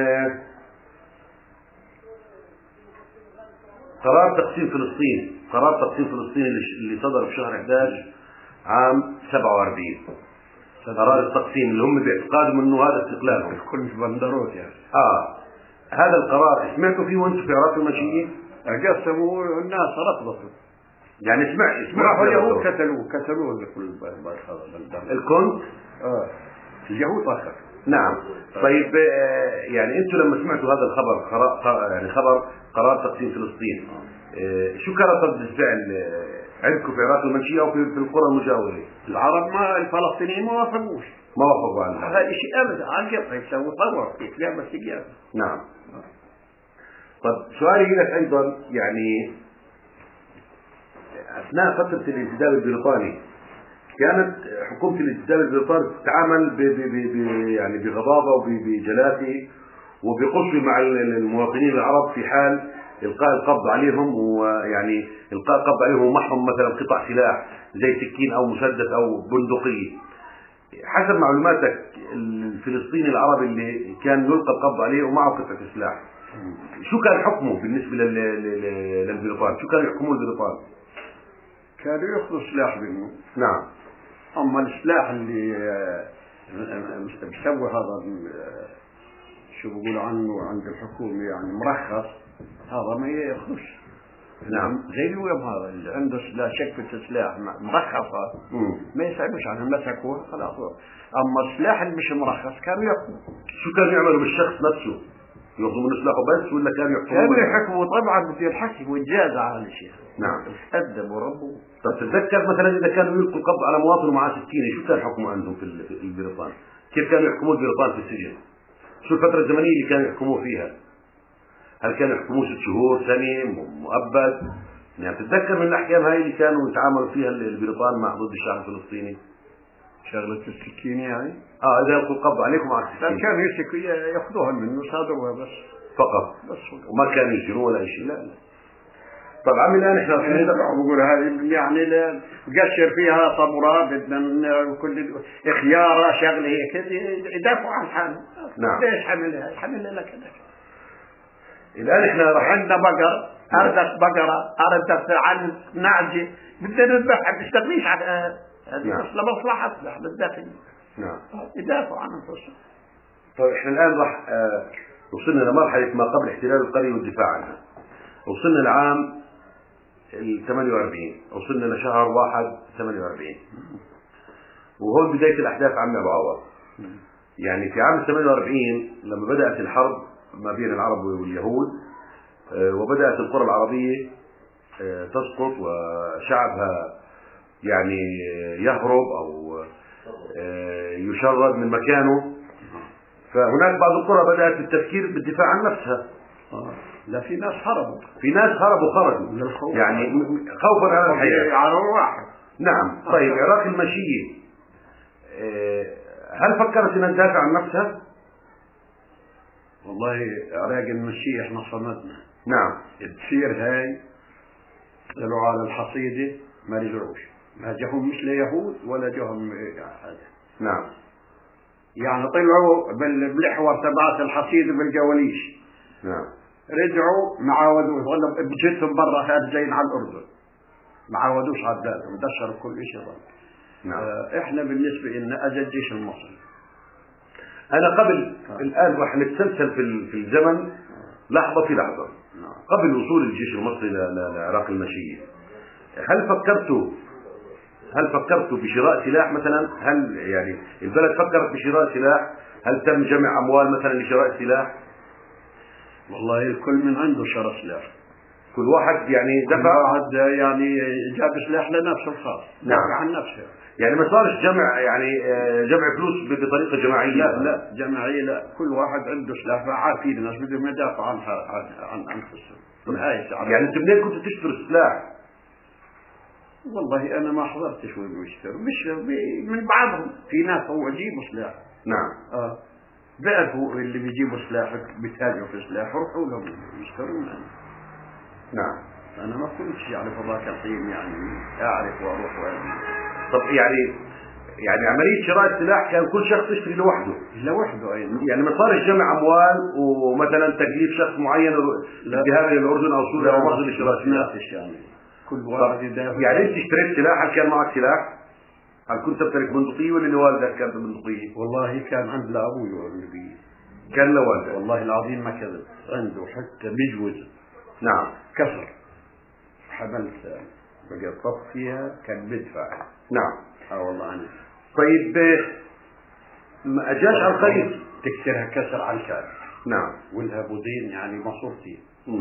قرار تقسيم فلسطين. قرار تقسيم فلسطين اللي صدر في شهر 11 عام 47. قرار التقسيم اللي هم باعتقادهم انه هذا استقلالهم. كل بندروت يعني. هذا القرار سمعتوا فيه وانتم في عراق المنشيين؟ قسموا الناس رفضته. يعني اسمعوا اليهود كتلوه كل الكنت. اليهود اخر. نعم. طيب يعني انتم لما سمعتوا هذا الخبر، يعني خبر قرار تقسيم فلسطين، شو كانت رد الفعل عندكم في عراق المنشيه او في القرى المجاوره؟ العرب الفلسطينيين ما وافقوش. ما وافقوا عنه هذا شيء ابدا، على القطع يسووا ثوره يكلم السجاد. نعم. طب سؤالي لك ايضا، يعني اثناء فتره الانتداب البريطاني كانت حكومه الانتداب البريطاني تتعامل يعني بغضاضه وبجلاته وبقسوه مع المواطنين العرب في حال القاء القبض عليهم، ويعني القاء القبض عليهم ومعهم مثلا قطع سلاح زي سكين او مسدس او بندقيه. حسب معلوماتك الفلسطيني العربي اللي كان يلقى القبض عليه ومعه قطعه سلاح، شو كان حكمه بالنسبه للبريطان؟ شو كانوا يحكموه البريطان؟ كانوا ياخذوا سلاح منه. نعم. اما السلاح اللي بيسوي هذا شو بقول عنه عند الحكومه يعني مرخص، هذا ما ياخذوش. نعم. زي اليوم هذا اللي عنده سلاح شكفة سلاح مرخصة ما يسألوش عنها، مسكوها خلاص. اما السلاح اللي مش مرخص كانوا ياخذوه. شو كانوا يعملوا بالشخص نفسه؟ ياخذوا منه سلاحه بس ولا كانوا يحكموا؟ طبعا بده الحكي والجازة على الشيء. نعم. أدب وربوا. طب تتذكر مثلا اذا كانوا يلقوا القبض على مواطن ومعاه سكينه، شو كان حكمه عندهم في البريطان؟ كيف كانوا يحكموا البريطان في السجن؟ شو الفتره الزمنيه اللي كانوا يحكموه فيها؟ هل كانوا يحكموه 6 شهور، سنه، مؤبد؟ يعني تتذكر من الاحكام هاي اللي كانوا يتعاملوا فيها البريطان مع ضد الشعب الفلسطيني؟ شغلة السكين يعني؟ اذا يلقوا القبض عليكم مع السكين كانوا ياخذوها منه صادروها بس فقط. وما كانوا يسجنوه ولا اي شيء. لا. طبعا عمي الان احنا بقول هذه يعني قشر فيها طبرات بدنا كل خياره شغله هيك يدافعوا عن حالهم. نعم. ليش حملها لك هذا؟ الان احنا راح عندنا بقر، اردت بقره، اردت عن نعجه، بدنا نذبحها، ما بنشتغليش على هذه لمصلحتنا بالداخل. نعم. يدافعوا عن انفسهم. طيب احنا الان راح وصلنا لمرحله ما قبل احتلال القريه والدفاع عنها. وصلنا لعام 48، وصلنا لشهر 1/48، وهون بداية الأحداث عمي أبو عوض. يعني في عام 48 لما بدأت الحرب ما بين العرب واليهود، وبدأت القرى العربية تسقط وشعبها يعني يهرب أو يشرد من مكانه، فهناك بعض القرى بدأت بالتفكير بالدفاع عن نفسها. لا، في ناس هربوا. في ناس هربوا خرجوا يعني خوفا على الحياة. على الواحد. نعم. طيب عراق المنشية هل فكرت انها تدافع عن نفسها؟ والله عراق المنشية احنا صمدنا. نعم. تصير هاي طلعوا على الحصيدة ما رجعوش، ما جاهم مش ليهود ولا جاهم هذا. نعم. يعني طلعوا بالمحور تبعت الحصيدة بالجواليش. نعم. رجعوا ما عاودوش، ولا بجيتهم برا خارجين على الأردن، ما عاودوش على بلادهم، دشروا كل شيء. نعم. احنا بالنسبة لنا أجل الجيش المصري. أنا قبل الآن راح نتسلسل في الزمن لحظة في لحظة، نعم. قبل وصول الجيش المصري لعراق المنشية، هل فكرتوا بشراء سلاح مثلا؟ هل يعني البلد فكرت بشراء سلاح؟ هل تم جمع أموال مثلا لشراء سلاح؟ والله الكل من عنده شرى سلاح، كل واحد يعني كل دفع، واحد يعني جاب سلاح لنفسه الخاص، نعم، دافع عن نفسه. يعني ما صارش جمع، يعني جمع فلوس بطريقة جماعية؟ لا جماعية لا، كل واحد عنده سلاح عارفين الناس بدهم يدافعوا عن أنفسهم. يعني انتم منين كنتوا تشتروا السلاح؟ والله أنا ما حضرتش وين بيشتروا، مش من بعضهم، في ناس هو يجيبوا سلاح. نعم. بيعرفوا اللي بيجيبوا سلاح بيتاجروا في سلاح، روحوا لهم يشتروا منه. نعم. أنا ما كنتش يعني في ذاك الحين يعني أعرف وأروح وأجي. طب يعني عملية شراء السلاح كان كل شخص يشتري لوحده؟ لوحده أيضا. يعني ما صارش جمع أموال ومثلا تكليف شخص معين الذهاب إلى الأردن أو سوريا أو مصر لشراء السلاح؟ يعني كل واحد يدافع. يعني أنت اشتريت سلاح، هل كان معك سلاح؟ هل كنت تمتلك بندقية ولا لوالدك كانت بندقية؟ والله كان عند لأبوي النبي. كان لوالدك؟ والله العظيم ما كذب، عنده حتى مجوز. نعم. كسر حملت بقى طف فيها كان بدفع. نعم. والله أنا. طيب ما أجاش على الخريطة تكسرها كسر على الكعب. نعم. ولها بودين يعني مصورتي.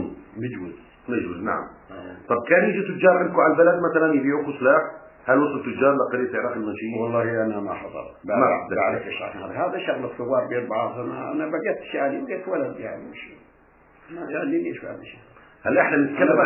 مجوز. نعم. طب كان يجي تجار عندكم على البلد مثلا يبيعوكم سلاح؟ هل وصل تجار لقرية عراق المنشية؟ والله أنا ما حضرت. ما بعرف إيش هذا شغلة ثوار بيربعة سنة. أنا بقيت يعني بقيت ولد يعني مش ما يعني ليش هذا الشيء. هلا احنا بنتكلم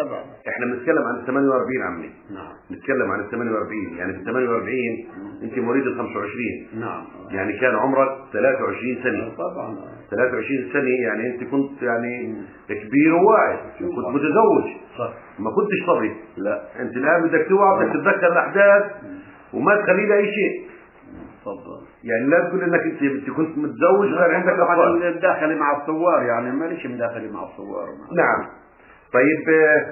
عن 48 عمي. نعم. نتكلم عن 48، يعني في 48 انت مواليد ال 25. نعم. يعني كان عمرك 23 سنة. طبعا. 23 سنة يعني انت كنت يعني كبير وواعي، كنت متزوج. صح. ما كنتش صبي. لا. انت الان بدك توعى، بدك تتذكر الاحداث وما تخلي لها اي شيء. تفضل. يعني لا تقول انك انت كنت متزوج غير عندك اطفال. داخلي مع الثوار، يعني ماليش مداخلي مع الثوار. نعم. طيب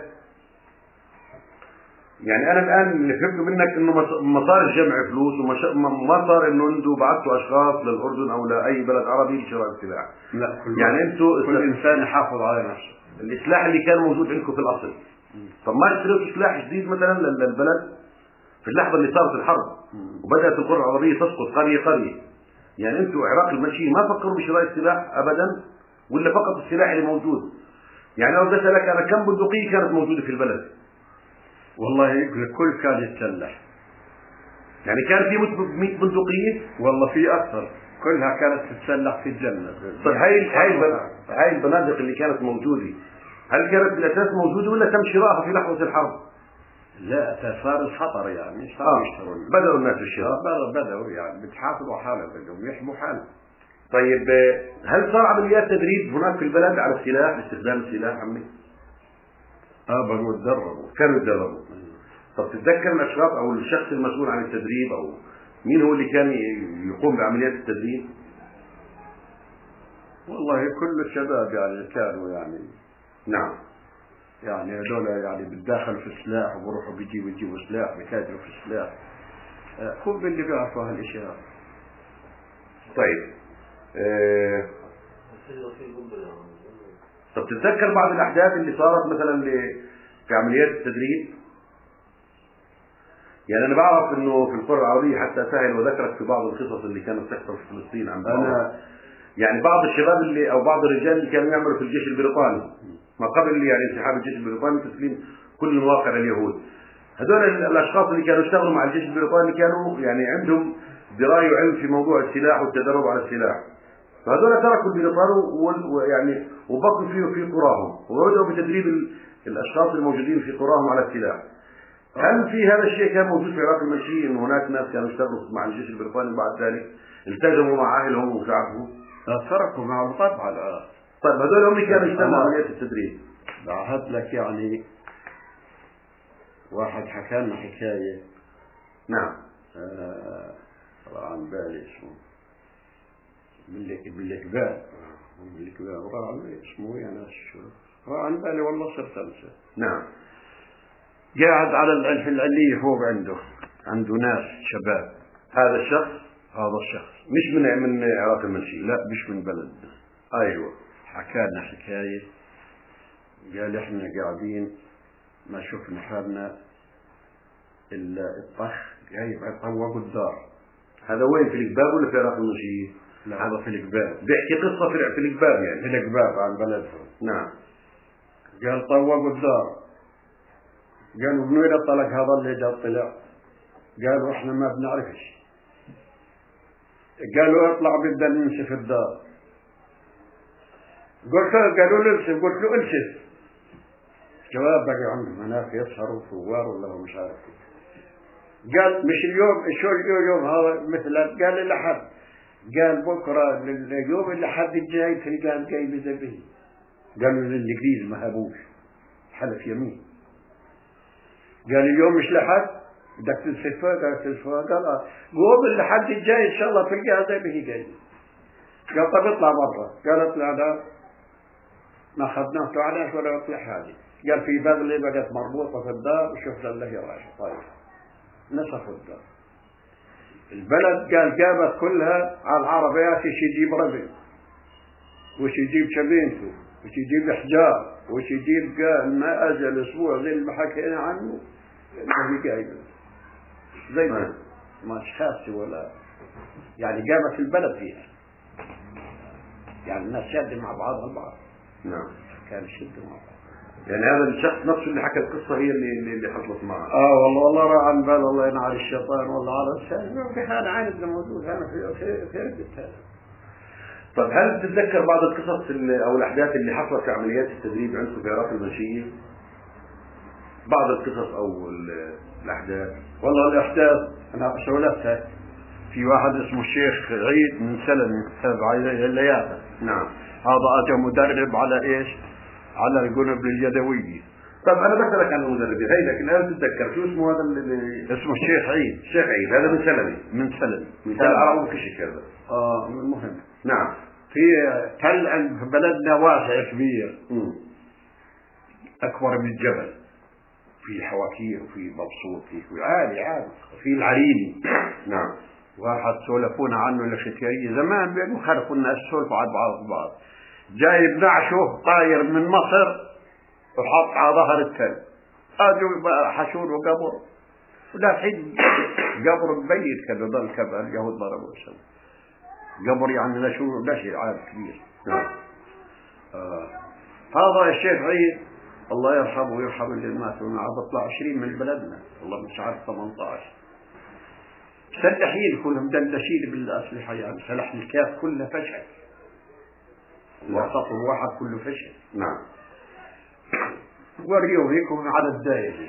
يعني انا الان اللي فهمته منك انه ما صار جمع فلوس وما صار انه انتم بعثتوا اشخاص للاردن او لاي بلد عربي لشراء السلاح. لا. يعني انتم كل انسان يحافظ على نفسه. السلاح اللي كان موجود عندكم في الاصل، طب ما اشتريتوا سلاح جديد مثلا للبلد في اللحظه اللي صارت الحرب وبدات القرى العربيه تسقط قريه؟ يعني انتم عراق المنشيه ما فكروا بشراء السلاح ابدا، ولا فقط السلاح اللي موجود؟ يعني لو بدي اسالك انا كم بندقيه كانت موجوده في البلد؟ والله الكل كان يتسلح. يعني كان في 100 بندقيه؟ والله في اكثر، كلها كانت تتسلح في الجنه. طيب هاي البنادق اللي كانت موجوده هل كانت بالاساس موجوده ولا تم شرائها في لحظه الحرب؟ لا صار الخطر يعني يشترون. بدأوا الناس بالشراء. بدأوا يعني بتحافظوا حالهم، بدهم يحموا حالهم. طيب هل صار عمليات تدريب هناك في البلد على السلاح، باستخدام السلاح عمي؟ بقوا يتدربوا. كانوا يتدربوا. طب تتذكر الاشخاص او الشخص المسؤول عن التدريب او مين هو اللي كان يقوم بعمليات التدريب؟ والله كل الشباب يعني كانوا يعني. نعم. يعني هذول يعني بتداخلوا في السلاح وبروحوا بيجيبوا سلاح، بيتاجروا في السلاح. كل اللي بيعرفوا هالاشياء. طيب طب تتذكر بعض الاحداث اللي صارت مثلا في عمليات التدريب؟ يعني انا بعرف انه في القرى العربيه حتى سهل وذكرت في بعض القصص اللي كانت تحصل في فلسطين عن يعني بعض الشباب اللي او بعض الرجال اللي كانوا يعملوا في الجيش البريطاني ما قبل يعني انسحاب الجيش البريطاني تسليم كل مواقع اليهود. هذول الاشخاص اللي كانوا يشتغلوا مع الجيش البريطاني كانوا يعني عندهم درايه وعلم في موضوع السلاح والتدرب على السلاح، فهذول تركوا البريطاني ويعني وبقوا في قراهم وبدأوا بتدريب الاشخاص الموجودين في قراهم على السلاح. هل في هذا الشيء كان موجود في عراق المنشية انه هناك ناس كانوا يشتغلوا مع الجيش البريطاني وبعد ذلك التزموا مع اهلهم وشعبهم؟ تركوا معهم طبعا. طيب هذول هم كانوا يشتغلوا عمليات التدريب. بعهد لك يعني واحد حكى لنا حكايه. نعم. عن بالي اسمه بالكبال اسمه يا ناس شو عن بالي والله صرت انسى. نعم. قاعد على العلية فوق عنده ناس شباب. هذا الشخص مش من عراق المنشية؟ لا مش من بلد. ايوه. حكى لنا حكاية، قال احنا قاعدين ما شفنا حالنا الا الطخ جايب طوق الدار. هذا وين، في الكباب ولا في عراق المنشية؟ لا هذا في الكباب، بيحكي قصة في الكباب يعني. في الكباب عن بلدهم. نعم. قال طوقوا الدار، قالوا من وين الطلق هذا اللي جاء طلع؟ قالوا احنا ما بنعرفش. قالوا اطلع بدنا ننسف الدار. قالوا له انسف، قلت له انسف. جواب بقى عندهم هناك يسهروا ثوار ولا مش عارف. قال مش اليوم، شو اليوم هذا مثلا؟ قال الأحد. قال بكره اليوم الأحد الجاي تلقاه جاي بذبه. قالوا للإنجليز ما هبوش، حلف يمين. قال اليوم مش لحد بدك تنسفها؟ قال تنسفها. قال قوم الأحد الجاي إن شاء الله تلقاه ذبه جاي. قال طب اطلع برا. قال اطلع ده ما أخذناه طلعناش ولا يطلع حاجة. قال في بغلة بقت مربوطة في الدار وشفنا الله رايح طيب. نسفوا الدار. البلد قال جابت كلها على العربيات، وش يجيب رجل، وش يجيب شبينته، وش يجيب حجار، وش يجيب قال ما أجل أسبوع زي اللي حكينا عنه ما هي جايبه زي ما خاسي ولا يعني جابت البلد فيها، يعني الناس شادة مع بعضها البعض. نعم. كان شد مع بعض. يعني هذا الشخص نفسه اللي حكى القصة هي اللي حصلت معه. والله راح عن بال، الله ينعل الشيطان والله على السائل. هذا عندنا موجود هنا في رقبة. طب هل تتذكر بعض القصص او الاحداث اللي حصلت في عمليات التدريب عندكم في عراق المنشية؟ بعض القصص او الاحداث. والله الاحداث انا سولفتها. في واحد اسمه الشيخ عيد من سلم تبع اللياقة. نعم. هذا اجى مدرب على ايش؟ على القنبلة اليدوية. طب انا بسألك عن المدرب هي، لكن انا تتذكر شو اسمه هذا اللي اسمه الشيخ عيد. الشيخ عيد هذا من سلمي. من سلم. من تل عرب كشك هذا. المهم. نعم. في تل في بلدنا واسع كبير. اكبر من الجبل. في حواكير وفي مبسوط في عالي في العريني. نعم. واحد سولفونا عنه الختيارية زمان، بيقولوا خلفوا الناس سولفوا على بعض. جايب نعشه طاير من مصر وحط على ظهر التل. اجوا حشور وقبر، ولا الحين قبر مبيت كذا ظل كذا. اليهود ضربوا السم قبر يعني لا شيء عاد كبير. نعم. هذا الشيخ عيد الله يرحمه ويرحم اللي ماتوا معه. بطلع 20 من بلدنا، والله مش عارف 18 سلاحين كلهم دلشين بالاسلحه، يعني سلاح الكاف كله فشل، وسطهم واحد كله فشل. نعم. وريهم هيك على الدائري.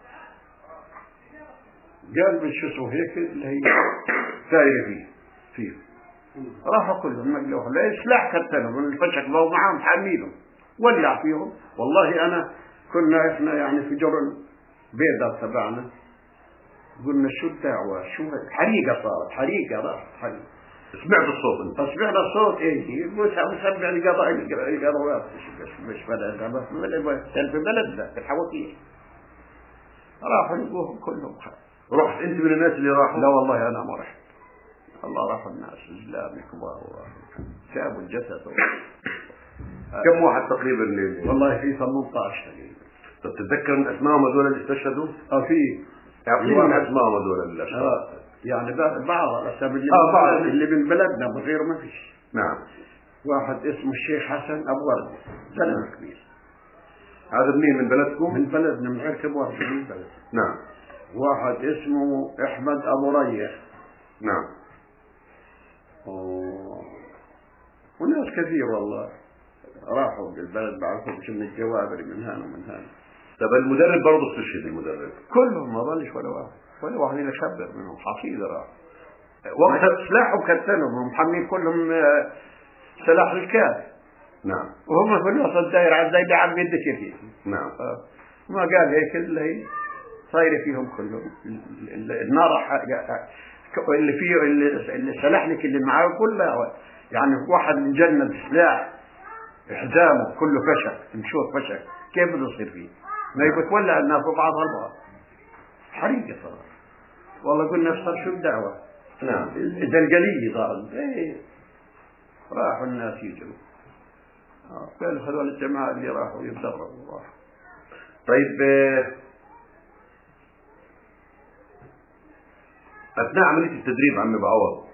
قال بتشوفوا هيك اللي هي دايره فيه راحوا كلهم نقلوها. لا سلاح كتلهم من الفشل، لو معهم حاميلهم ولع فيهم. والله انا كنا احنا يعني في جرن بيضة تبعنا، قلنا شو الدعوة، شو حريقة صارت، حريقة راحت حريقة. سمعت الصوت انت؟ سمعنا الصوت ايه مسمع القضاء مش بلد في بلدنا في الحواكير. راحوا لقوهم كلهم. رحت انت من الناس اللي راحوا؟ لا والله انا ما رحت. الله راحوا الناس الزلام كبار سابوا الجسد. كم واحد تقريبا اللي والله في 18 تقريبا. طب تتذكر من اسمائهم هذول اللي استشهدوا؟ في اعطيني من اسمائهم هذول الاشخاص. يعني بعض الاسامي بعض اللي من بلدنا بغير ما فيش. نعم. واحد اسمه الشيخ حسن ابو ورد، زلمه كبير. هذا منين، من بلدكم؟ من بلدنا، من غير كبار من البلد. نعم. واحد اسمه احمد ابو ريح. نعم. وناس كثير والله راحوا بالبلد بعرفهم من الجوابر من هان ومن هان. طب المدرب برضه استشهد؟ المدرب كلهم ما ظلش ولا واحد اللي خبر منهم حفيظ راح. وقت سلاحهم كتلهم محمين كلهم سلاح الكاف. نعم. وهم في الوسط الدائرة على الزايدة عم يدشر فيه. نعم. ما قال هيك اللي هي صايرة فيهم كلهم. النار اللي فيه اللي سلاحلك اللي معاه كله يعني واحد من جنة سلاح حزامه كله فشل، مشوط فشل، كيف بده يصير فيه؟ ما يتولع الناس بعضها البعض. حريقة صار. والله قلنا صار شو الدعوة؟ نعم. دلقلية صار. راحوا الناس يجوا. كانوا هذول الجماعة اللي راحوا يتدربوا راحوا. طيب أثناء عملية التدريب عم أبو عوض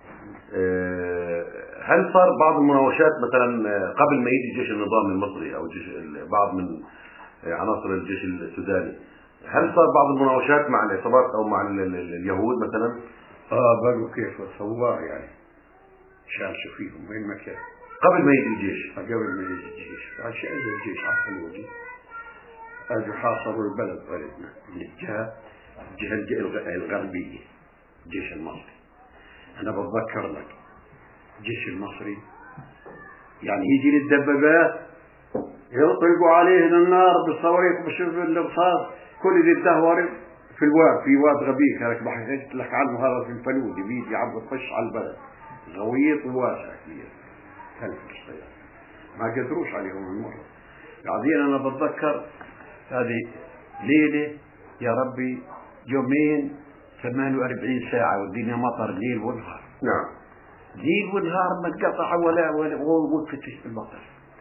هل صار بعض المناوشات مثلا قبل ما يجي الجيش النظامي المصري أو بعض من عناصر الجيش السوداني، هل صار بعض المناوشات مع العصابات أو مع اليهود مثلا؟ بقوا كيف ثوار يعني شالشوا فيهم وين ما كان قبل ما يجي الجيش. قبل ما يجي الجيش عشان الجيش عقلوا أجوا حاصروا البلد بلدنا من الجهة الغربية. الجيش المصري أنا بتذكر لك الجيش المصري يعني يجي للدبابات يطلقوا عليه النار بالصواريخ بالشوف الرصاص كل اللي يتدهور في الواد. في واد غبيك هذاك بحكيت لك عنه هذا في الفلود بيجي عم يخش على البلد غويط وواسع كبير هلف الصياد ما قدروش عليهم المرة. بعدين أنا بتذكر هذه ليلة يا ربي يومين 48 ساعة والدنيا مطر ليل ونهار. نعم ليل ونهار ما تقطع ولا وقفتش بالمطر.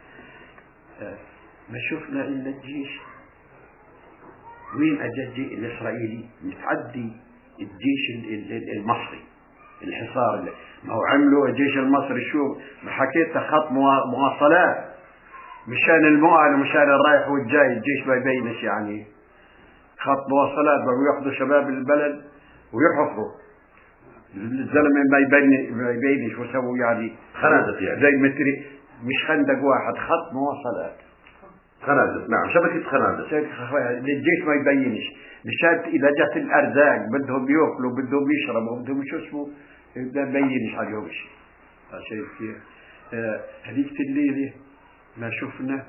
ما شفنا إلا الجيش وين أجا الجيش الإسرائيلي متعدي الجيش المصري الحصار ما هو عملوا الجيش المصري شو ما حكيت خط مواصلات مشان المؤن ومشان الرايح والجاي. الجيش ما يبينش يعني خط مواصلات بقوا ياخذوا شباب البلد ويحفروا الزلمه ما يبينش وسووا يعني خنادق يعني زي متري مش خندق واحد خط مواصلات خنادق. نعم شبكة خنادق. الجيش ما يبينش مشان إذا جت الأرزاق بدهم يأكلوا بدهم يشربوا بدهم شو اسمه ما يبينش عليهم شيء. عشان كذا هذيك الليلة ما شفنا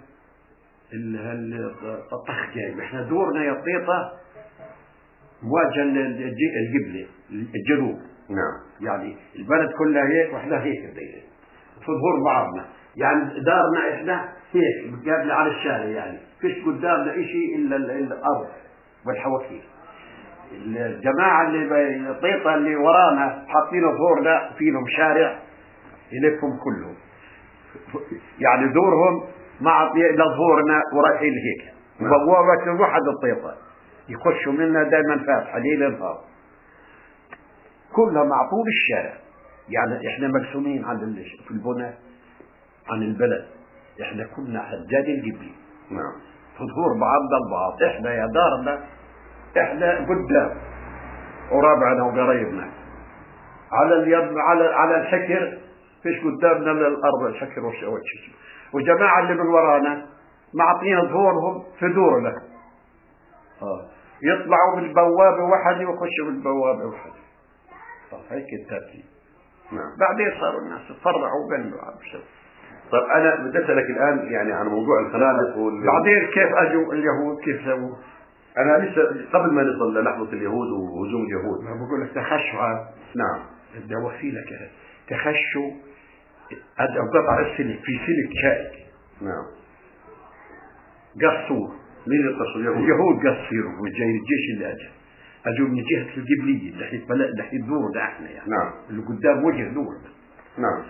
الطخ جاي احنا دورنا يا طيطة مواجهة القبلة الجنوب. نعم يعني البلد كلها هيك واحنا هيك الديرة في ظهور بعضنا يعني دارنا احنا هيك مقابلة على الشارع يعني فيش قدامنا اشي الا الارض والحواكير. الجماعة اللي طيطة اللي ورانا حاطين ظهورنا فيهم شارع يلفهم كلهم يعني دورهم مع ظهورنا ورايحين هيك بوابة واحد الطيطة يخشوا منا دائما فاتحة ليل نهار كلها مع طول الشارع. يعني احنا مقسومين عن في البناء عن البلد احنا كنا حداد القبلي. نعم ظهور بعضنا البعض احنا يا دارنا احنا قدام ورابعنا وقرايبنا على اليد على الحكر فيش قدامنا للارض الحكر والشوش وجماعة اللي من ورانا معطينا ظهورهم في دورنا يطلعوا بالبوابة واحد ويخشوا بالبوابة واحد. طب هيك الترتيب. نعم بعدين صاروا الناس يتفرعوا بينهم. طب أنا بدي أسألك الآن يعني عن موضوع الخنادق بعدين كيف أجوا اليهود كيف سووا؟ أنا لسه قبل ما نصل للحظة اليهود وهجوم اليهود ما بقول لك تخشوا. نعم بدي أوفي لك تخشوا قطع السلك في سلك شائك. نعم قصوا. مين يقصوا اليهود؟ اليهود قصيروا من جاي الجيش اللي أجوا من جهة القبلية ناحية دور ده احنا يعني. نعم اللي قدام وجه دورنا. نعم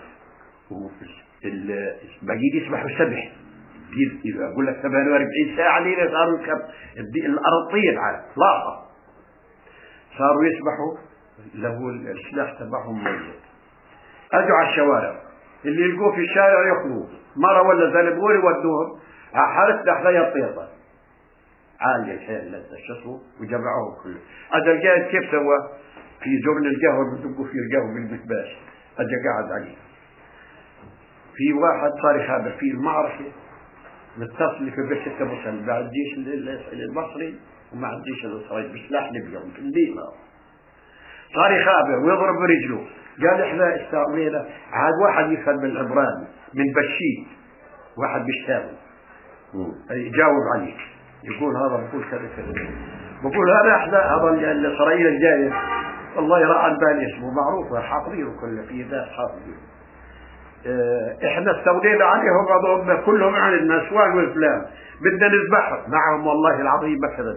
باقي يسبحوا سبح أقول لك 48 ساعة ليلة صاروا الأرض طيب على لاحظ صاروا يسبحوا له السلاح تبعهم ميت. أجوا على الشوارع اللي يلقوه في الشارع يأخذوه مرة ولا زلمور يودوهم حارتنا احنا يطيطة عالية الحيل لذة شصوا وجمعوهم كله. أجا القائد كيف سوى في جبن القهوة بدقوا فيه القهوة بالمكباش أجا قاعد عليه في واحد صار يخابر في المعركة متصل في بشكة مسلم مع الجيش المصري ومع الجيش الإسرائيلي بسلاح ليبيهم في الليل صار يخابر ويضرب برجله. قال احنا استعملنا عاد واحد يفهم من العبراني من بشير واحد بيشتاوي يجاوب عليك يقول هذا بقول كذا كذا بقول هذا احنا هذا الإسرائيلي الجاي الله يرى عن بالي اسمه معروفة حاضرين كل في ذات حاضرين. احنا استولينا عليهم وضعنا كلهم عن النسوان والفلان بدنا نذبحهم معهم والله العظيم مثلا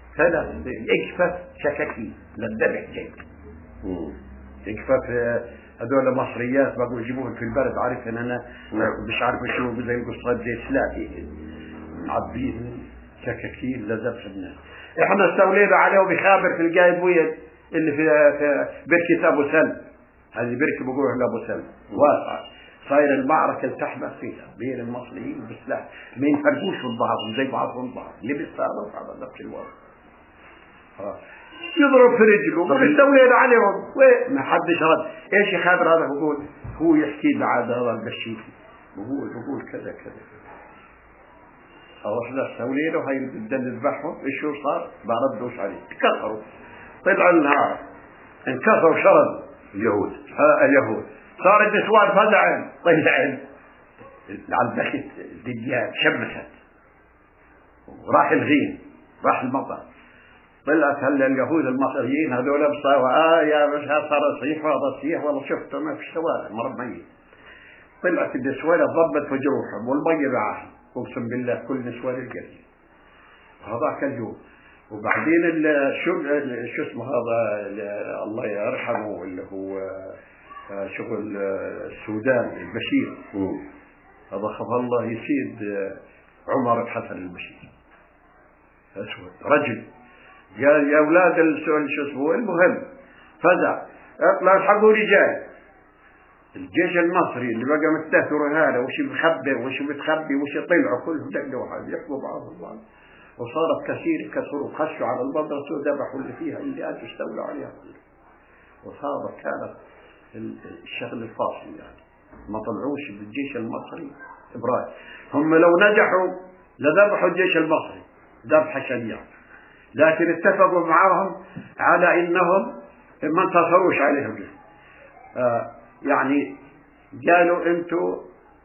ثلاث اكفف شكاكين للذبح جاي اكفف هذول مصريات بقوا يجيبوهم في البلد، عارف ان انا مش عارف شو زي القصات زي سلاحي معبيهم سكاكين لذبح الناس. احنا استولينا عليه وبخابر في القايد ويد اللي في بركة ابو سلم، هذه بركة بقولها لابو سلم واسعة، صاير المعركة التحمى فيها بين المصريين بالسلاح، ما ينفرقوش من بعضهم زي بعضهم بعض، لبس هذا وهذا نفس الوضع. يضرب في رجله ونستولينا عليهم ما حدش رد. ايش يخابر هذا بقول؟ هو يحكي لي عاد هذا البشير بقول كذا كذا. احنا استولينا وهي بدنا نذبحهم، ايش صار؟ ما ردوش عليه، كفروا، طلعوا النهار انكسروا شرد اليهود صار النسوان فزعا طلعن على البخت الدجال شمست وراح الغين راح المطر. طلعت هلا اليهود المصريين هذول بصوا يا مش صار صيح وهذا صيح والله شفته ما في الشوارع مرض ميت. طلعت النسوان ضبت في جروحهم والمية معاهم، اقسم بالله كل نسوان القرية هذاك اليوم. وبعدين شو اسمه هذا الله يرحمه اللي هو شغل السودان البشير، هذا خف الله يسيد عمر الحسن البشير اسود رجل، قال يا اولاد شو اسمه المهم فزع اطلع الحقوا رجال الجيش المصري اللي بقى مستهتر هذا وش مخبر وش متخبي وش طلعوا كلهم دقوا واحد يحكوا بعضهم بعض، وصارت كثير كسروا خشوا على المدرسة وذبحوا اللي فيها اللي أنتوا استولوا عليها كلها. وصار كانت الشغل الفاصل يعني ما طلعوش بالجيش المصري إبراهيم. هم لو نجحوا لذبحوا الجيش المصري ذبحة شنيعة، لكن اتفقوا معهم على إنهم ما انتصروش عليهم. يعني قالوا انتوا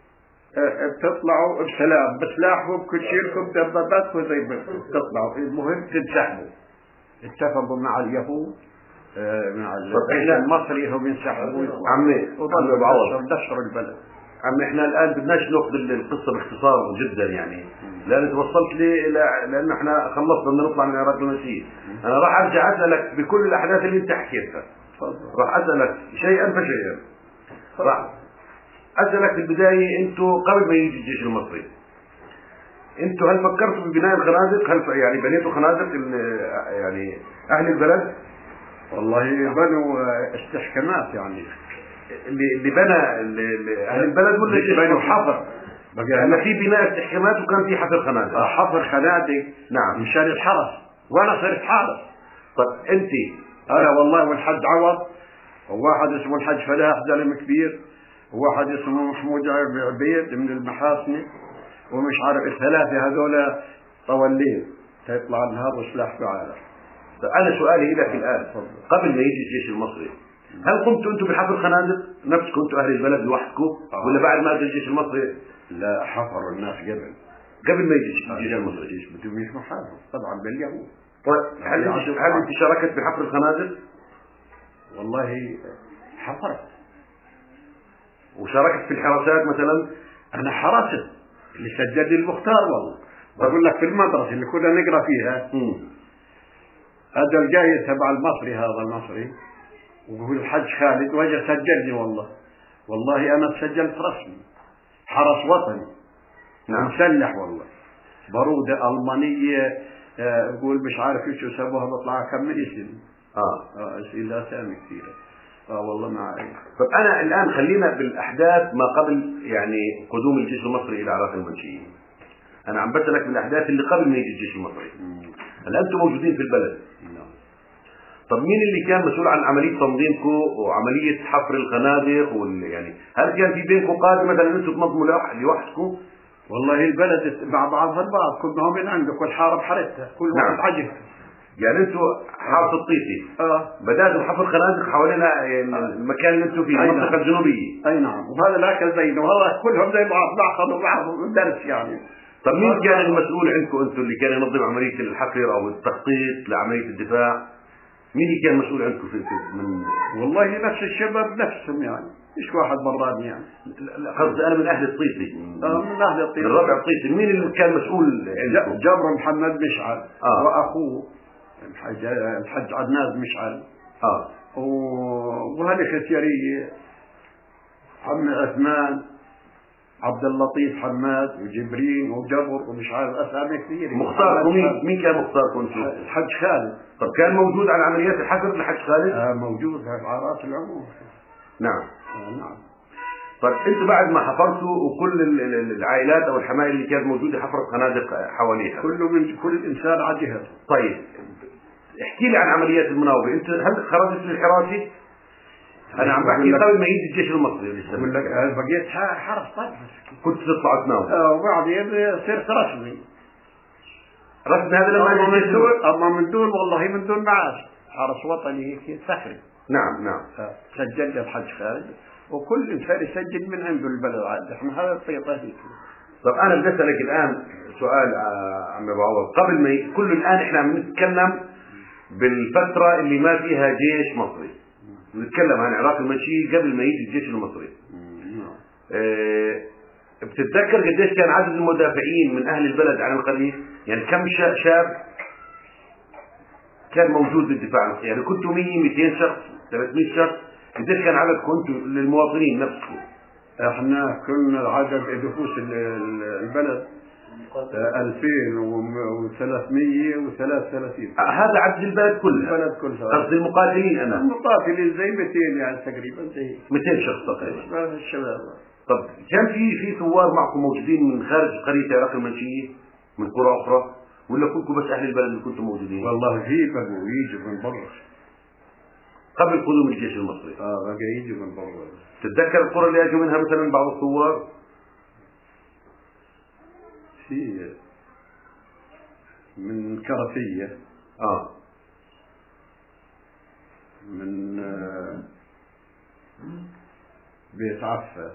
بتطلعوا بسلام بسلاحكم بكل شيء لكم دباباتكم زي بتطلعوا، المهم تنسحبوا. اتفقوا مع اليهود مع الجيش المصري هم ينسحبوا عمي وضلوا نشروا البلد. عمي احنا الان بدناش ناخذ القصه باختصار جدا يعني، لان توصلت لي لان احنا خلصنا بدنا نطلع من العراق المسيح. انا راح ارجع اسالك بكل الاحداث اللي انت حكيتها، راح اسالك شيئا فشيئا. راح اسالك في البدايه، انتوا قبل ما يجي الجيش المصري انتوا هل فكرتوا ببناء الخنادق؟ هل يعني بنيتوا خنادق يعني اهل البلد؟ والله بنوا استحكامات يعني اللي بنى اهل البلد ولا اللي بنوا حفر بقى في بناء استحكامات وكان في حفر خنادق. حفر خنادق نعم مشان الحرس، وانا صرت حارس. طب انت انا والله والحج عوض وواحد اسمه الحج فلاح زلمه كبير وواحد اسمه محمود عبيد من المحاسنة ومش عارف الثلاثة هذول طولين تطلع النهار وسلاح بعالم. أنا سؤالي لك الآن، قبل ما يجي الجيش المصري هل قمتوا أنتم بحفر خنادق نفس كنتوا أهل البلد لوحدكم ولا بعد ما أجى الجيش المصري؟ لا حفروا الناس قبل ما يجي الجيش المصري. بدهم يسمحوا حالهم طبعا باليهود. طيب هل أنت شاركت بحفر الخنادق؟ والله حفرت. وشاركت في الحراسات مثلا؟ أنا حرست اللي سجل المختار والله بقول لك في المدرسة اللي كنا نقرأ فيها هذا الجاي تبع المصري هذا المصري وهو الحج خالد وجه سجلني والله أنا سجلت رسمي حرس وطني. نعم. مسلح والله برودة ألمانية يقول مش عارف ايش يسموها بطلع كم اسم اسئلة اسامي كثيرة والله ما أعرف. طب أنا الآن خلينا بالأحداث ما قبل يعني قدوم الجيش المصري إلى عراق المنشيين. أنا عم بسألك بالأحداث اللي قبل ما يجي الجيش المصري. هلا أنتم موجودين في البلد. طب مين اللي كان مسؤول عن عملية تنظيمكم وعملية حفر الخنادق يعني هل كان في بينكم قادة مثلا أنتم تنظموا لوحدكم؟ والله البلد مع بعضها البعض كلهم من عندك والحارة بحرتها كل واحد نعم. عجب. يعني انتوا حارة الطيسي بدأتوا حفر خنادق حوالين المكان اللي انتوا فيه المنطقة الجنوبية. اي نعم وهذا الاكل بينه وهذا كلهم زي بعض بعضهم بعضهم درس يعني. طب مين كان المسؤول عندكم انتوا اللي كان ينظم عملية الحفر او التخطيط لعملية الدفاع؟ مين اللي كان مسؤول عندكم في من والله نفس الشباب نفسهم يعني مش واحد براني يعني. قصدي انا من اهل الطيسي. من اهل الطيسي من ربع الطيسي. مين اللي كان مسؤول عندكم؟ جبر محمد مشعل واخوه الحج عدنان مشعل وهذه ختيارية عم عثمان، عبد اللطيف حماد، وجبرين وجبر ومش عارف اسامي كثير. مختاركم مين كان مختاركم انتم؟ الحج خالد. طب كان موجود على عمليات الحجر الحج خالد؟ موجود على راس العموم. نعم. نعم. طيب انتم بعد ما حفرتوا وكل العائلات او الحمايل اللي كانت موجوده حفرت خنادق حواليها، كل انسان على جهته. طيب احكي لي عن عمليات المناوبه. انت هل خرجت للحراسه؟ انا عم بحكي قبل ما يجي الجيش المصري. بقول لك بقيت حرس طيب. كنت تطلع تناوب؟ وبعدين صرت رسمي. رسمي هذا لما اما من دون والله من دون معاش، حرس وطني هيك فخري. نعم نعم. سجلت الحج خارج، وكل انسان يسجل من عنده البلد عاد. احنا هذا الطريقه هيك. طب انا بدي اسالك الان سؤال عم ابو عوض، قبل ما كل الان احنا عم نتكلم بالفتره اللي ما فيها جيش مصري، نتكلم عن عراق المنشيه قبل ما يجي الجيش المصري. بتتذكر قديش كان عدد المدافعين من اهل البلد عن القرية؟ يعني كم شاب كان موجود بالدفاع؟ يعني كنتوا 100 200 شخص 300 شخص؟ قديش كان عددكم انتم للمواطنين نفسكم؟ احنا كنا عدد نفوس البلد 2333. هذا عدد البلد كلها؟ البلد كلها. قصدي المقاتلين انا. المقاتلين زي 200 يعني تقريبا زي 200 شخص تقريبا. الشباب. طب كان في ثوار معكم موجودين من خارج قرية عراق المنشية من قرى اخرى، ولا كنتم بس اهل البلد اللي كنتم موجودين؟ والله في بقوا يجوا من برا قبل قدوم الجيش المصري. بقى يجوا من برا. تتذكر القرى اللي اجوا منها مثلا بعض الثوار؟ في من كرفية، من بيت عفة،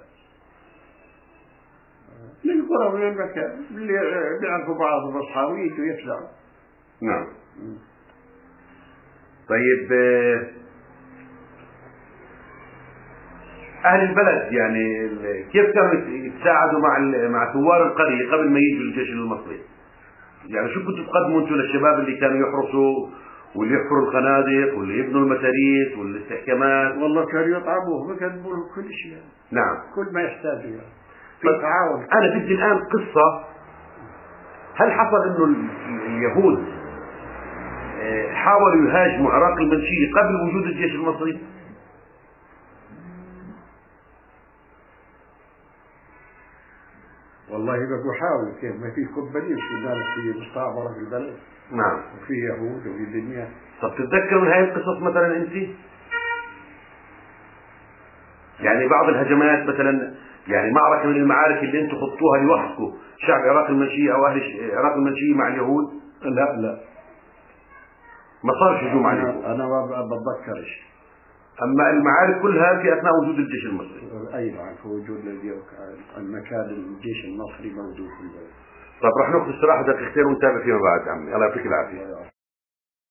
من قرى من المكان اللي بيعرفوا بعض اصحابه يجوا يطلعوا. نعم. طيب اهل البلد يعني كيف كانوا يتساعدوا مع ثوار القرية قبل ما يجوا الجيش المصري؟ يعني شو كنتوا تقدموا انتم للشباب اللي كانوا يحرسوا واللي يحفروا الخنادق واللي يبنوا المتاريس والاستحكامات؟ والله كانوا يطعموه ويقدموا لهم كل شيء. نعم. كل ما يحتاجوا يعني. في تعاون. انا بدي الان قصة، هل حصل انه اليهود حاولوا يهاجموا عراق المنشية قبل وجود الجيش المصري؟ والله بقوا حاولوا كيف ما في كبرين في ذلك، في مستعمرة في البلد. نعم. وفي يهود وفي دنيا. طب تتذكر من هاي القصص مثلا انت؟ يعني بعض الهجمات مثلا، يعني معركة من المعارك اللي انتم خضتوها لوحدكم شعب عراق المنشية او اهل عراق المنشية مع اليهود؟ لا ما صارش هجوم عليكم؟ انا ما بتذكرش. اما المعارك كلها في اثناء وجود الجيش المصري؟ ايوه في وجود المكان الجيش المصري موجود في البلد. طب رح ناخذ استراحة دقيقتين ونتابع فيما بعد عمي. الله يعطيك العافية.